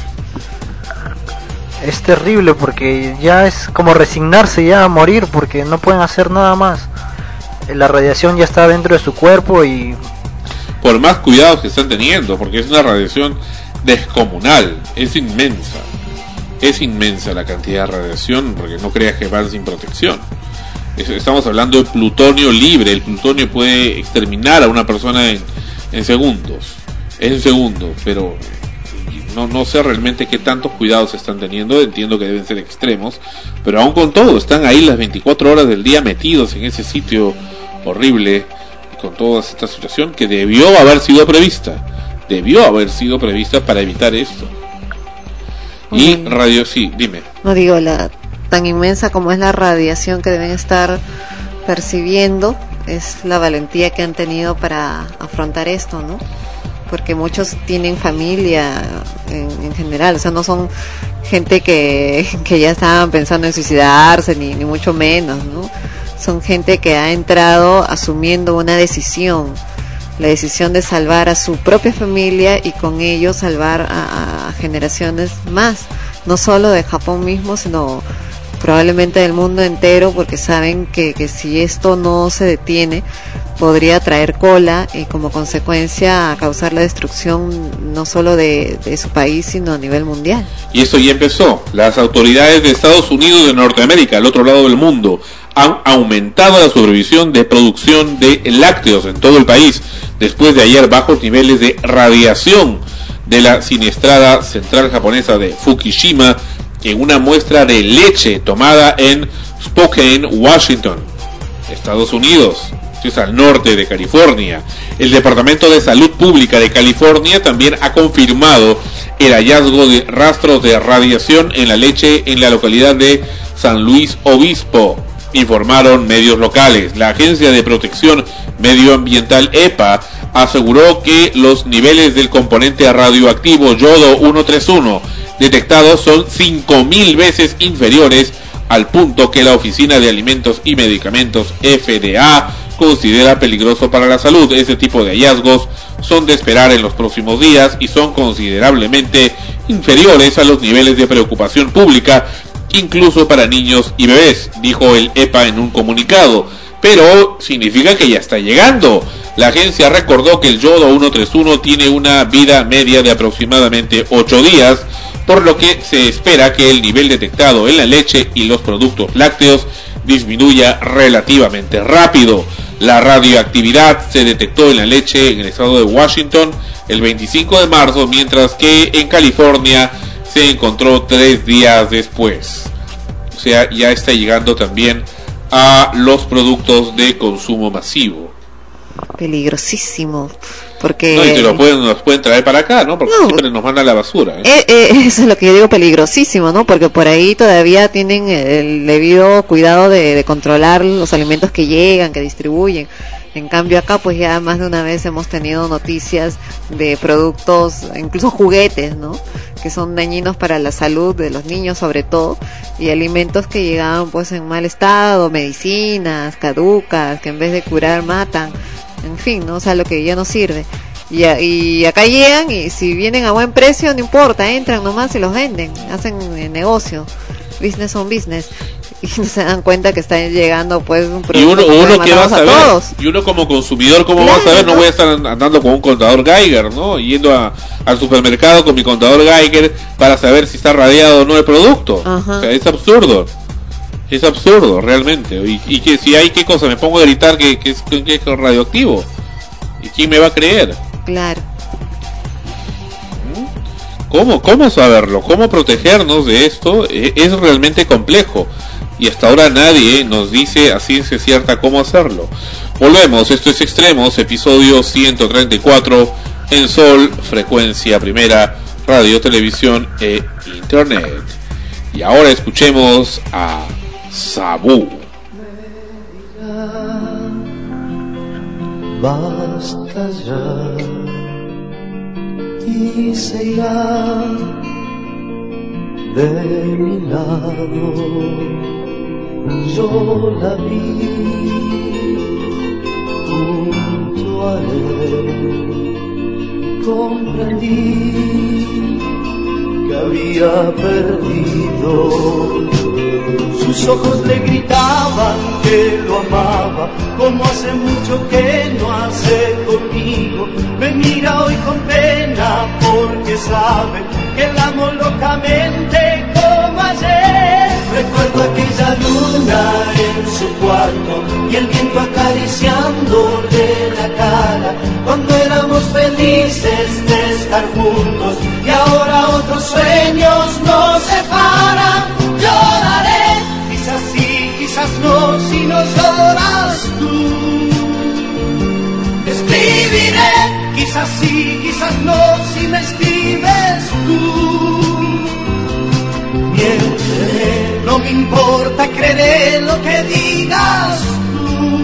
Es terrible porque ya es como resignarse ya a morir porque no pueden hacer nada más. La radiación ya está dentro de su cuerpo y... Por más cuidados que están teniendo, porque es una radiación descomunal, es inmensa. Es inmensa la cantidad de radiación, porque no creas que van sin protección. Estamos hablando de plutonio libre. El plutonio puede exterminar a una persona en, en segundos. En segundos, pero no, no sé realmente qué tantos cuidados están teniendo. Entiendo que deben ser extremos, pero aún con todo, están ahí las veinticuatro horas del día metidos en ese sitio horrible, con toda esta situación que debió haber sido prevista. Debió haber sido prevista para evitar esto. Y okay. radio, sí, dime. No digo, la tan inmensa como es la radiación que deben estar percibiendo, es la valentía que han tenido para afrontar esto, ¿no? Porque muchos tienen familia en, en general, o sea, no son gente que, que ya estaban pensando en suicidarse, ni, ni mucho menos, ¿no? Son gente que ha entrado asumiendo una decisión, la decisión de salvar a su propia familia y con ello salvar a, a generaciones más, no solo de Japón mismo, sino probablemente del mundo entero, porque saben que, que si esto no se detiene podría traer cola y como consecuencia causar la destrucción no solo de, de su país, sino a nivel mundial. Y esto ya empezó. Las autoridades de Estados Unidos y de Norteamérica, al otro lado del mundo, han aumentado la supervisión de producción de lácteos en todo el país, después de hallar bajos niveles de radiación de la siniestrada central japonesa de Fukushima en una muestra de leche tomada en Spokane, Washington, Estados Unidos. Es al norte de California. El Departamento de Salud Pública de California también ha confirmado el hallazgo de rastros de radiación en la leche en la localidad de San Luis Obispo, informaron medios locales. La Agencia de Protección Medioambiental E P A aseguró que los niveles del componente radioactivo yodo ciento treinta y uno detectados son cinco mil veces inferiores al punto que la Oficina de Alimentos y Medicamentos F D A considera peligroso para la salud. Ese tipo de hallazgos son de esperar en los próximos días y son considerablemente inferiores a los niveles de preocupación pública, incluso para niños y bebés, dijo el E P A en un comunicado. Pero significa que ya está llegando. La agencia recordó que el yodo ciento treinta y uno tiene una vida media de aproximadamente ocho días, por lo que se espera que el nivel detectado en la leche y los productos lácteos disminuya relativamente rápido. La radioactividad se detectó en la leche en el estado de Washington el veinticinco de marzo, mientras que en California se encontró tres días después. O sea, ya está llegando también a los productos de consumo masivo. Peligrosísimo, porque... No, y te lo pueden, nos pueden traer para acá, ¿no? Porque no, siempre nos mandan la basura. ¿eh? Eh, eh, eso es lo que yo digo, peligrosísimo, ¿no? Porque por ahí todavía tienen el debido cuidado de, de controlar los alimentos que llegan, que distribuyen. En cambio acá pues ya más de una vez hemos tenido noticias de productos, incluso juguetes, ¿no? Que son dañinos para la salud de los niños sobre todo, y alimentos que llegaban pues en mal estado, medicinas caducas que en vez de curar matan, en fin, ¿no? O sea, lo que ya no sirve. Y, y acá llegan y si vienen a buen precio no importa, entran nomás y los venden, hacen el negocio, business on business. Y no se dan cuenta que están llegando pues un producto. Y uno, uno que va a saber, a y uno como consumidor, ¿cómo claro, va a saber? No voy a estar andando con un contador Geiger, ¿no? Yendo a, al supermercado con mi contador Geiger para saber si está radiado o no el producto. Ajá. O sea, es absurdo. Es absurdo, realmente. Y, y que si hay, ¿qué cosa? Me pongo a gritar que, que, es, que es radioactivo. ¿Y quién me va a creer? Claro. ¿Cómo, cómo saberlo? ¿Cómo protegernos de esto? Es, es realmente complejo. Y hasta ahora nadie nos dice a ciencia cierta cómo hacerlo. Volvemos, esto es Extremos, episodio ciento treinta y cuatro, en Sol, frecuencia primera, radio, televisión e internet. Y ahora escuchemos a Sabu. Basta ya así se irá de mi lado. Yo la vi junto a él, comprendí que había perdido. Sus ojos le gritaban que lo amaba, como hace mucho que no hace conmigo. Me mira hoy con pena porque sabe que la amo locamente como ayer. Recuerdo aquella luna en su cuarto y el viento acariciándole la cara, cuando éramos felices de estar juntos y ahora otros sueños nos separan. Lloraré, quizás sí, quizás no, si no lloras tú. Escribiré, quizás sí, quizás no, si me escribes tú. Miénteme, no me importa, creeré lo que digas tú.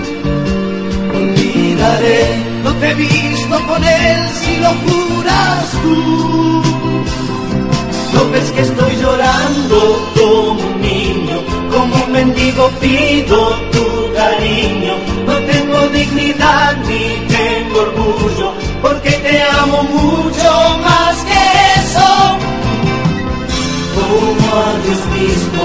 Olvidaré, no te he visto con él, si lo juras tú. ¿No ves que estoy llorando como un niño? Como un mendigo pido tu cariño. No tengo dignidad ni tengo orgullo, porque te amo mucho más que eso. Como a Dios mismo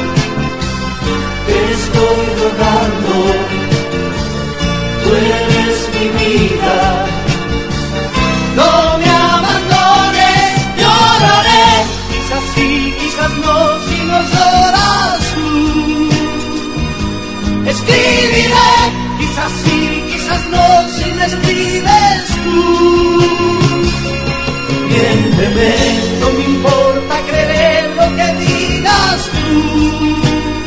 te estoy rogando, tú eres mi vida, no me abandones. Lloraré, quizás sí, quizás no, si no lloras tú. Escribiré, quizás sí, quizás no, si me escribes tú. Miénteme, no me importa, creeré lo que digas tú.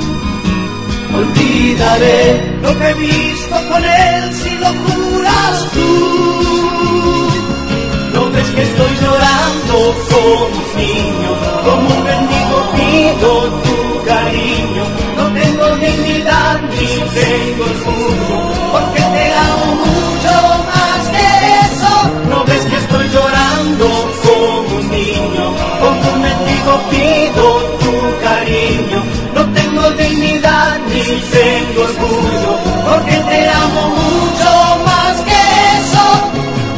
Olvidaré lo que he visto con él, si lo juras tú. No ves que estoy llorando como un niño, como un mendigo pido tu cariño. No tengo dignidad ni tengo orgullo, porque te amo mucho más que eso. No ves que estoy llorando como un niño, como un mendigo pido tu cariño. No tengo dignidad ni tengo orgullo, porque te amo mucho más que eso.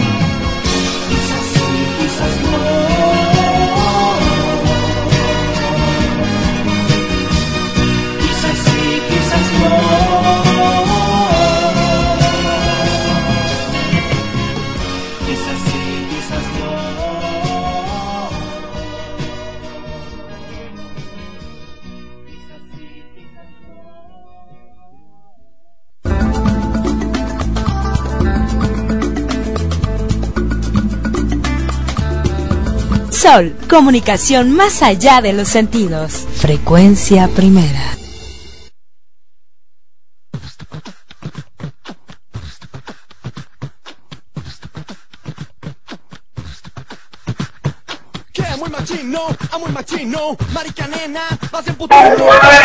Sol, comunicación más allá de los sentidos. Frecuencia primera. Que muy machino, a muy machino, marica nena, vas en puto. Hola,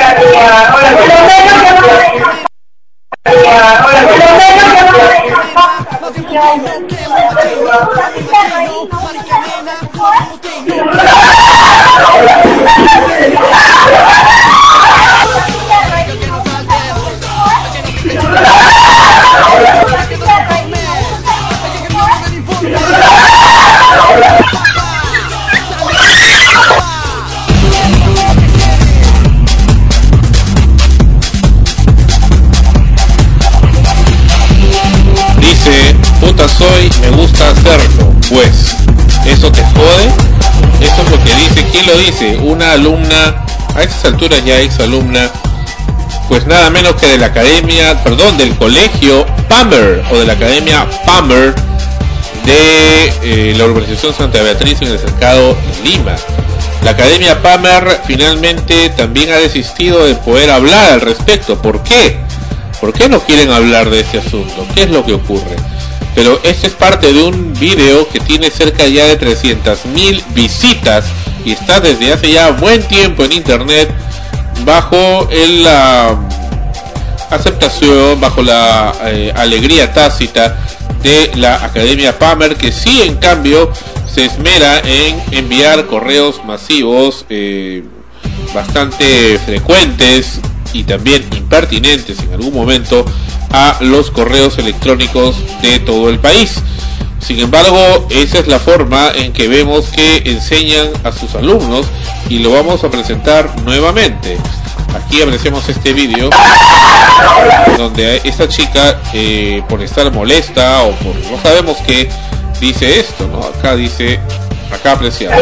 Dice, puta soy, me gusta hacerlo. Pues, ¿eso te jode? Eso es lo que dice. ¿Quién lo dice? Una alumna, a estas alturas ya ex alumna, pues nada menos que de la academia, perdón, del colegio Palmer, o de la academia Palmer de eh, la urbanización Santa Beatriz en el cercado Lima. La academia Palmer finalmente también ha desistido de poder hablar al respecto. ¿Por qué? ¿Por qué no quieren hablar de este asunto? ¿Qué es lo que ocurre? Pero este es parte de un video que tiene cerca ya de trescientas mil visitas y está desde hace ya buen tiempo en internet bajo el, la aceptación, bajo la eh, alegría tácita de la Academia Palmer, que sí en cambio se esmera en enviar correos masivos eh, bastante frecuentes y también impertinentes en algún momento a los correos electrónicos de todo el país. Sin embargo, esa es la forma en que vemos que enseñan a sus alumnos y lo vamos a presentar nuevamente. Aquí apreciamos este vídeo donde esta chica, eh, por estar molesta o por no sabemos qué, dice esto, ¿no? Acá dice, acá apreciamos.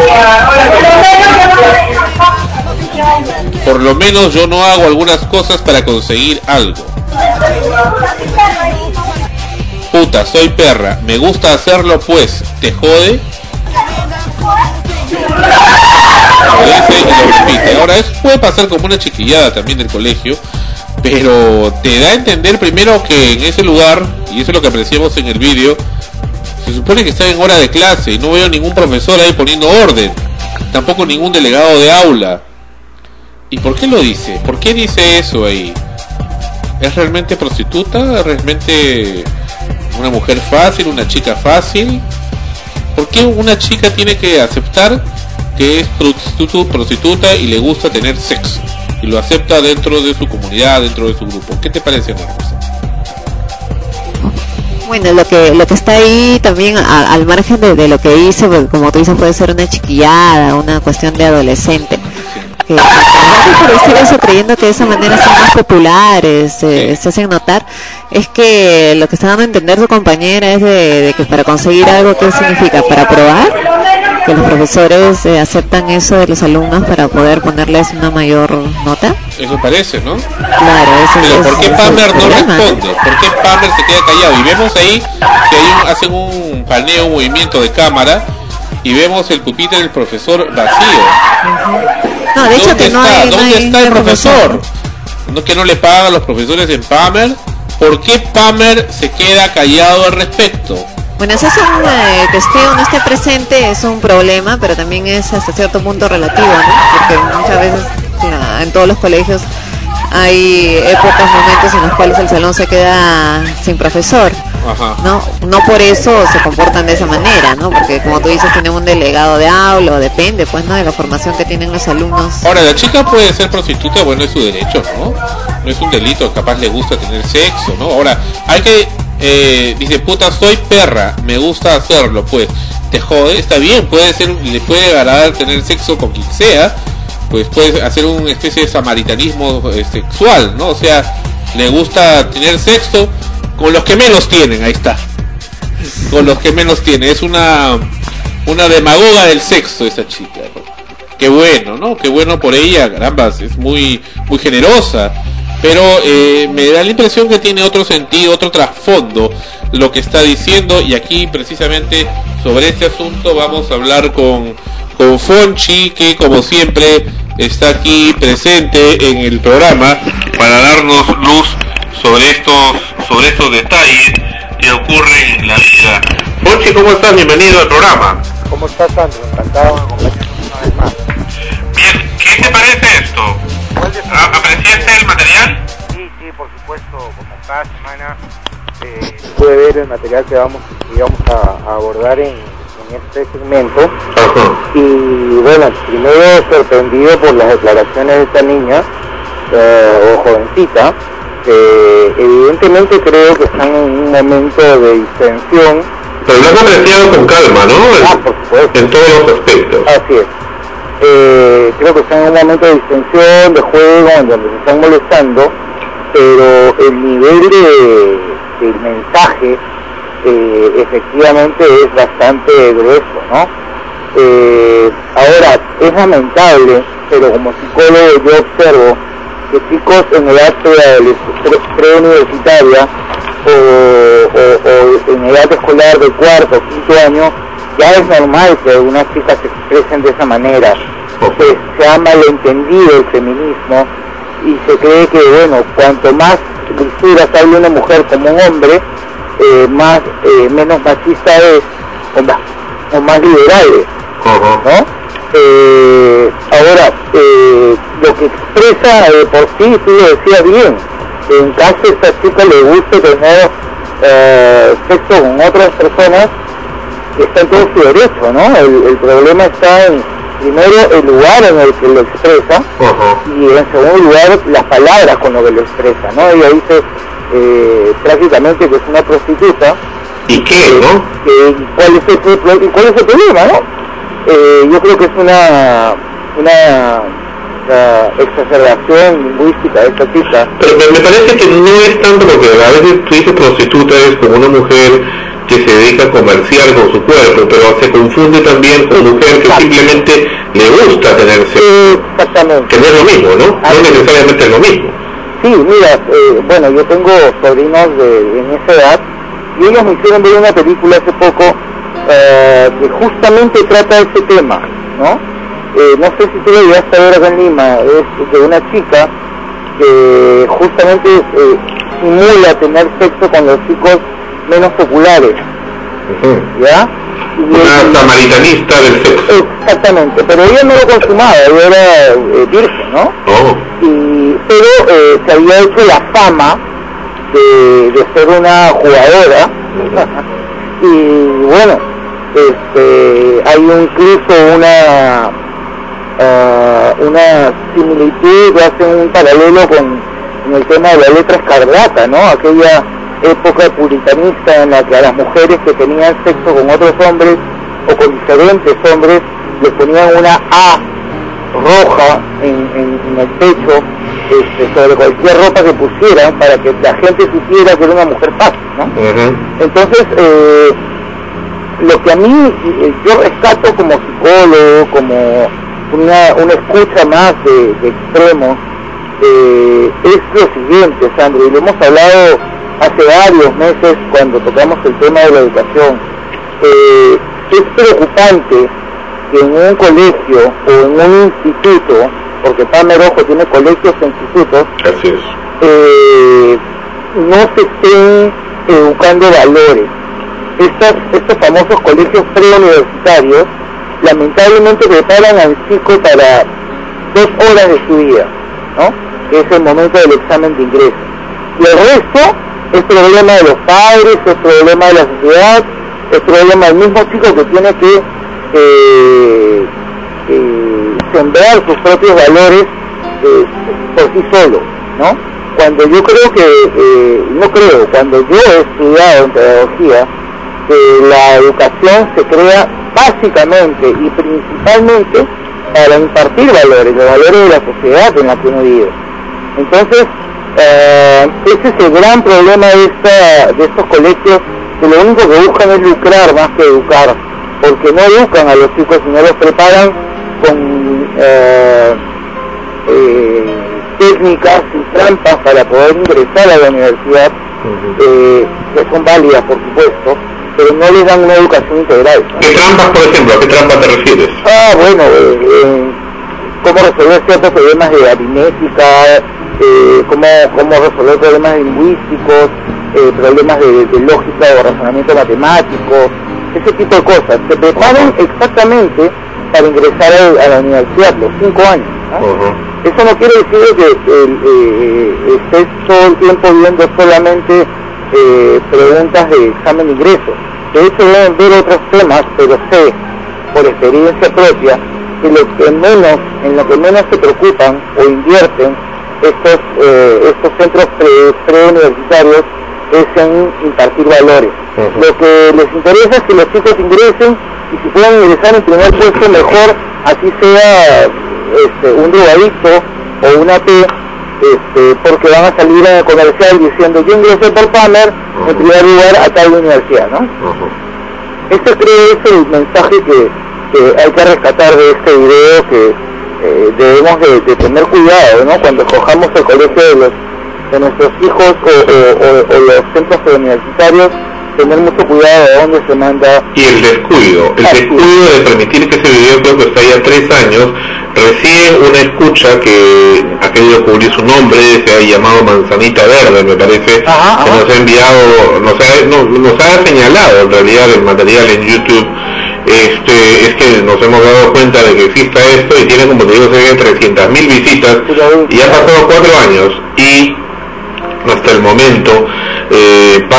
Por lo menos yo no hago algunas cosas para conseguir algo. Puta, soy perra, me gusta hacerlo pues, ¿te jode? Lo dice y lo repite. Ahora, eso puede pasar como una chiquillada también del colegio, pero te da a entender primero que en ese lugar, y eso es lo que apreciamos en el vídeo, se supone que está en hora de clase y no veo ningún profesor ahí poniendo orden, tampoco ningún delegado de aula. ¿Y por qué lo dice? ¿Por qué dice eso ahí? ¿Es realmente prostituta? ¿Es realmente una mujer fácil, una chica fácil? ¿Por qué una chica tiene que aceptar que es prostitu- prostituta y le gusta tener sexo? Y lo acepta dentro de su comunidad, dentro de su grupo. ¿Qué te parece, Norma? Bueno, lo que lo que está ahí también a, al margen de, de lo que hizo, porque como tú dices, puede ser una chiquillada, una cuestión de adolescente. Que, por decir eso, creyendo que de esa manera son más populares, eh, se hacen notar, es que lo que está dando a entender su compañera es de, de que para conseguir algo, ¿qué significa? Para probar, que los profesores eh, aceptan eso de los alumnos para poder ponerles una mayor nota. Eso parece, ¿no? Claro, eso Pero es. ¿por qué es Palmer no problema, responde? ¿no? ¿Por qué Palmer se queda callado? Y vemos ahí que hay un, hacen un paneo, un movimiento de cámara y vemos el pupitre del profesor vacío. No, de hecho ¿Dónde que no está? hay, ¿Dónde no hay está el profesor? profesor? ¿No que no le pagan a los profesores en Palmer? ¿Por qué Palmer se queda callado al respecto? Bueno, eso es un eh, que esté o no esté presente, es un problema, pero también es hasta cierto punto relativo, ¿no? Porque muchas veces la, en todos los colegios hay épocas, momentos en los cuales el salón se queda sin profesor. Ajá. No, no por eso se comportan de esa manera, ¿no? Porque como tú dices, tienen un delegado de aula, o depende, pues, ¿no? De la formación que tienen los alumnos. Ahora, la chica puede ser prostituta, bueno, es su derecho, ¿no? No es un delito, capaz le gusta tener sexo, ¿no? Ahora, hay que, eh, dice, puta, soy perra, me gusta hacerlo, pues, te jode, está bien, puede ser, le puede agradar tener sexo con quien sea, pues puede hacer una especie de samaritanismo eh, sexual, ¿no? O sea, le gusta tener sexo con los que menos tienen, ahí está, con los que menos tienen, es una una demagoga del sexo esa chica, ¿no? Qué bueno, ¿no? Qué bueno por ella, caramba, es muy muy generosa, pero eh, me da la impresión que tiene otro sentido, otro trasfondo lo que está diciendo, y aquí precisamente sobre este asunto vamos a hablar con con Fonchi, que como siempre está aquí presente en el programa para darnos luz sobre estos sobre estos detalles que ocurren en la vida. Fonchi, ¿cómo estás? Bienvenido al programa. ¿Cómo estás, Sandro? Encantado de acompañarnos una vez más. Bien, ¿qué te parece esto? ¿Apreciaste el material? Sí, sí, por supuesto, como cada semana eh, puede ver el material que vamos, que vamos a, a abordar en, en este segmento. Ajá. Y bueno, primero sorprendido por las declaraciones de esta niña, eh, o jovencita, que evidentemente creo que están en un momento de distensión. Pero lo has apreciado con calma, ¿no? Ah, por supuesto. En todos los aspectos. Así es. Eh, creo que están en un momento de distensión, de juego, en donde se están molestando, pero el nivel de, del mensaje eh, efectivamente es bastante grueso, ¿no? Eh, ahora, es lamentable, pero como psicólogo yo observo que chicos en edad preuniversitaria o, o, o en edad escolar de cuarto o quinto año, ya es normal que algunas chicas se expresen de esa manera. Pues se ha malentendido el feminismo y se cree que, bueno, cuanto más lisuras hable una mujer como un hombre, eh, más eh, menos machista es, o más, o más liberal es, ¿no? Eh, ahora, eh, lo que expresa eh, por sí, tú lo decías bien, en caso a esta chica le guste tener eh, sexo con otras personas, está en todo su derecho, ¿no? El, el problema está en, primero, el lugar en el que lo expresa, uh-huh. y en segundo lugar, las palabras con lo que lo expresa, ¿no? Ella dice eh, prácticamente que es una prostituta. ¿Y qué, eh, no? Eh, ¿cuál, es el, ¿Cuál es el problema, no? Eh, yo creo que es una... una la exacerbación lingüística de esta chica. Pero me, me parece que no es tanto, porque a veces tú dices prostituta es como una mujer que se dedica a comerciar con su cuerpo, pero se confunde también con mujer que simplemente le gusta tener sexo. Exactamente. Que no es lo mismo, ¿no? No necesariamente es lo mismo. Sí, mira, eh, bueno, yo tengo sobrinos de, en esa edad, y ellos me hicieron ver una película hace poco eh, que justamente trata ese tema, ¿no? Eh, no sé si tú lo llegaste a ver acá en Lima, es de una chica que justamente eh, simula tener sexo con los chicos menos populares, uh-huh. ¿ya? Y una samaritanista del sexo. Exactamente, pero ella no lo consumaba, ella era eh, virgen, ¿no? Oh. Y, pero eh, se había hecho la fama de, de ser una jugadora, uh-huh. y bueno, este, hay incluso una... Uh, una similitud, hacen un paralelo con, con el tema de la letra escarlata, ¿no? Aquella época puritanista en la que a las mujeres que tenían sexo con otros hombres o con diferentes hombres les ponían una A roja en, en, en el pecho, este, sobre cualquier ropa que pusieran, para que la gente supiera que era una mujer fácil, ¿no? Uh-huh. Entonces, eh, lo que a mí, eh, yo rescato como psicólogo, como Una, una escucha más de, de extremos, eh, es lo siguiente, Sandro, y lo hemos hablado hace varios meses cuando tocamos el tema de la educación. Eh, es preocupante que en un colegio o en un instituto, porque Palmer Ojo tiene colegios e institutos, así es, eh, no se estén educando valores. Estos, estos famosos colegios preuniversitarios lamentablemente preparan al chico para dos horas de su vida, ¿no? Que es el momento del examen de ingreso. Y el resto es problema de los padres, es problema de la sociedad, es problema del mismo chico que tiene que eh, eh, sembrar sus propios valores eh, por sí solo, ¿no? Cuando yo creo que, eh, no creo, cuando yo he estudiado en pedagogía, que la educación se crea básicamente y principalmente para impartir valores, los valores de la sociedad en la que uno vive. Entonces, eh, ese es el gran problema de, esta, de estos colegios, que lo único que buscan es lucrar más que educar, porque no educan a los chicos, sino los preparan con eh, eh, técnicas y trampas para poder ingresar a la universidad, eh, que son válidas, por supuesto, pero no les dan una educación integral, ¿no? ¿Qué trampas, por ejemplo? ¿A qué trampas te refieres? Ah, bueno, eh, eh, cómo resolver ciertos problemas de aritmética, eh, cómo, cómo resolver problemas lingüísticos, eh, problemas de, de lógica o razonamiento matemático, ese tipo de cosas. Se preparan exactamente para ingresar a, a la universidad, los cinco años, ¿no? Uh-huh. Eso no quiere decir que eh, eh, estés todo el tiempo viendo solamente Eh, preguntas de examen de ingreso. De hecho deben ver otros temas, pero sé por experiencia propia que lo que menos, en lo que menos se preocupan o invierten estos eh, estos centros pre, preuniversitarios es en impartir valores. Uh-huh. Lo que les interesa es que los chicos ingresen, y si pueden ingresar en primer puesto mejor, así sea este, un drogadicto o una P, Este, porque van a salir a comercial diciendo yo ingresé por Palmer uh-huh. en primer lugar a tal universidad, ¿no? Uh-huh. Este creo es el mensaje que, que hay que rescatar de este video, que eh, debemos de, de tener cuidado, ¿no? Cuando escojamos el colegio de, los, de nuestros hijos o, o, o, o los centros universitarios, tener mucho cuidado de dónde se manda. Y el descuido, el Así. descuido de permitir que ese video, creo que está ya tres años, recién una escucha que ha querido cubrir su nombre, se ha llamado Manzanita Verde, me parece, ajá, que ajá. nos ha enviado, nos ha, no, nos ha señalado en realidad el material en YouTube. Este, es que nos hemos dado cuenta de que exista esto y tiene, como te digo, trescientas mil visitas y ha pasado cuatro años y hasta el momento eh, Pam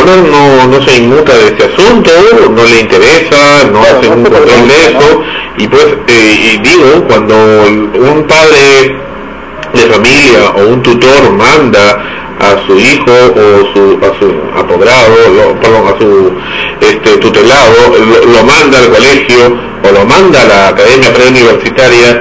McDonald's no, no se inmuta de este asunto, no le interesa, no hace un control de eso, y pues, eh, y digo, cuando un padre de familia o un tutor manda a su hijo o su, a su apoderado, lo, perdón, a su este, tutelado, lo, lo manda al colegio o lo manda a la academia preuniversitaria,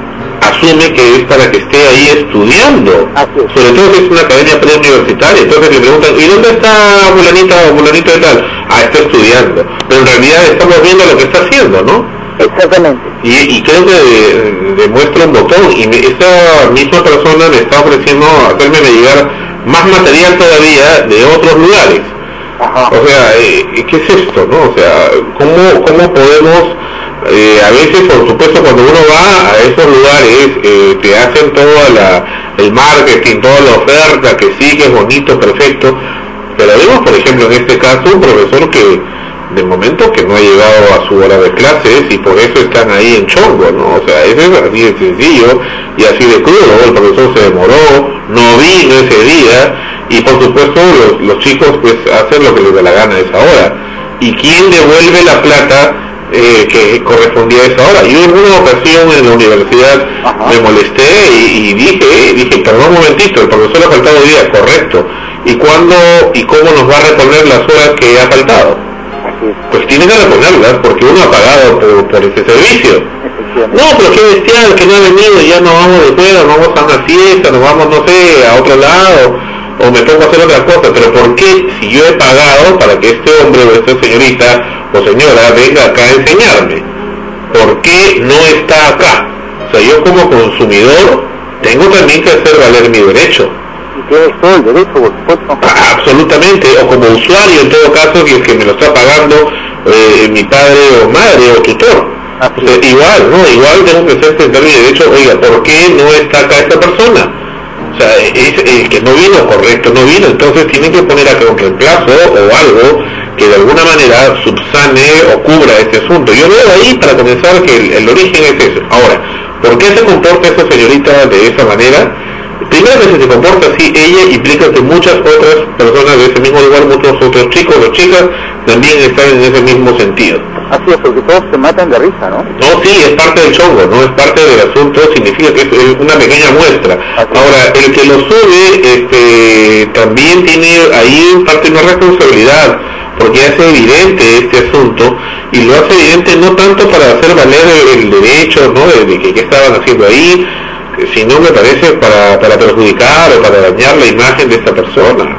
asume que es para que esté ahí estudiando, sobre todo si es una academia preuniversitaria. Entonces le preguntan, ¿y dónde está fulanita o fulanito de tal? Ah, está estudiando, pero en realidad estamos viendo lo que está haciendo, ¿no? Exactamente. Y, y creo que de, demuestra un botón, y me, esa misma persona me está ofreciendo hacerme llegar más material todavía de otros lugares. Ajá. O sea, eh, ¿qué es esto, no? O sea, ¿cómo, cómo podemos, eh, a veces, por supuesto, cuando uno va a esos lugares, eh, te hacen todo la, el marketing, toda la oferta, que sí, que es bonito, perfecto, pero vemos, por ejemplo, en este caso, un profesor que, de momento, que no ha llegado a su hora de clases y por eso están ahí en chongo, ¿no? O sea, eso es así de sencillo y así de crudo. El profesor se demoró, no vino ese día y por supuesto los, los chicos pues hacen lo que les da la gana a esa hora. ¿Y quién devuelve la plata eh, que correspondía a esa hora? Yo en una ocasión en la universidad Ajá. me molesté y, y dije, dije, perdón un momentito, el profesor ha faltado hoy día, correcto. ¿Y cuándo y cómo nos va a reponer las horas que ha faltado? Pues tiene que reponerlas porque uno ha pagado por, por este servicio. No, pero qué bestial, que no ha venido, ya nos vamos de fuera, nos vamos a una fiesta, nos vamos, no sé, a otro lado, o me pongo a hacer otra cosa. Pero ¿por qué, si yo he pagado para que este hombre o esta señorita o señora venga acá a enseñarme, por qué no está acá? O sea, yo como consumidor tengo también que hacer valer mi derecho. Y tienes todo el derecho, por supuesto. Ah, absolutamente, o como usuario en todo caso, que es que me lo está pagando eh, mi padre o madre o tutor. O sea, igual, ¿no? Igual tengo que hacer sentar mi derecho, oiga, ¿por qué no está acá esta persona? O sea, es el que no vino, correcto, no vino, entonces tienen que poner acá un reemplazo o algo que de alguna manera subsane o cubra este asunto. Yo veo ahí, para comenzar, que el, el origen es eso. Ahora, ¿por qué se comporta esa señorita de esa manera? Primero, que si se comporta así, ella implica que muchas otras personas de ese mismo lugar, muchos otros chicos o chicas, también están en ese mismo sentido. Así es, porque todos se matan de risa, ¿no? No, sí, es parte del chongo, no es parte del asunto, significa que es una pequeña muestra. Así. Ahora, el que lo sube, este, también tiene ahí parte una responsabilidad, porque hace evidente este asunto, y lo hace evidente no tanto para hacer valer el, el derecho, ¿no?, de, de que qué estaban haciendo ahí, si no, me parece para, para perjudicar o para dañar la imagen de esta persona.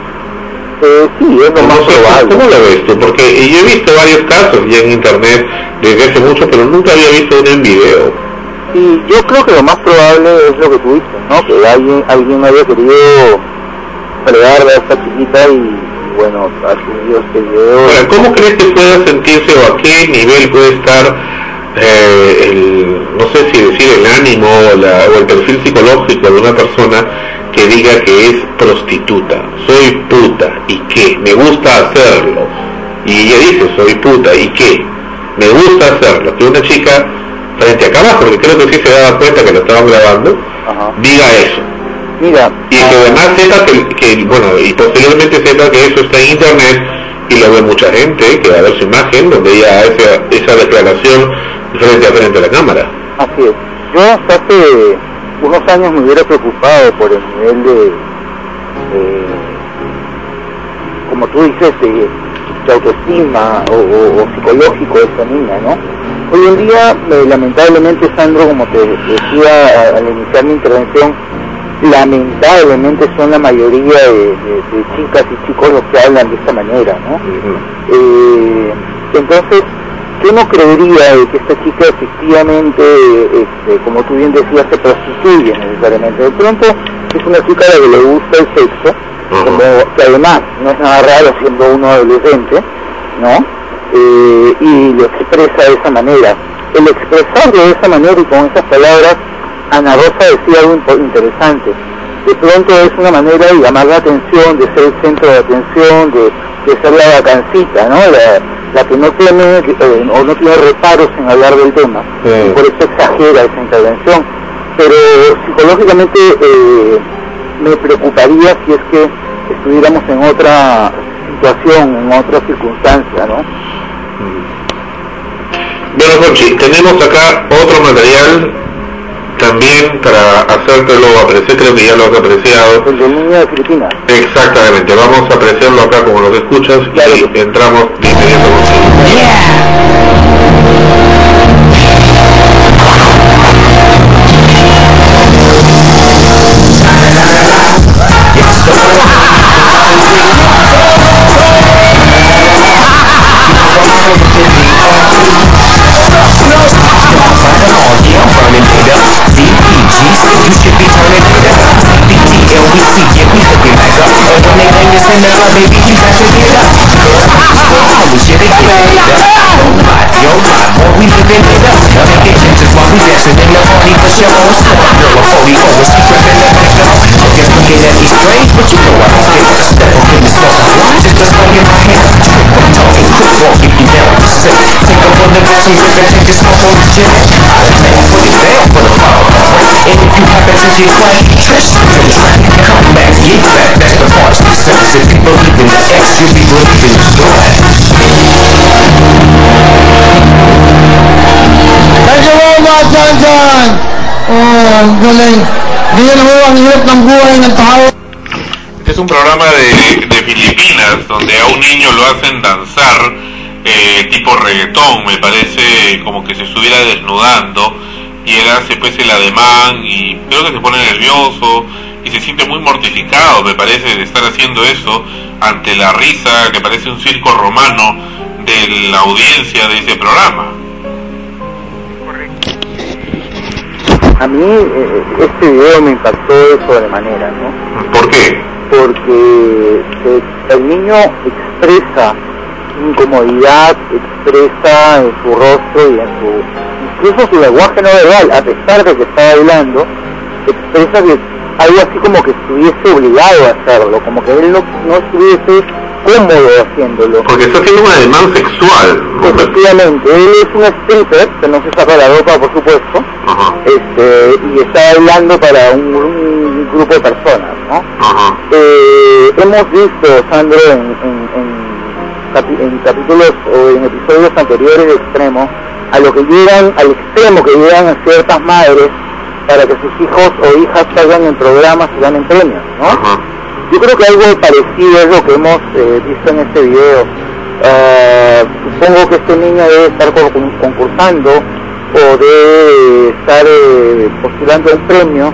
Eh, sí, es lo más probable. ¿Cómo lo ves tú? Porque yo he visto varios casos ya en internet desde hace mucho, pero nunca había visto uno en video. Sí, yo creo que lo más probable es lo que tú dices, ¿no? Que alguien, alguien haya querido fregarle a esta chiquita y, bueno, ha subido este video. Ahora, ¿cómo crees que pueda sentirse o a qué nivel puede estar Eh, el, no sé si decir el ánimo o, la, o el perfil psicológico de una persona que diga que es prostituta, soy puta, ¿y qué? Me gusta hacerlo. Y ella dice, soy puta, ¿y qué? Me gusta hacerlo. Que una chica frente a cámara, porque creo que sí se daba cuenta que lo estaban grabando, Ajá. diga eso. Mira, y que además sepa que, que, bueno, y posteriormente sepa que eso está en internet y lo ve mucha gente, que va a ver su imagen donde ella hace esa declaración frente a frente a la cámara. Así es. Yo hasta hace unos años me hubiera preocupado por el nivel de, de como tú dices, de, de autoestima o, o, o psicológico de esta niña, ¿no? Hoy en día, eh, lamentablemente, Sandro, como te decía al iniciar mi intervención, lamentablemente son la mayoría de, de, de chicas y chicos los que hablan de esta manera, ¿no? Uh-huh. eh, entonces, yo no creería de que esta chica efectivamente, este, como tú bien decías, se prostituye necesariamente. De pronto es una chica a la que le gusta el sexo, uh-huh. como que además no es nada raro siendo uno adolescente, ¿no? Eh, y lo expresa de esa manera. El expresarlo de esa manera y con esas palabras, Ana Rosa decía algo interesante. De pronto es una manera de llamar la atención, de ser el centro de atención, de, de ser la vacancita, ¿no? La, la que no tiene eh, o no tiene reparos en hablar del tema, sí. Y por eso exagera esa intervención. Pero psicológicamente eh, me preocuparía si es que estuviéramos en otra situación, en otra circunstancia, ¿no? Bueno, Conchi, tenemos acá otro material también para hacértelo apreciar, creo que ya lo has apreciado. El del niño de Filipinas. Exactamente, vamos a apreciarlo acá como lo escuchas y entramos de inmediato contigo. You should be turning it up. C B T, L B C, yeah, we looking like up. And when they bring us in there, baby, you got to get up. We should have get it up. Oh my, yo my, boy, we living it up. Now they get chances while we dancing in the party for show. Slip up, girl, a forty-four, was she tripping in the back door? I guess looking at me strange, but you know I don't give a step up in the smoke. Just a spray in my hand, trick up talking, quick walk, if you down to sit. Take up on the girl, some grip and take a smoke on the jet. I'll take you put it down for the power. And if you happen to get quiet, Trish, come back, get back, that's the part she says. If you believe in the X, you'll be believing the God. Thank you very much, John John! Oh, ang galing. Diyan mo ang hirap ng buhay ng tao. Este es un programa de, de Filipinas donde a un niño lo hacen danzar eh, tipo reggaetón, me parece como que se estuviera desnudando, y él hace pues el ademán y creo que se pone nervioso y se siente muy mortificado, me parece, de estar haciendo eso ante la risa que parece un circo romano de la audiencia de ese programa. A mí eh, este video me impactó de sobremanera, ¿no? ¿Por qué? Porque eh, el niño expresa incomodidad, expresa en su rostro y en su, incluso su lenguaje no verbal, a pesar de que está bailando, expresa que algo así como que estuviese obligado a hacerlo, como que él no, no estuviese cómodo haciéndolo. Porque está haciendo un ademán sexual. Efectivamente, él es un stripper, que no se saca la ropa, por supuesto, Ajá. este y está bailando para un, un grupo de personas, ¿no? Ajá. Eh, hemos visto, Sandro, en, en, en, capi, en capítulos o en episodios anteriores de Extremo, a lo que llegan, al extremo que llegan a ciertas madres para que sus hijos o hijas salgan en programas y ganen premios, ¿no? Ajá. Yo creo que algo parecido es lo que hemos eh, visto en este video. Uh, supongo que este niño debe estar concursando o debe estar eh, postulando un premio,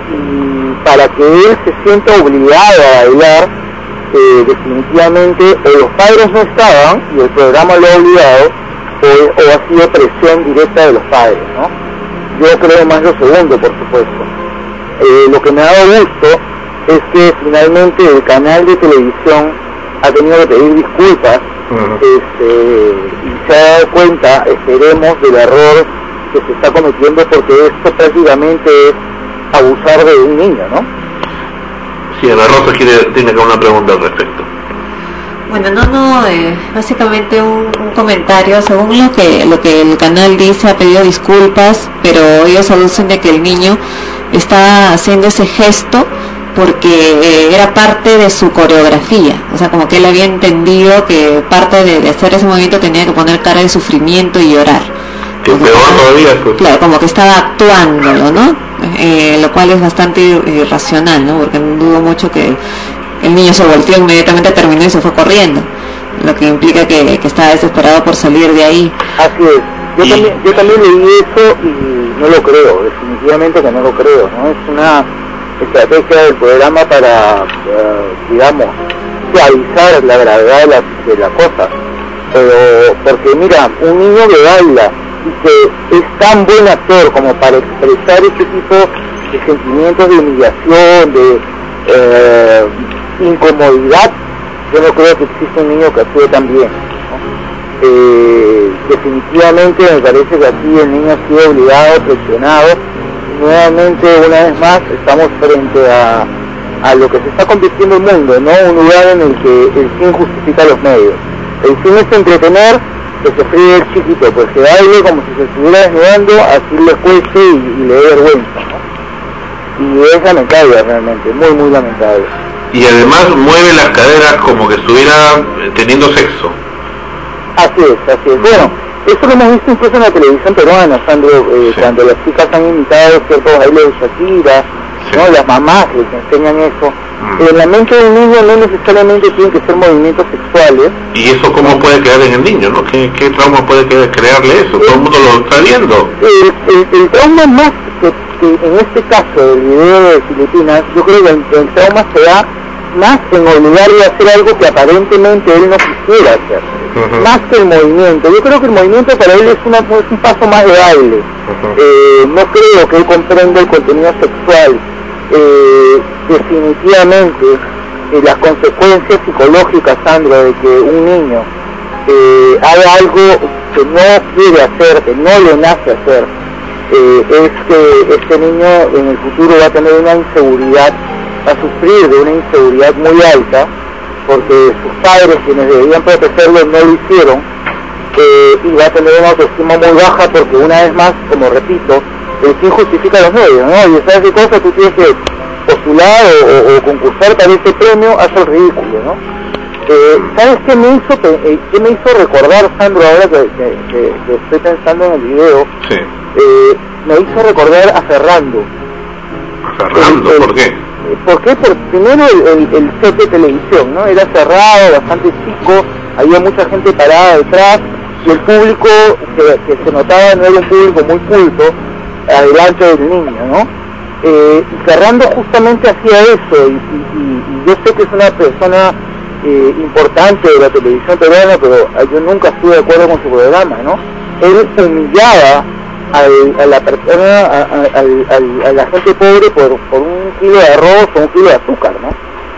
y para que él se sienta obligado a bailar, eh, definitivamente o los padres no estaban y el programa lo ha obligado, o, o ha sido presión directa de los padres, ¿no? Yo creo más lo segundo, por supuesto. Eh, lo que me ha dado gusto es que finalmente el canal de televisión ha tenido que pedir disculpas, uh-huh. este, y se ha dado cuenta, esperemos, del error que se está cometiendo, porque esto prácticamente es abusar de un niño, ¿no? Sí, Ana Rosa quiere, tiene una pregunta al respecto. Bueno, no, no, eh, básicamente un, un comentario. Según lo que lo que el canal dice, ha pedido disculpas, pero ellos aducen de que el niño está haciendo ese gesto porque eh, era parte de su coreografía, o sea, como que él había entendido que parte de, de hacer ese movimiento tenía que poner cara de sufrimiento y llorar. Que peor todavía. Pues. Claro, como que estaba actuándolo, ¿no? Eh, lo cual es bastante irracional, ¿no? Porque dudo mucho que el niño se volteó inmediatamente, terminó y se fue corriendo, lo que implica que, que estaba desesperado por salir de ahí. Así es. Yo, y... también, yo también leí eso y no lo creo, definitivamente que no lo creo, ¿no? Es una estrategia del programa para, uh, digamos, suavizar la gravedad de la, de la cosa. Pero, porque mira, un niño que baila y que es tan buen actor como para expresar ese tipo de sentimientos de humillación, de eh, incomodidad, yo no creo que exista un niño que actúe tan bien, ¿no? Eh, definitivamente me parece que aquí el niño ha sido obligado, presionado. Nuevamente, una vez más, estamos frente a, a lo que se está convirtiendo el mundo, ¿no? Un lugar en el que el fin justifica los medios. El fin es entretener, que se fríe el chiquito, pues que baile como si se estuviera desnudando, así le cueste y, y le dé vergüenza, ¿no? Y es lamentable realmente, muy muy lamentable. y además mueve las caderas como que estuviera teniendo sexo. Así es, así es. Bueno, eso lo hemos visto incluso en la televisión peruana, Sandro, eh, sí. Cuando las chicas han imitado ciertos bailes de Shakira, sí. ¿no? Las mamás les enseñan eso. Mm. En la mente del niño no necesariamente tienen que ser movimientos sexuales. ¿Y eso cómo puede quedar en el niño, no? ¿Qué, qué trauma puede crearle eso? Todo el mundo lo está viendo. El, el, el trauma más que, que en este caso del video de Filipinas, yo creo que el, el trauma se da más en obligarle a hacer algo que aparentemente él no quisiera hacer. Uh-huh. Más que el movimiento. Yo creo que el movimiento para él es, una, es un paso más de baile. Uh-huh. eh, no creo que él comprenda el contenido sexual. Eh, definitivamente eh, las consecuencias psicológicas, Sandro, de que un niño eh, haga algo que no quiere hacer, que no le nace hacer, eh, es que este niño en el futuro va a tener una inseguridad, va a sufrir de una inseguridad muy alta, porque sus padres, quienes deberían protegerlo, no lo hicieron, eh, y va a tener una autoestima muy baja, porque una vez más, como repito, el fin justifica los medios, ¿no? Y sabes qué cosa, tú tienes que postular o, o, o concursar para ese premio, haz el ridículo, ¿no? Eh, ¿Sabes qué me hizo eh, qué me hizo recordar, Sandro, ahora que, que, que, que estoy pensando en el video? Sí. Eh, me hizo recordar a Ferrando. ¿A Ferrando? El, el, ¿Por qué? ¿Por qué? Por, primero el, el, el set de televisión, ¿no? Era cerrado, bastante chico, había mucha gente parada detrás, y el público que, que se notaba no era un público muy culto, adelante del niño, ¿no? Eh, y Ferrando justamente hacía eso, y, y, y yo sé que es una persona eh, importante de la televisión peruana, pero yo nunca estuve de acuerdo con su programa, ¿no? Él humillaba al, a la persona, a, a, a, a la gente pobre por, por un kilo de arroz o un kilo de azúcar, ¿no?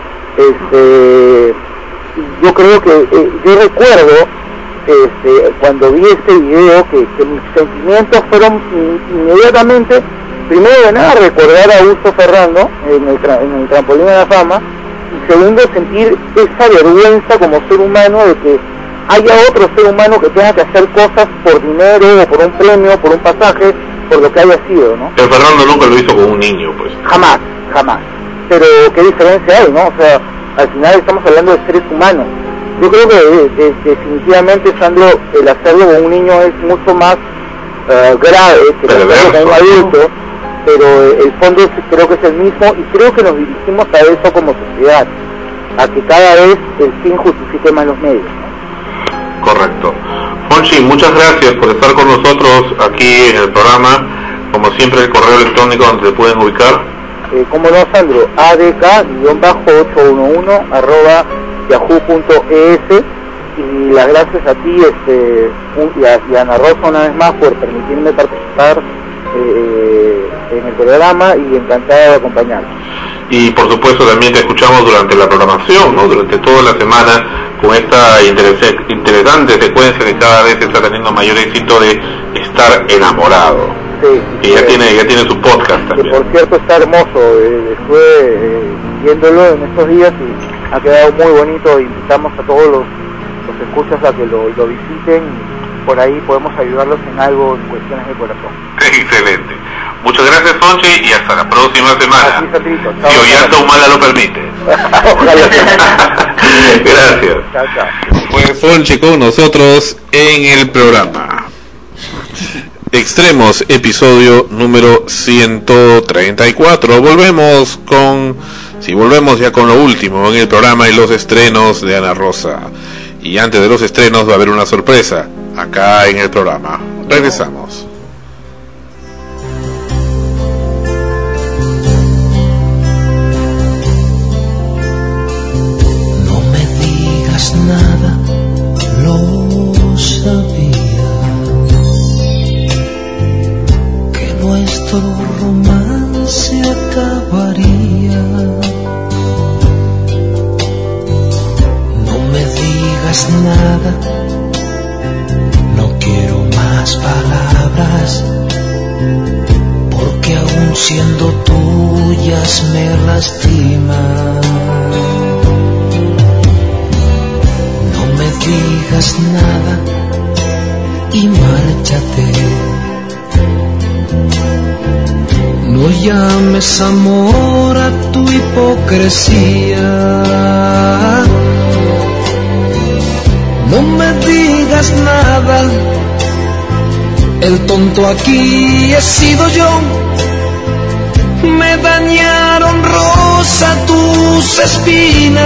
Este, yo creo que, eh, yo recuerdo Este, cuando vi este video que, que mis sentimientos fueron inmediatamente, primero de nada recordar a Augusto Ferrando en el, tra en el trampolín de la fama, y segundo sentir esa vergüenza como ser humano de que haya otro ser humano que tenga que hacer cosas por dinero o por un premio, por un pasaje, por lo que haya sido, ¿no? Pero Ferrando nunca lo hizo con un niño, pues. Jamás, jamás. Pero qué diferencia hay, ¿no? O sea, al final estamos hablando de seres humanos. Yo creo que de, de, definitivamente, Sandro, el hacerlo con un niño es mucho más uh, grave que el hacerlo con un adulto, pero el fondo es, creo que es el mismo, y creo que nos dirigimos a eso como sociedad, a que cada vez el fin justifique más los medios, ¿no? Correcto. Fonchi, muchas gracias por estar con nosotros aquí en el programa. Como siempre, el correo electrónico donde te pueden ubicar. Eh, como no, Sandro, A D K ocho uno uno arroba yahoo punto es, y las gracias a ti este, y, a, y a Ana Rosa una vez más por permitirme participar eh, en el programa, y encantado de acompañarnos. Y por supuesto también te escuchamos durante la programación, ¿no? Durante toda la semana, con esta interes interesante secuencia que cada vez está teniendo mayor éxito de Estar Enamorado. Sí, que ya, eh, tiene, ya tiene su podcast también. Que por cierto está hermoso, eh, estuve eh, viéndolo en estos días y ha quedado muy bonito. Invitamos a todos los, los escuchas a que lo, lo visiten, y por ahí podemos ayudarlos en algo, en cuestiones de corazón. Excelente. Muchas gracias, Fonchi, y hasta la próxima semana. Así, Sandrito, si Ollanta Humala lo permite. Gracias. Chao, chao. Fue Fonchi con nosotros en el programa Extremos, episodio número ciento treinta y cuatro. Volvemos con... Si volvemos ya con lo último en el programa y los estrenos de Ana Rosa. Y antes de los estrenos va a haber una sorpresa acá en el programa. Regresamos. No me digas nada, lo sabía, que nuestro romance acabaría. Nada, no quiero más palabras, porque aún siendo tuyas me lastiman. No me digas nada y márchate. No llames amor a tu hipocresía. No me digas nada, el tonto aquí he sido yo. Me dañaron, rosa, tus espinas.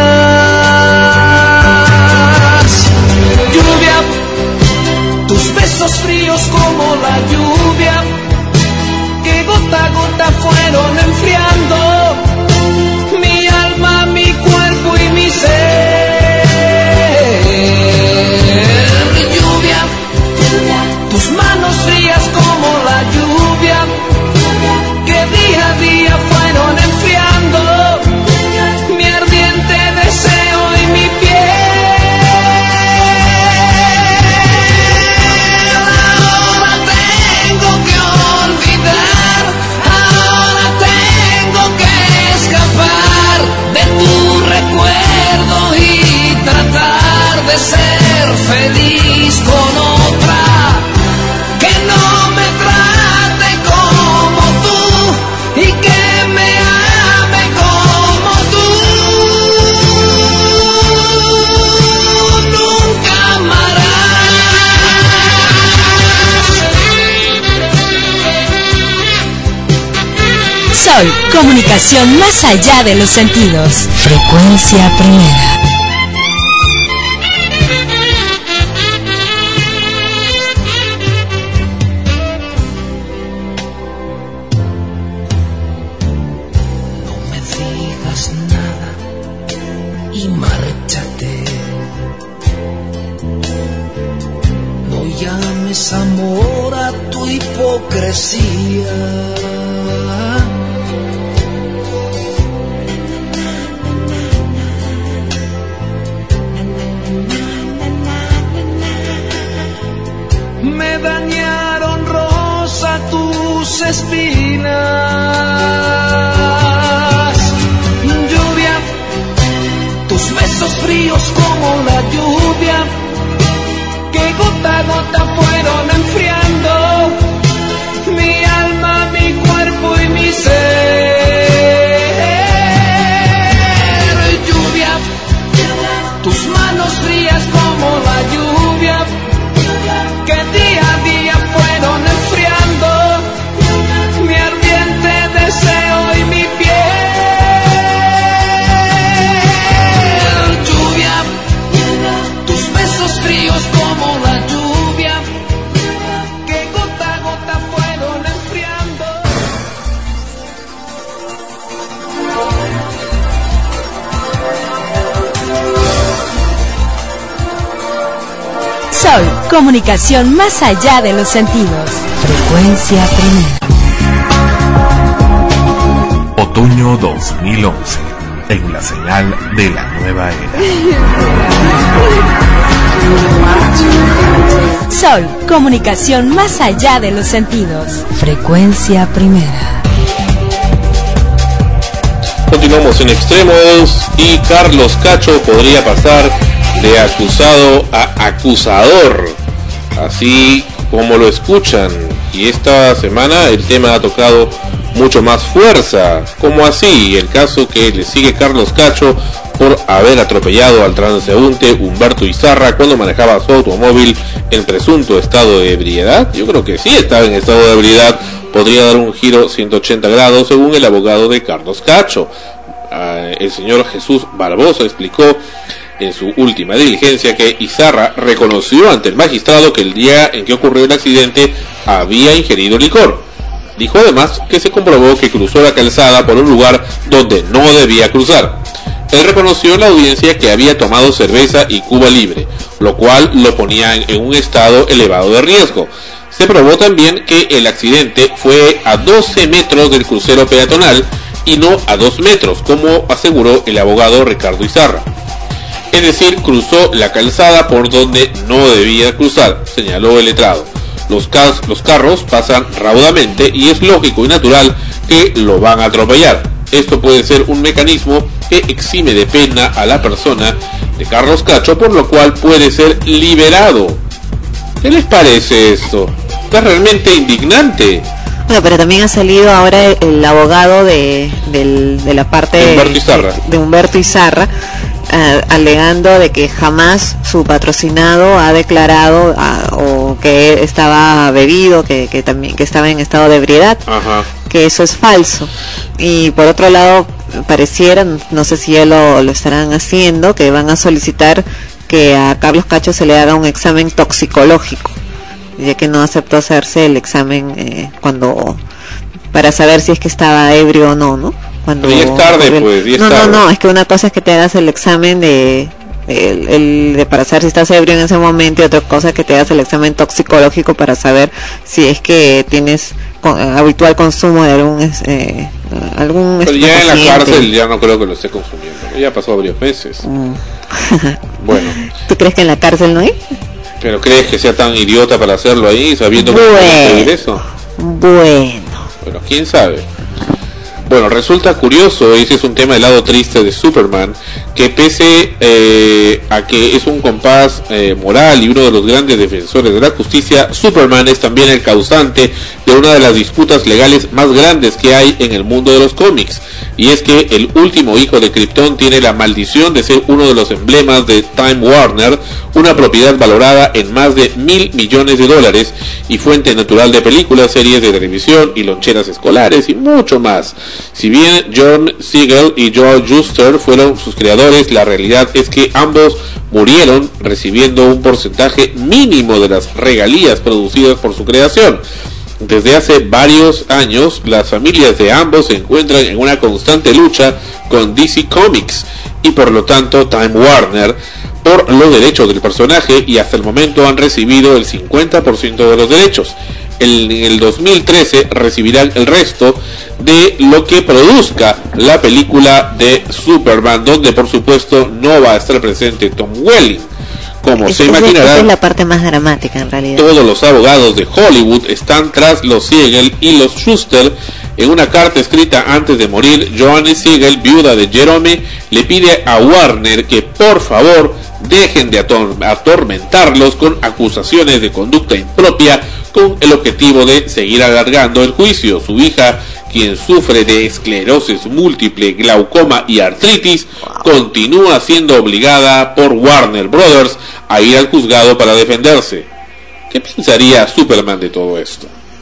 Lluvia, tus besos fríos como la lluvia, que gota a gota fueron enfriando mi alma, mi cuerpo y mi ser. Lluvia, tus manos frías como la lluvia, que día a día fueron enfriando mi ardiente deseo y mi piel. Ahora tengo que olvidar, ahora tengo que escapar de tu recuerdo y tratar de ser feliz con otra que no me trate como tú y que me ame como tú. Nunca amarás. Sol, comunicación más allá de los sentidos. Frecuencia primera. Amor a tu hipocresía. Me dañaron, rosa, tus espinas. Lluvia, tus besos fríos como la lluvia, que gota a gota fueron enfriando mi alma, mi cuerpo y mi ser. Lluvia, tus manos frías como la lluvia, que día a día fueron enfriando mi ardiente deseo y mi piel. Lluvia, tus besos fríos como la lluvia, que gota a gota fueron enfriando. Sol, comunicación más allá de los sentidos. Frecuencia primera. Otoño dos mil once, en la señal de la nueva era. Sol, comunicación más allá de los sentidos. Frecuencia primera. Continuamos en extremos y Carlos Cacho podría pasar de acusado a acusador, así como lo escuchan. Y esta semana el tema ha tocado mucho más fuerza, como así el caso que le sigue Carlos Cacho por haber atropellado al transeúnte Humberto Izarra cuando manejaba su automóvil en presunto estado de ebriedad. Yo creo que sí estaba en estado de ebriedad, podría dar un giro ciento ochenta grados según el abogado de Carlos Cacho. Uh, el señor Jesús Barbosa explicó en su última diligencia que Izarra reconoció ante el magistrado que el día en que ocurrió el accidente había ingerido licor. Dijo además que se comprobó que cruzó la calzada por un lugar donde no debía cruzar. Él reconoció en la audiencia que había tomado cerveza y Cuba Libre, lo cual lo ponía en un estado elevado de riesgo. Se probó también que el accidente fue a doce metros del crucero peatonal y no a dos metros, como aseguró el abogado Ricardo Izarra. Es decir, cruzó la calzada por donde no debía cruzar, señaló el letrado. Los, car los carros pasan raudamente y es lógico y natural que lo van a atropellar. Esto puede ser un mecanismo que exime de pena a la persona de Carlos Cacho, por lo cual puede ser liberado. ¿Qué les parece esto? Está realmente indignante. Bueno, pero también ha salido ahora el, el abogado de, del, de la parte de Humberto Izarra, de, de Humberto Izarra uh, alegando de que jamás su patrocinado ha declarado uh, o que estaba bebido, que, que también que estaba en estado de ebriedad. Ajá. Que eso es falso. Y por otro lado, pareciera, no sé si ya lo, lo estarán haciendo, que van a solicitar que a Carlos Cacho se le haga un examen toxicológico, ya que no aceptó hacerse el examen eh, cuando para saber si es que estaba ebrio o no, ¿no? Cuando Pero ya es tarde, el, pues, ya es no, tarde. no, no, es que una cosa es que te hagas el examen de el, el de para saber si estás ebrio en ese momento, y otra cosa es que te hagas el examen toxicológico para saber si es que tienes con, habitual consumo de algún eh, algún pero ya en la cárcel ya no creo que lo esté consumiendo, ya pasó varios meses. Mm. Bueno, ¿tú crees que en la cárcel no hay? ¿Pero crees que sea tan idiota para hacerlo ahí, sabiendo bueno, que puede pedir eso? Bueno. Bueno, quién sabe. Bueno, resulta curioso, ese es un tema del lado triste de Superman, que pese eh, a que es un compás eh, moral y uno de los grandes defensores de la justicia, Superman es también el causante de una de las disputas legales más grandes que hay en el mundo de los cómics. Y es que el último hijo de Krypton tiene la maldición de ser uno de los emblemas de Time Warner, una propiedad valorada en más de mil millones de dólares y fuente natural de películas, series de televisión y loncheras escolares y mucho más. Si bien John Siegel y Joel Shuster fueron sus creadores, la realidad es que ambos murieron recibiendo un porcentaje mínimo de las regalías producidas por su creación. Desde hace varios años, las familias de ambos se encuentran en una constante lucha con D C Comics y por lo tanto Time Warner por los derechos del personaje, y hasta el momento han recibido el cincuenta por ciento de los derechos. El, en el dos mil trece recibirán el resto de lo que produzca la película de Superman, donde por supuesto no va a estar presente Tom Welling. Como es, se imaginarán, esa es la parte más dramática en realidad. Todos los abogados de Hollywood están tras los Siegel y los Shuster. En una carta escrita antes de morir, Joanne Siegel, viuda de Jerome, le pide a Warner que por favor dejen de ator- atormentarlos con acusaciones de conducta impropia con el objetivo de seguir alargando el juicio. Su hija, quien sufre de esclerosis múltiple, glaucoma y artritis, continúa siendo obligada por Warner Brothers a ir al juzgado para defenderse. ¿Qué pensaría Superman de todo esto?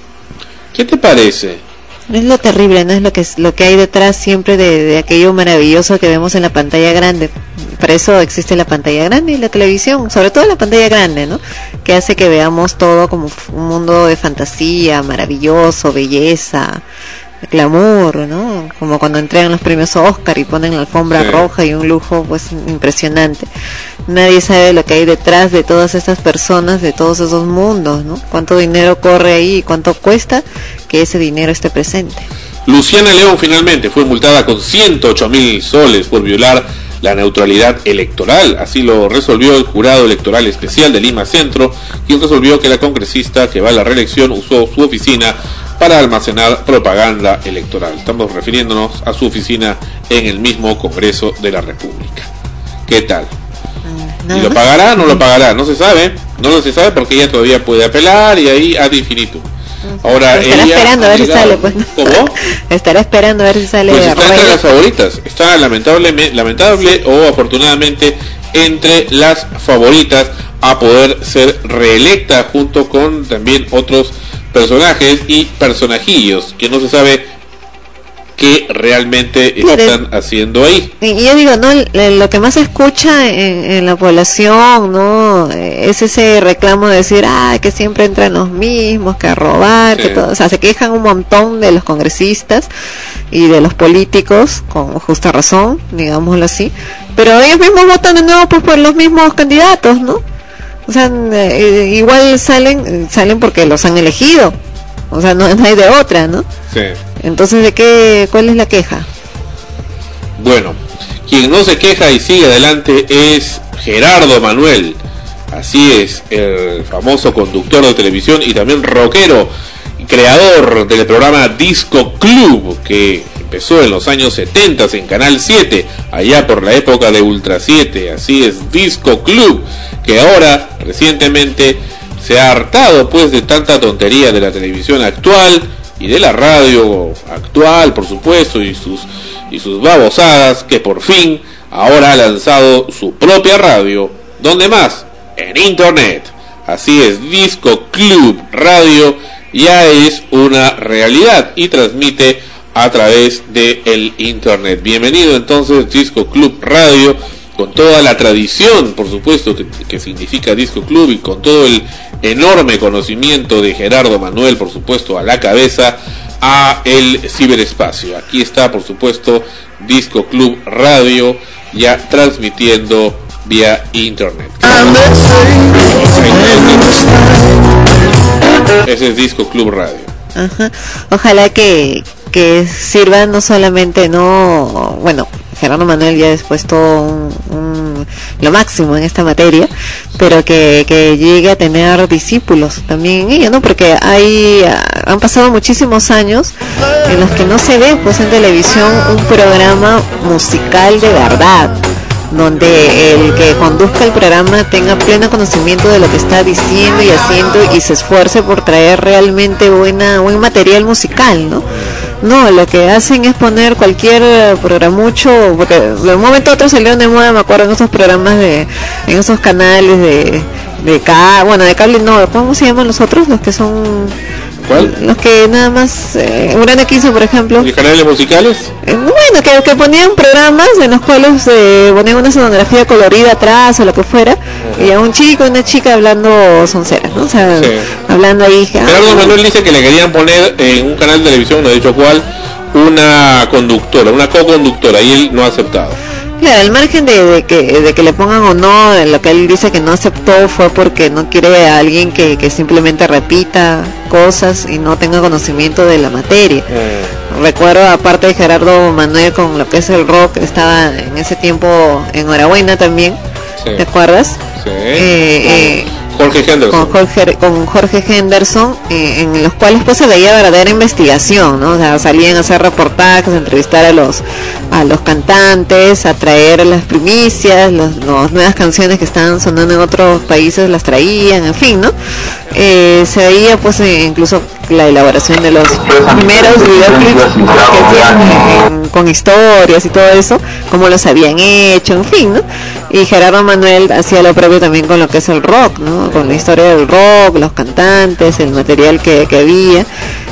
¿Qué te parece? Es lo terrible, ¿no? Es lo que es lo que hay detrás siempre de, de aquello maravilloso que vemos en la pantalla grande. Para eso existe la pantalla grande y la televisión, sobre todo la pantalla grande, ¿no? Que hace que veamos todo como un mundo de fantasía, maravilloso, belleza, glamour, ¿no? Como cuando entregan los premios Oscar y ponen la alfombra sí. roja y un lujo pues impresionante. Nadie sabe lo que hay detrás de todas estas personas, de todos esos mundos, ¿no? Cuánto dinero corre ahí y cuánto cuesta que ese dinero esté presente. Luciana León finalmente fue multada con ciento ocho mil soles por violar la neutralidad electoral. Así lo resolvió el Jurado Electoral Especial de Lima Centro, quien resolvió que la congresista que va a la reelección usó su oficina para almacenar propaganda electoral. Estamos refiriéndonos a su oficina en el mismo Congreso de la República. ¿Qué tal? ¿Y lo pagará o no lo pagará? No se sabe, no lo se sabe porque ella todavía puede apelar y ahí ad infinitum. Ahora estará ella esperando a ver si sale, pues. ¿Cómo? Estará esperando a ver si sale. Pues está entre las favoritas. Está lamentable, lamentable o afortunadamente entre las favoritas a poder ser reelecta junto con también otros personajes y personajillos que no se sabe qué realmente están haciendo ahí. Y yo digo, no, lo que más se escucha en, en la población, no, es ese reclamo de decir, ah, que siempre entran los mismos, que a robar, sí. que todo, o sea, se quejan un montón de los congresistas y de los políticos, con justa razón, digámoslo así, pero ellos mismos votan de nuevo pues por los mismos candidatos, ¿no? O sea, eh, igual salen, salen porque los han elegido. O sea, no, no hay de otra, ¿no? Sí. Entonces, ¿de qué? ¿Cuál es la queja? Bueno, quien no se queja y sigue adelante es Gerardo Manuel. Así es, el famoso conductor de televisión y también rockero, creador del programa Disco Club, que empezó en los años setenta en Canal siete, allá por la época de Ultra siete. Así es, Disco Club, que ahora, recientemente, se ha hartado pues de tanta tontería de la televisión actual y de la radio actual, por supuesto, y sus y sus babosadas, que por fin ahora ha lanzado su propia radio. ¿Dónde más? En internet. Así es, Disco Club Radio ya es una realidad y transmite a través de el internet. Bienvenido entonces Disco Club Radio, con toda la tradición, por supuesto, que, que significa Disco Club, y con todo el enorme conocimiento de Gerardo Manuel, por supuesto, a la cabeza, a el ciberespacio. Aquí está, por supuesto, Disco Club Radio, ya transmitiendo vía internet. Ese es Disco Club Radio. Ajá. Ojalá que, que sirva no solamente, no, bueno, Gerardo Manuel ya ha puesto un, un, lo máximo en esta materia, pero que, que llegue a tener discípulos también en ello, ¿no? Porque hay, han pasado muchísimos años en los que no se ve, pues, en televisión un programa musical de verdad, donde el que conduzca el programa tenga pleno conocimiento de lo que está diciendo y haciendo y se esfuerce por traer realmente buena buen material musical, ¿no? No, lo que hacen es poner cualquier programucho, porque de un momento a otro salieron de moda, me acuerdo, en esos programas de, en esos canales de, de cable, bueno, de cable no, ¿cómo se llaman los otros? Los que son... ¿Cuál? Los que nada más, eh, Urana quiso, por ejemplo. ¿Y canales musicales? Eh, bueno, que, que ponían programas en los cuales eh, ponían una escenografía colorida atrás o lo que fuera, uh-huh. y a un chico, una chica hablando sonceras, ¿no? O sea, sí. hablando ahí. Gerardo ah, Manuel dice que le querían poner en un canal de televisión, no he dicho cuál, una conductora, una co-conductora, y él no ha aceptado. Claro, al margen de, de que de que le pongan o no, lo que él dice que no aceptó fue porque no quiere a alguien que, que simplemente repita cosas y no tenga conocimiento de la materia. Mm. Recuerdo, aparte de Gerardo Manuel, con lo que es el rock, estaba en ese tiempo en Enhorabuena también, sí. ¿Te acuerdas? Sí. Eh, eh, Jorge Henderson. Con Jorge, con Jorge Henderson, eh, en los cuales pues se veía verdadera investigación, ¿no? O sea, salían a hacer reportajes, a entrevistar a los a los cantantes, a traer las primicias, las nuevas canciones que estaban sonando en otros países las traían, en fin, ¿no? Eh, se veía pues eh, incluso la elaboración de los primeros videoclips que hacían con historias y todo eso, cómo los habían hecho, en fin, ¿no? Y Gerardo Manuel hacía lo propio también con lo que es el rock, ¿no? Con la historia del rock, los cantantes, el material que, que había.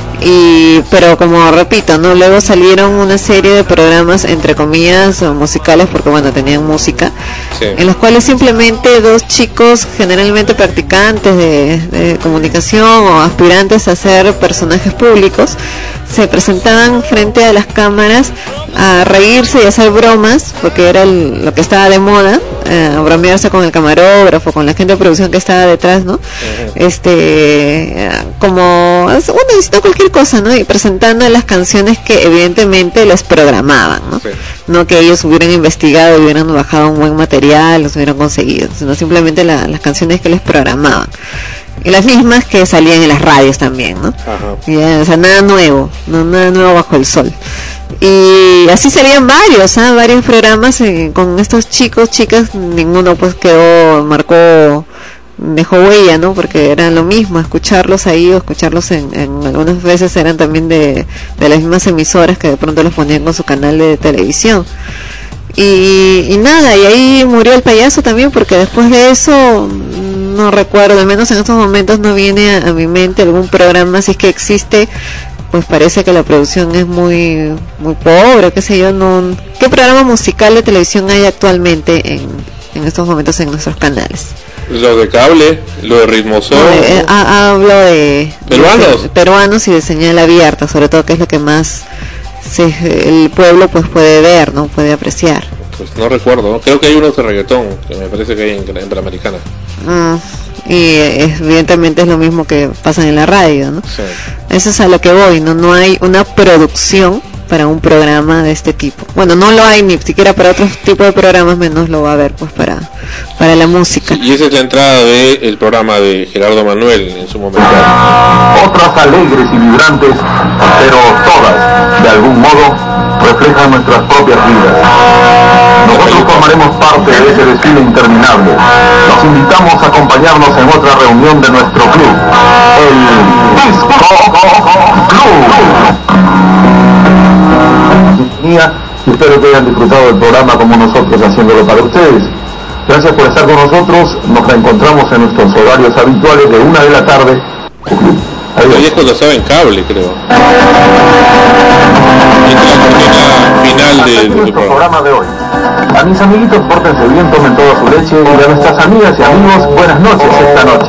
Y pero como repito, no luego salieron una serie de programas entre comillas musicales, porque bueno, tenían música, sí. en los cuales simplemente dos chicos generalmente practicantes de, de comunicación o aspirantes a ser personajes públicos se presentaban frente a las cámaras a reírse y hacer bromas, porque era el, lo que estaba de moda, eh, bromearse con el camarógrafo, con la gente de producción que estaba detrás, ¿no? Uh-huh. Este, como, bueno, diciendo cualquier cosa, ¿no? Y presentando las canciones que evidentemente les programaban, ¿no? Sí. No que ellos hubieran investigado, hubieran bajado un buen material, los hubieran conseguido, sino simplemente la, las canciones que les programaban. Y las mismas que salían en las radios también, ¿no? Ajá. Y, o sea, nada nuevo, no, nada nuevo bajo el sol. Y así salían varios, ¿eh? varios programas eh, con estos chicos, chicas, ninguno pues quedó, marcó, dejó huella, ¿no? Porque eran lo mismo, escucharlos ahí o escucharlos en, en algunas veces eran también de, de las mismas emisoras que de pronto los ponían con su canal de televisión. Y, y nada, y ahí murió el payaso también, porque después de eso no recuerdo, al menos en estos momentos no viene a, a mi mente algún programa, si es que existe, pues parece que la producción es muy muy pobre, qué sé yo, no. ¿Qué programa musical de televisión hay actualmente en, en estos momentos en nuestros canales? Lo de cable, lo de Ritmosol. No, eh, ha, hablo de peruanos, de, peruanos y de señal abierta, sobre todo, que es lo que más se, el pueblo pues puede ver, no puede apreciar. Pues no recuerdo, ¿no? Creo que hay unos de reggaetón, que me parece que hay en, en Panamericana. Mm, y es, evidentemente es lo mismo que pasa en la radio, ¿no? Sí. Eso es a lo que voy, no no hay una producción para un programa de este tipo. Bueno, no lo hay ni siquiera para otros tipos de programas, menos lo va a haber pues para para la música. Sí, y esa es la entrada del programa de Gerardo Manuel en su momento. Otras alegres y vibrantes, pero todas, de algún modo, reflejan nuestras propias vidas. Nosotros formaremos parte de ese desfile interminable. Nos invitamos a acompañarnos en otra reunión de nuestro club, el Disco Club. Y espero que hayan disfrutado del programa como nosotros haciéndolo para ustedes. Gracias por estar con nosotros. Nos reencontramos en nuestros horarios habituales de una de la tarde. Los viejos lo saben cable, creo. Esta es la cortina final de, de nuestro programa de hoy. A mis amiguitos, pórtense bien, tomen toda su leche. Y a nuestras amigas y amigos, buenas noches esta noche.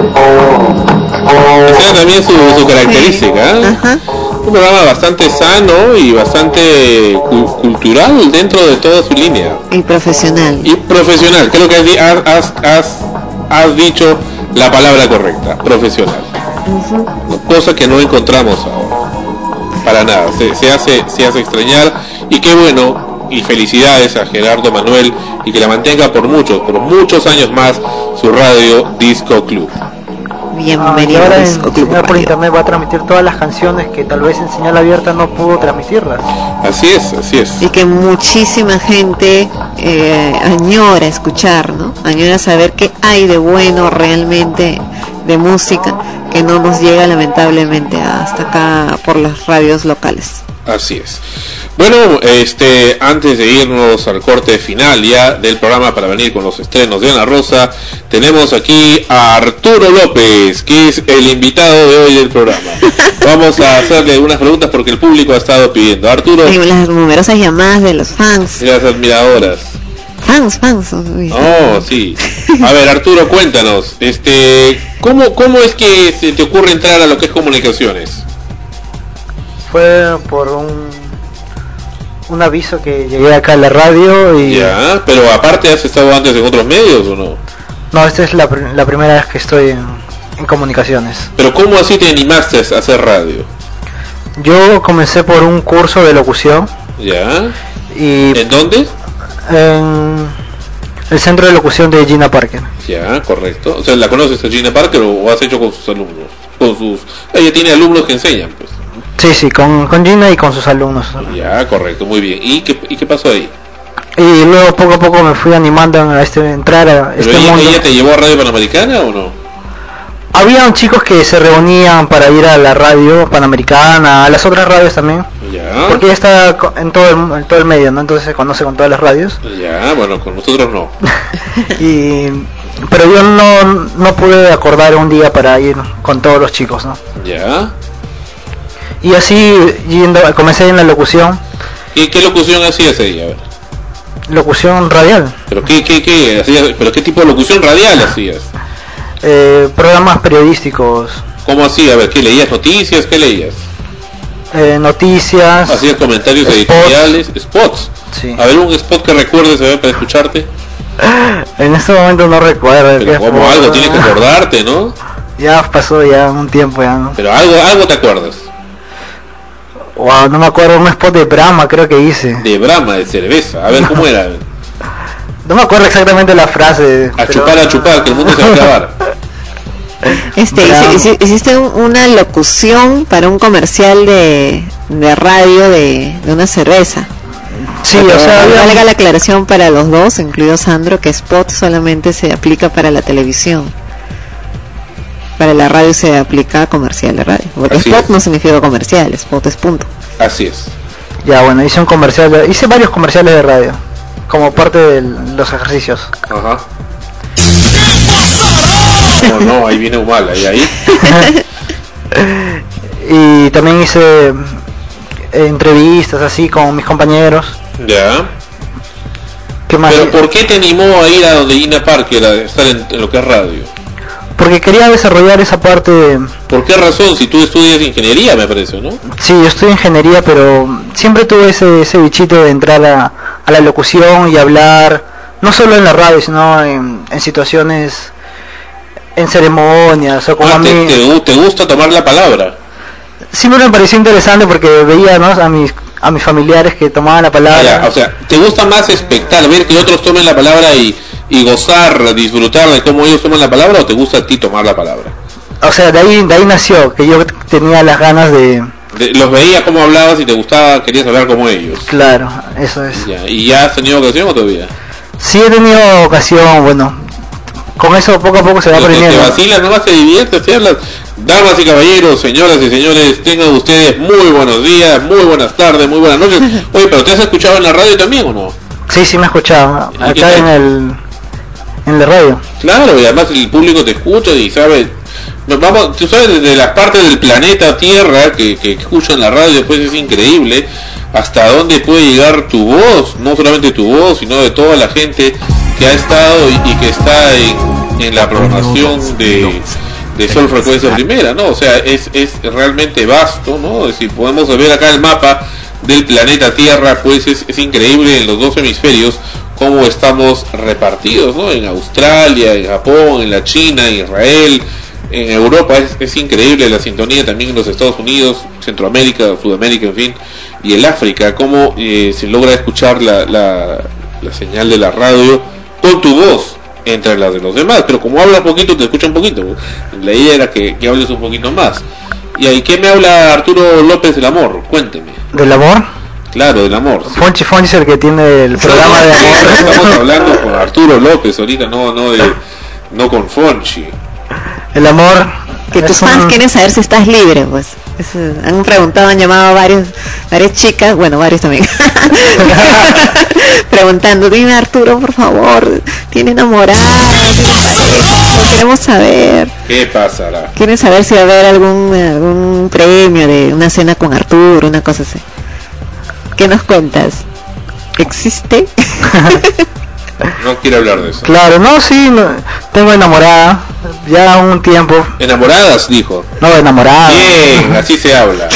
Esa es también su, su característica, ¿eh? Un programa bastante sano y bastante cu cultural dentro de toda su línea. Y profesional. Y profesional, creo que has, has, has, has dicho la palabra correcta, profesional. Uh-huh. Cosa que no encontramos ahora. Para nada, se, se, hace, se hace extrañar. Y qué bueno, y felicidades a Gerardo Manuel, y que la mantenga por muchos, por muchos años más, su radio Disco Club. Bienvenido. Ah, ahora en Señal por Internet va a transmitir todas las canciones que tal vez en señal abierta no pudo transmitirlas. Así es, así es. Y que muchísima gente eh, añora escuchar, ¿no? Añora saber qué hay de bueno realmente de música que no nos llega lamentablemente hasta acá por las radios locales. Así es. Bueno, este, antes de irnos al corte final ya del programa para venir con los estrenos de Ana Rosa, tenemos aquí a Arturo López, que es el invitado de hoy del programa. Vamos a hacerle algunas preguntas porque el público ha estado pidiendo. Arturo. Y las numerosas llamadas de los fans. Y las admiradoras. Fans, fans. Oh, sí. A ver, Arturo, cuéntanos, este, ¿cómo, cómo es que se te ocurre entrar a lo que es comunicaciones? Fue por un un aviso que llegué acá a la radio y... Ya, pero aparte, ¿has estado antes en otros medios o no? No, esta es la, la primera vez que estoy en, en comunicaciones. Pero ¿cómo así te animaste a hacer radio? Yo comencé por un curso de locución. Ya. Y ¿En dónde? En el centro de locución de Gina Parker. Ya, correcto. O sea, ¿la conoces a Gina Parker o has hecho con sus alumnos? Con sus... Ella tiene alumnos que enseñan, pues. Sí, sí, con, con Gina y con sus alumnos. Ya, correcto, muy bien. ¿Y qué, y qué pasó ahí? Y luego poco a poco me fui animando a este, entrar a ¿Pero este ella, mundo. ella te llevó a Radio Panamericana o no? Habían chicos que se reunían para ir a la radio Panamericana, a las otras radios también. Ya. Porque ella está en todo el, en todo el medio, ¿no? Entonces se conoce con todas las radios. Ya, bueno, con nosotros no. y Pero yo no, no pude acordar un día para ir con todos los chicos, ¿no? Ya. Y así yendo, comencé en la locución. ¿Y qué locución hacías ahí? A ver. Locución radial. ¿Pero qué, qué, qué hacías? ¿Pero qué tipo de locución radial hacías? Eh, programas periodísticos. ¿Cómo así? A ver, ¿qué leías? ¿Noticias? ¿Qué leías? Eh, noticias. ¿Hacías comentarios spots. editoriales? ¿Spots? Sí. A ver, un spot que recuerdes, a ver, para escucharte. En este momento no recuerdo. Pero como algo, tienes que acordarte, ¿no? Ya pasó ya un tiempo ya, ¿no? Pero algo, algo te acuerdas. Wow, no me acuerdo, un spot de Brahma creo que hice. De Brahma, de cerveza. A ver, ¿cómo era? No me acuerdo exactamente la frase. A pero... chupar, a chupar, que el mundo se va a acabar. Este, hice, hiciste una locución para un comercial de, de radio de, de una cerveza. Sí, pero, o sea, valga había... la aclaración para los dos, incluido Sandro, que spot solamente se aplica para la televisión. Para la radio se aplica comercial de radio. Porque Así spot es. No significa comercial, spot es punto. Así es. Ya, bueno, hice un comercial, de, hice varios comerciales de radio, como parte de los ejercicios. Ajá. No, no, ahí viene Humala, ¿y ahí? Y también hice entrevistas así con mis compañeros. Ya. ¿Qué más? Pero ¿por qué te animó a ir a donde Gina Parker a estar en, en lo que es radio? Porque quería desarrollar esa parte de... ¿Por qué razón? Si tú estudias ingeniería, me parece, ¿no? Sí, yo estudio ingeniería, pero siempre tuve ese, ese bichito de entrar a, a la locución y hablar, no solo en la radio, sino en, en situaciones, en ceremonias, o como ah, a mí... Te, te gusta tomar la palabra? Siempre me pareció interesante porque veía, ¿no?, a mis, a mis familiares que tomaban la palabra. Ah, ya, o sea, ¿te gusta más expectar, ver que otros tomen la palabra y... y gozar, disfrutar de cómo ellos toman la palabra, o te gusta a ti tomar la palabra? O sea, de ahí, de ahí nació, que yo tenía las ganas de... de los veías cómo hablabas y te gustaba, querías hablar como ellos. Claro, eso es. Ya. ¿Y ya has tenido ocasión o todavía? Sí he tenido ocasión, bueno, con eso poco a poco se va Los aprendiendo. Que te vacilan, nomás se divierte, se habla. Damas y caballeros, señoras y señores, tengan ustedes muy buenos días, muy buenas tardes, muy buenas noches. Oye, pero ¿te has escuchado en la radio también o no? Sí, sí me he escuchado, acá en el en la radio. Claro, y además el público te escucha y sabe, nos vamos, tú sabes, desde las partes del planeta Tierra que, que escuchan la radio, pues es increíble hasta dónde puede llegar tu voz, no solamente tu voz, sino de toda la gente que ha estado y, y que está en, en la programación de, de Sol Frecuencia Primera, ¿no? O sea, es, es realmente vasto, ¿no? Si podemos ver acá el mapa del planeta Tierra, pues es, es increíble en los dos hemisferios cómo estamos repartidos, ¿no? En Australia, en Japón, en la China, en Israel, en Europa, es, es increíble la sintonía también en los Estados Unidos, Centroamérica, Sudamérica, en fin, y el África, cómo eh, se logra escuchar la, la, la señal de la radio con tu voz entre las de los demás, pero como hablas poquito te escucha un poquito, la idea era que, que hables un poquito más. ¿Y ahí qué me habla Arturo López del amor? Cuénteme. ¿Del amor? Claro, del amor. Sí. Fonchi Fonchi es el que tiene el programa de amor. Estamos hablando con Arturo López ahorita, no, no de, no con Fonchi. El amor. Que tus fans un... quieren saber si estás libre, pues. Es, han preguntado, han llamado a varios, varias chicas, bueno, varios también, preguntando, dime Arturo, por favor, ¿tiene enamorada? ¿Tiene pareja? Lo queremos saber. ¿Qué pasará? Quieren saber si va a haber algún, algún premio de una cena con Arturo, una cosa así. ¿Qué nos cuentas? ¿Existe? No quiero hablar de eso. Claro, no, sí, no, tengo enamorada, ya un tiempo. ¿Enamoradas, dijo? No, enamorada. Bien, así se habla.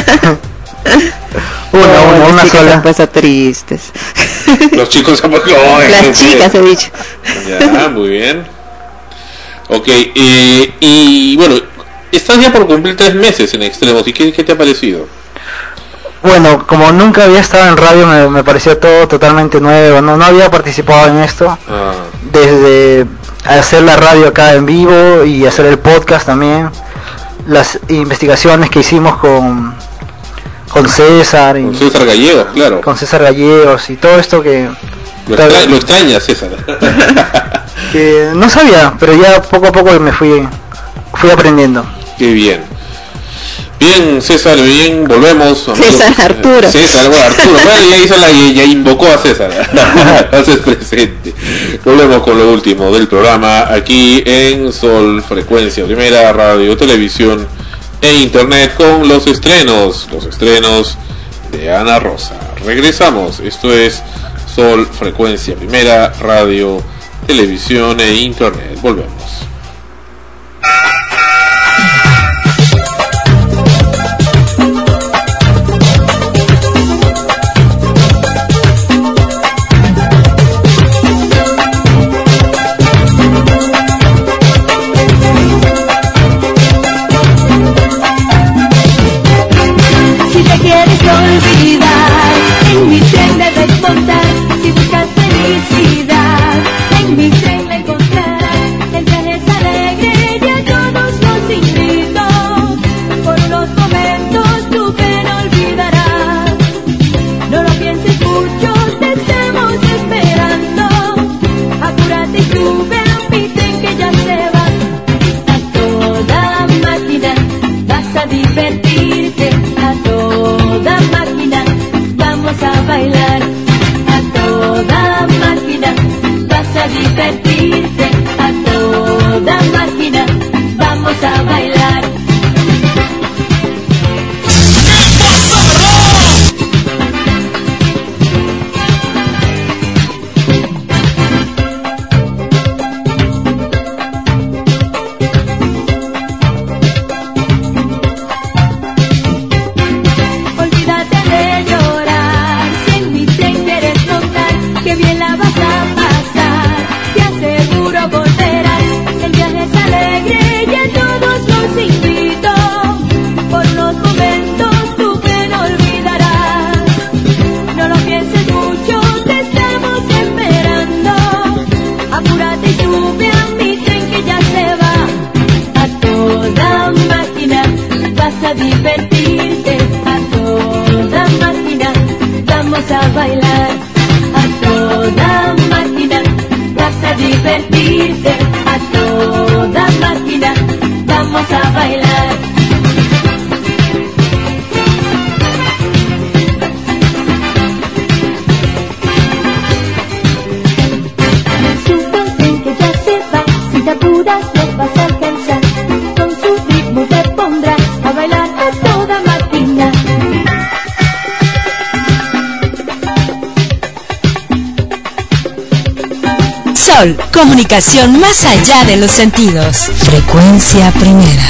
Una, no, una, una sola. Han puesto tristes. Los chicos se han puesto... Las chicas, he dicho. Ya, muy bien. Ok, eh, y bueno, estás ya por cumplir tres meses en Extremos, ¿y qué, qué te ha parecido? Bueno, como nunca había estado en radio, me, me pareció todo totalmente nuevo, no, no había participado en esto, ah. desde hacer la radio acá en vivo y hacer el podcast también, las investigaciones que hicimos con con César y, con César Gallegos, claro, con César Gallegos y todo esto que lo, extra, lo extraña César. Que no sabía, pero ya poco a poco me fui fui aprendiendo. Qué bien. Bien, César, bien, volvemos. César Arturo. César, bueno, Arturo, bueno, ya hizo la, ya invocó a César. Haces presente. Volvemos con lo último del programa aquí en Sol Frecuencia Primera, radio, televisión e internet con los estrenos, los estrenos de Ana Rosa. Regresamos, esto es Sol Frecuencia Primera, radio, televisión e internet. Volvemos. En mi tren debes montar, si buscas felicidad, en mi tren la encontrarás. El viaje es alegre y a todos los invito, por unos momentos tu pena olvidarás. No lo pienses mucho, te estamos esperando. Apúrate y sube a mi tren que ya se va. A toda máquina vas a divertirte, a toda máquina vamos a bailar, a toda máquina vas a divertirte, a toda máquina vamos a bailar. A divertirte, a toda máquina vamos a bailar, a toda máquina vas a divertirte, a vamos a bailar. Apuras no vas a alcanzar, con su ritmo te pondrá a bailar a toda máquina. Sol, comunicación más allá de los sentidos. Frecuencia primera.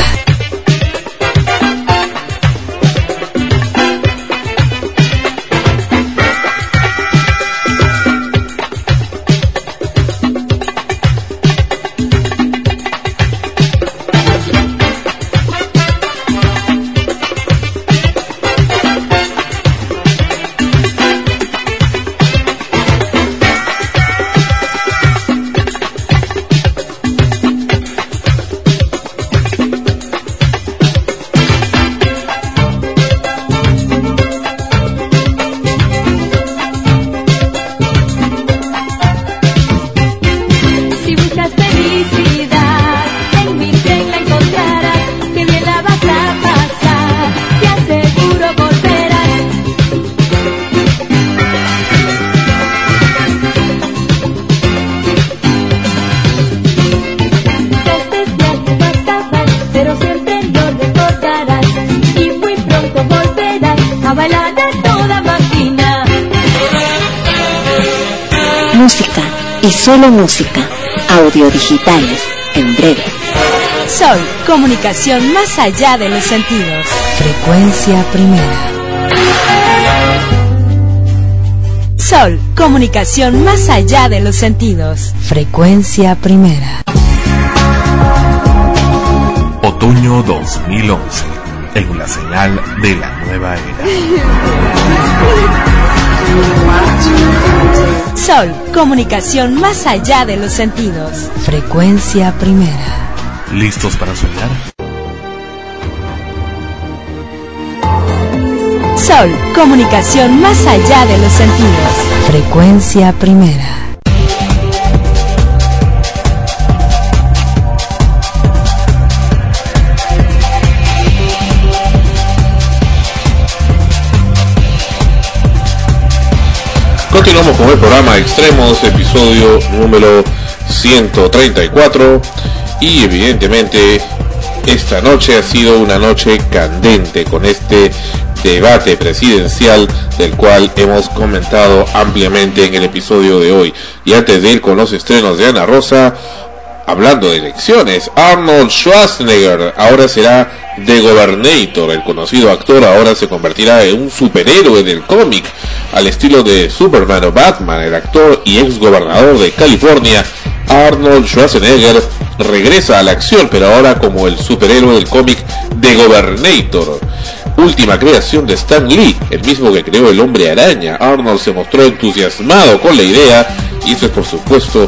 Música y solo música. Audio digitales en breve. Sol, comunicación más allá de los sentidos. Frecuencia primera. Sol, comunicación más allá de los sentidos. Frecuencia primera. Otoño dos mil once. En la señal de la nueva era. Sol, comunicación más allá de los sentidos. Frecuencia primera. ¿Listos para soñar? Sol, comunicación más allá de los sentidos. Frecuencia primera. Continuamos con el programa Extremos, episodio número ciento treinta y cuatro, y evidentemente esta noche ha sido una noche candente con este debate presidencial del cual hemos comentado ampliamente en el episodio de hoy. Y antes de ir con los estrenos de Ana Rosa, hablando de elecciones, Arnold Schwarzenegger ahora será The Governator. El conocido actor ahora se convertirá en un superhéroe del cómic al estilo de Superman o Batman. El actor y ex gobernador de California, Arnold Schwarzenegger, regresa a la acción, pero ahora como el superhéroe del cómic The Governator, última creación de Stan Lee, el mismo que creó el Hombre Araña. Arnold se mostró entusiasmado con la idea, y eso es por supuesto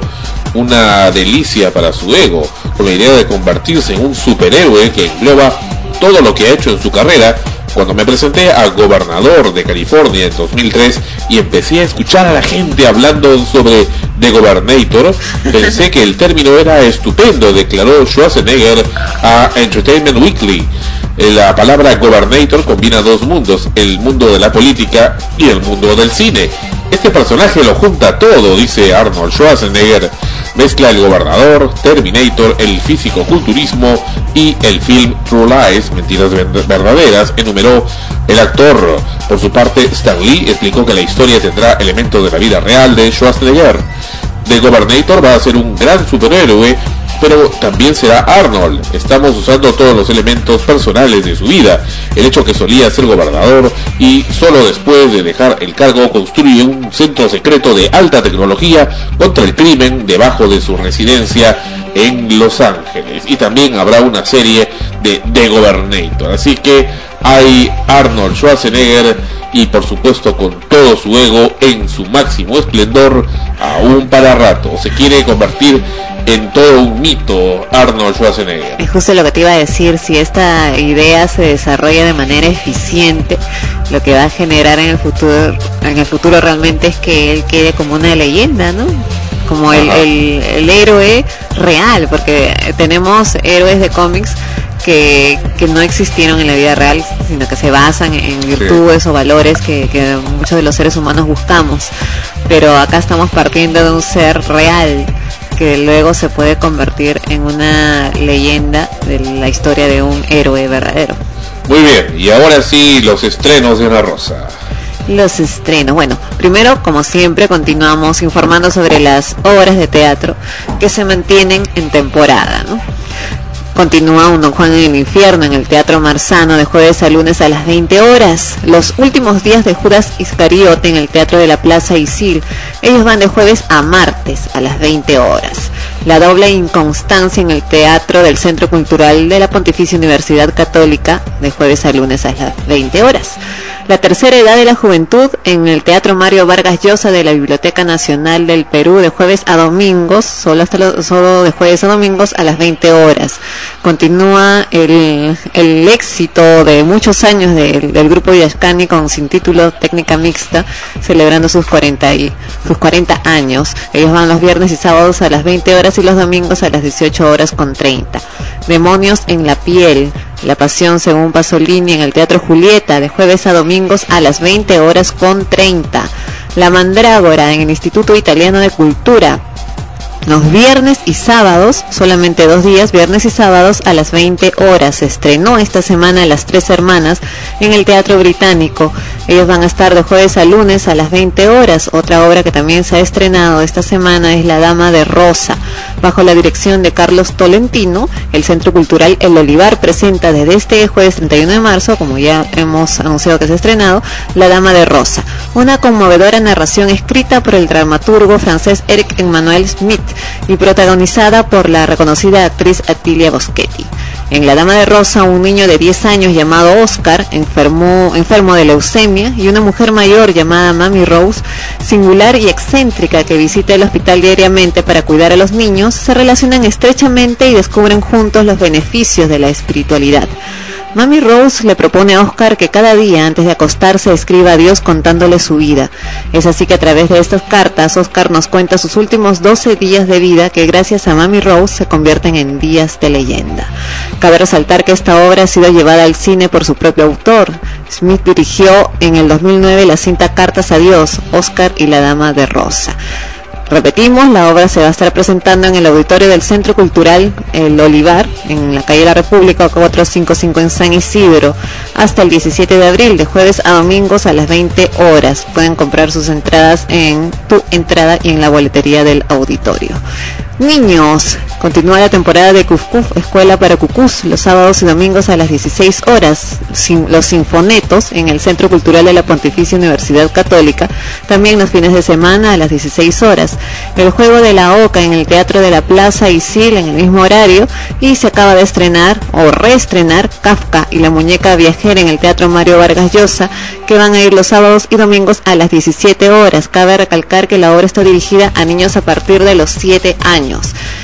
una delicia para su ego, con la idea de convertirse en un superhéroe que engloba todo lo que ha hecho en su carrera. Cuando me presenté a gobernador de California en dos mil tres y empecé a escuchar a la gente hablando sobre The Governator, pensé que el término era estupendo, declaró Schwarzenegger a Entertainment Weekly. La palabra Governator combina dos mundos, el mundo de la política y el mundo del cine. Este personaje lo junta todo, dice Arnold Schwarzenegger. Mezcla el gobernador, Terminator, el físico-culturismo y el film True Lies, mentiras verdaderas, enumeró el actor. Por su parte, Stan Lee explicó que la historia tendrá elementos de la vida real de Schwarzenegger. The Governator va a ser un gran superhéroe, pero también será Arnold. Estamos usando todos los elementos personales de su vida. El hecho que solía ser gobernador y solo después de dejar el cargo construye un centro secreto de alta tecnología contra el crimen debajo de su residencia en Los Ángeles. Y también habrá una serie de The Governator. Así que hay Arnold Schwarzenegger, y por supuesto con todo su ego en su máximo esplendor, aún para rato. Se quiere convertir en todo un mito Arnold Schwarzenegger. Es justo lo que te iba a decir, si esta idea se desarrolla de manera eficiente, lo que va a generar en el futuro, en el futuro realmente es que él quede como una leyenda, ¿no? Como el, el, el héroe real, porque tenemos héroes de cómics que, que no existieron en la vida real, sino que se basan en virtudes sí. o valores que, que muchos de los seres humanos buscamos. Pero acá estamos partiendo de un ser real que luego se puede convertir en una leyenda de la historia de un héroe verdadero. Muy bien, y ahora sí, los estrenos de Ana Rosa. Los estrenos. Bueno, primero, como siempre, continuamos informando sobre las obras de teatro que se mantienen en temporada, ¿no? Continúa un Don Juan en el Infierno en el Teatro Marzano de jueves a lunes a las veinte horas. Los últimos días de Judas Iscariote en el Teatro de la Plaza Isil. Ellos van de jueves a martes a las veinte horas. La doble inconstancia en el Teatro del Centro Cultural de la Pontificia Universidad Católica de jueves a lunes a las veinte horas. La tercera edad de la juventud en el Teatro Mario Vargas Llosa de la Biblioteca Nacional del Perú de jueves a domingos, solo hasta lo, solo de jueves a domingos a las veinte horas. Continúa el, el éxito de muchos años del, del grupo Yascani con sin título Técnica Mixta, celebrando sus cuarenta y sus cuarenta años. Ellos van los viernes y sábados a las veinte horas y los domingos a las dieciocho horas con treinta. Demonios en la piel, La Pasión según Pasolini en el Teatro Julieta de jueves a domingos a las veinte horas con treinta. La Mandrágora en el Instituto Italiano de Cultura los viernes y sábados, solamente dos días, viernes y sábados a las veinte horas. Se estrenó esta semana Las Tres Hermanas en el Teatro Británico. Ellos van a estar de jueves a lunes a las veinte horas. Otra obra que también se ha estrenado esta semana es La Dama de Rosa. Bajo la dirección de Carlos Tolentino, el Centro Cultural El Olivar presenta desde este jueves treinta y uno de marzo, como ya hemos anunciado que se ha estrenado, La Dama de Rosa. Una conmovedora narración escrita por el dramaturgo francés Eric Emmanuel Smith y protagonizada por la reconocida actriz Attilia Boschetti. En La Dama de Rosa, un niño de diez años llamado Oscar, enfermo, enfermo de leucemia, y una mujer mayor llamada Mami Rose, singular y excéntrica, que visita el hospital diariamente para cuidar a los niños, se relacionan estrechamente y descubren juntos los beneficios de la espiritualidad. Mami Rose le propone a Oscar que cada día antes de acostarse escriba a Dios contándole su vida. Es así que a través de estas cartas Oscar nos cuenta sus últimos doce días de vida que gracias a Mami Rose se convierten en días de leyenda. Cabe resaltar que esta obra ha sido llevada al cine por su propio autor. Smith dirigió en el dos mil nueve la cinta Cartas a Dios, Oscar y la Dama de Rosa. Repetimos, la obra se va a estar presentando en el auditorio del Centro Cultural El Olivar, en la calle de la República cuatrocientos cincuenta y cinco en San Isidro, hasta el diecisiete de abril, de jueves a domingos a las veinte horas. Pueden comprar sus entradas en Tu Entrada y en la boletería del auditorio. Niños, continúa la temporada de Cuf Cuf, Escuela para Cucús, los sábados y domingos a las dieciséis horas. Sin, los sinfonetos en el Centro Cultural de la Pontificia Universidad Católica, también los fines de semana a las dieciséis horas. El Juego de la Oca en el Teatro de la Plaza Isil en el mismo horario, y se acaba de estrenar o reestrenar Kafka y la Muñeca Viajera en el Teatro Mario Vargas Llosa, que van a ir los sábados y domingos a las diecisiete horas. Cabe recalcar que la obra está dirigida a niños a partir de los siete años.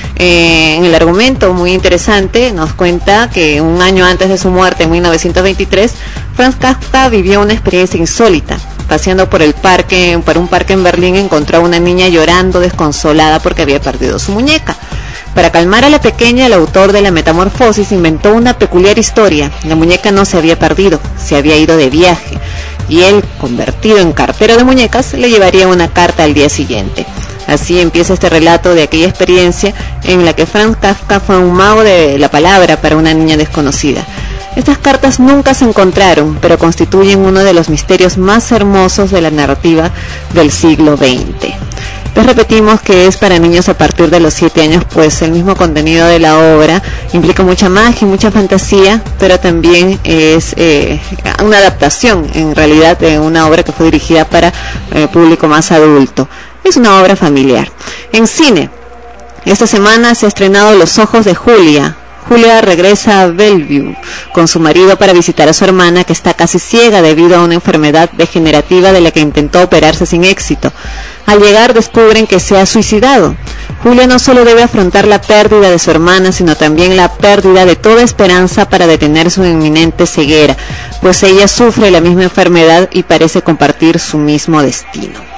Eh, en el argumento, muy interesante, nos cuenta que un año antes de su muerte, en mil novecientos veintitrés, Franz Kafka vivió una experiencia insólita. Paseando por el parque, por un parque en Berlín, encontró a una niña llorando desconsolada porque había perdido su muñeca. Para calmar a la pequeña, el autor de La Metamorfosis inventó una peculiar historia. La muñeca no se había perdido, se había ido de viaje, y él, convertido en cartero de muñecas, le llevaría una carta al día siguiente. Así empieza este relato de aquella experiencia en la que Franz Kafka fue un mago de la palabra para una niña desconocida. Estas cartas nunca se encontraron, pero constituyen uno de los misterios más hermosos de la narrativa del siglo veinte. Les repetimos que es para niños a partir de los siete años, pues el mismo contenido de la obra implica mucha magia y mucha fantasía, pero también es eh, una adaptación, en realidad, de una obra que fue dirigida para eh, público más adulto. Es una obra familiar. En cine, esta semana se ha estrenado Los Ojos de Julia. Julia regresa a Bellevue con su marido para visitar a su hermana, que está casi ciega debido a una enfermedad degenerativa de la que intentó operarse sin éxito. Al llegar descubren que se ha suicidado. Julia no solo debe afrontar la pérdida de su hermana, sino también la pérdida de toda esperanza para detener su inminente ceguera, pues ella sufre la misma enfermedad y parece compartir su mismo destino.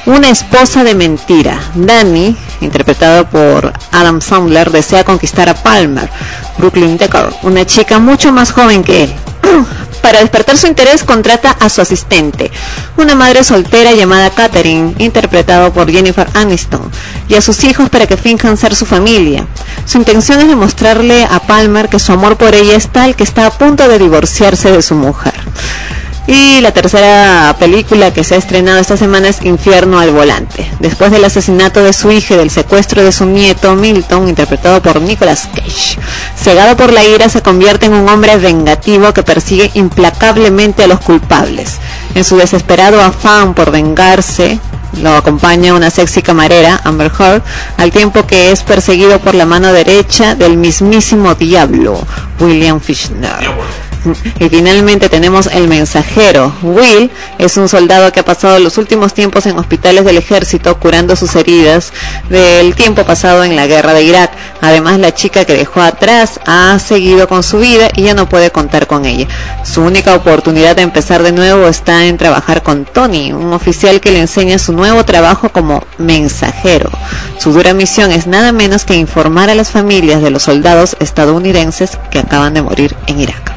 Una esposa de mentira. Danny, interpretado por Adam Sandler, desea conquistar a Palmer, Brooklyn Decker, una chica mucho más joven que él. Para despertar su interés contrata a su asistente, una madre soltera llamada Catherine, interpretado por Jennifer Aniston, y a sus hijos para que finjan ser su familia. Su intención es demostrarle a Palmer que su amor por ella es tal que está a punto de divorciarse de su mujer. Y la tercera película que se ha estrenado esta semana es Infierno al volante. Después del asesinato de su hija y del secuestro de su nieto Milton, interpretado por Nicolas Cage, cegado por la ira, se convierte en un hombre vengativo que persigue implacablemente a los culpables. En su desesperado afán por vengarse, lo acompaña una sexy camarera, Amber Heard, al tiempo que es perseguido por la mano derecha del mismísimo diablo, William Fichtner. Y finalmente tenemos El Mensajero. Will es un soldado que ha pasado los últimos tiempos en hospitales del ejército curando sus heridas del tiempo pasado en la guerra de Irak. Además, la chica que dejó atrás ha seguido con su vida y ya no puede contar con ella. Su única oportunidad de empezar de nuevo está en trabajar con Tony, un oficial que le enseña su nuevo trabajo como mensajero. Su dura misión es nada menos que informar a las familias de los soldados estadounidenses que acaban de morir en Irak.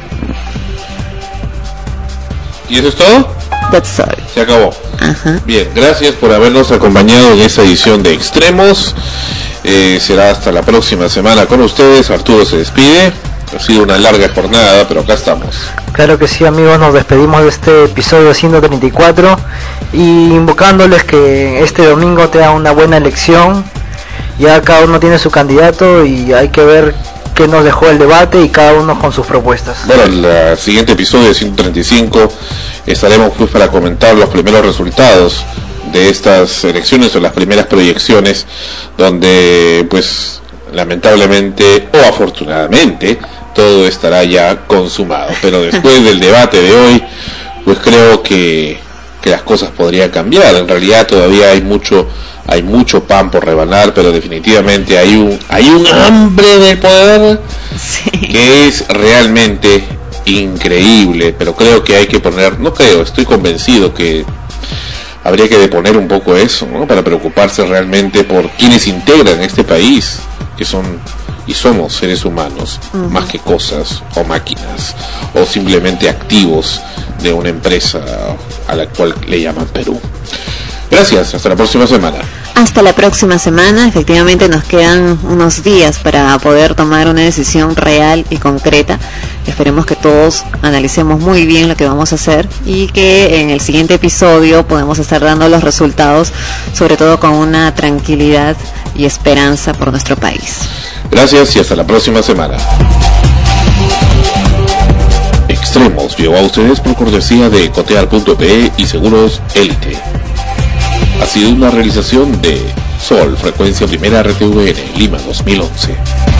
¿Y eso es todo? That's all. Se acabó. Ajá. Bien, gracias por habernos acompañado en esta edición de Extremos. Eh, será hasta la próxima semana con ustedes. Arturo se despide. Ha sido una larga jornada, pero acá estamos. Claro que sí, amigos, nos despedimos de este episodio ciento treinta y cuatro y invocándoles que este domingo tengan una buena elección. Ya cada uno tiene su candidato y hay que ver qué nos dejó el debate y cada uno con sus propuestas. Bueno, en el siguiente episodio de ciento treinta y cinco estaremos pues para comentar los primeros resultados de estas elecciones o las primeras proyecciones, donde pues lamentablemente o afortunadamente todo estará ya consumado. Pero después del debate de hoy, pues creo que, que las cosas podrían cambiar. En realidad todavía hay mucho hay mucho pan por rebanar, pero definitivamente hay un hay un hambre de poder sí. que es realmente increíble. Pero creo que hay que poner, no creo, estoy convencido que habría que deponer un poco eso, ¿no? Para preocuparse realmente por quienes integran este país, que son y somos seres humanos, uh-huh. más que cosas o máquinas o simplemente activos de una empresa a la cual le llaman Perú. Gracias, hasta la próxima semana. Hasta la próxima semana. Efectivamente nos quedan unos días para poder tomar una decisión real y concreta. Esperemos que todos analicemos muy bien lo que vamos a hacer y que en el siguiente episodio podamos estar dando los resultados, sobre todo con una tranquilidad y esperanza por nuestro país. Gracias y hasta la próxima semana. Extremos llegó a ustedes por cortesía de cotear punto pe y Seguros Élite. Ha sido una realización de Sol, frecuencia primera R T V N, Lima dos mil once.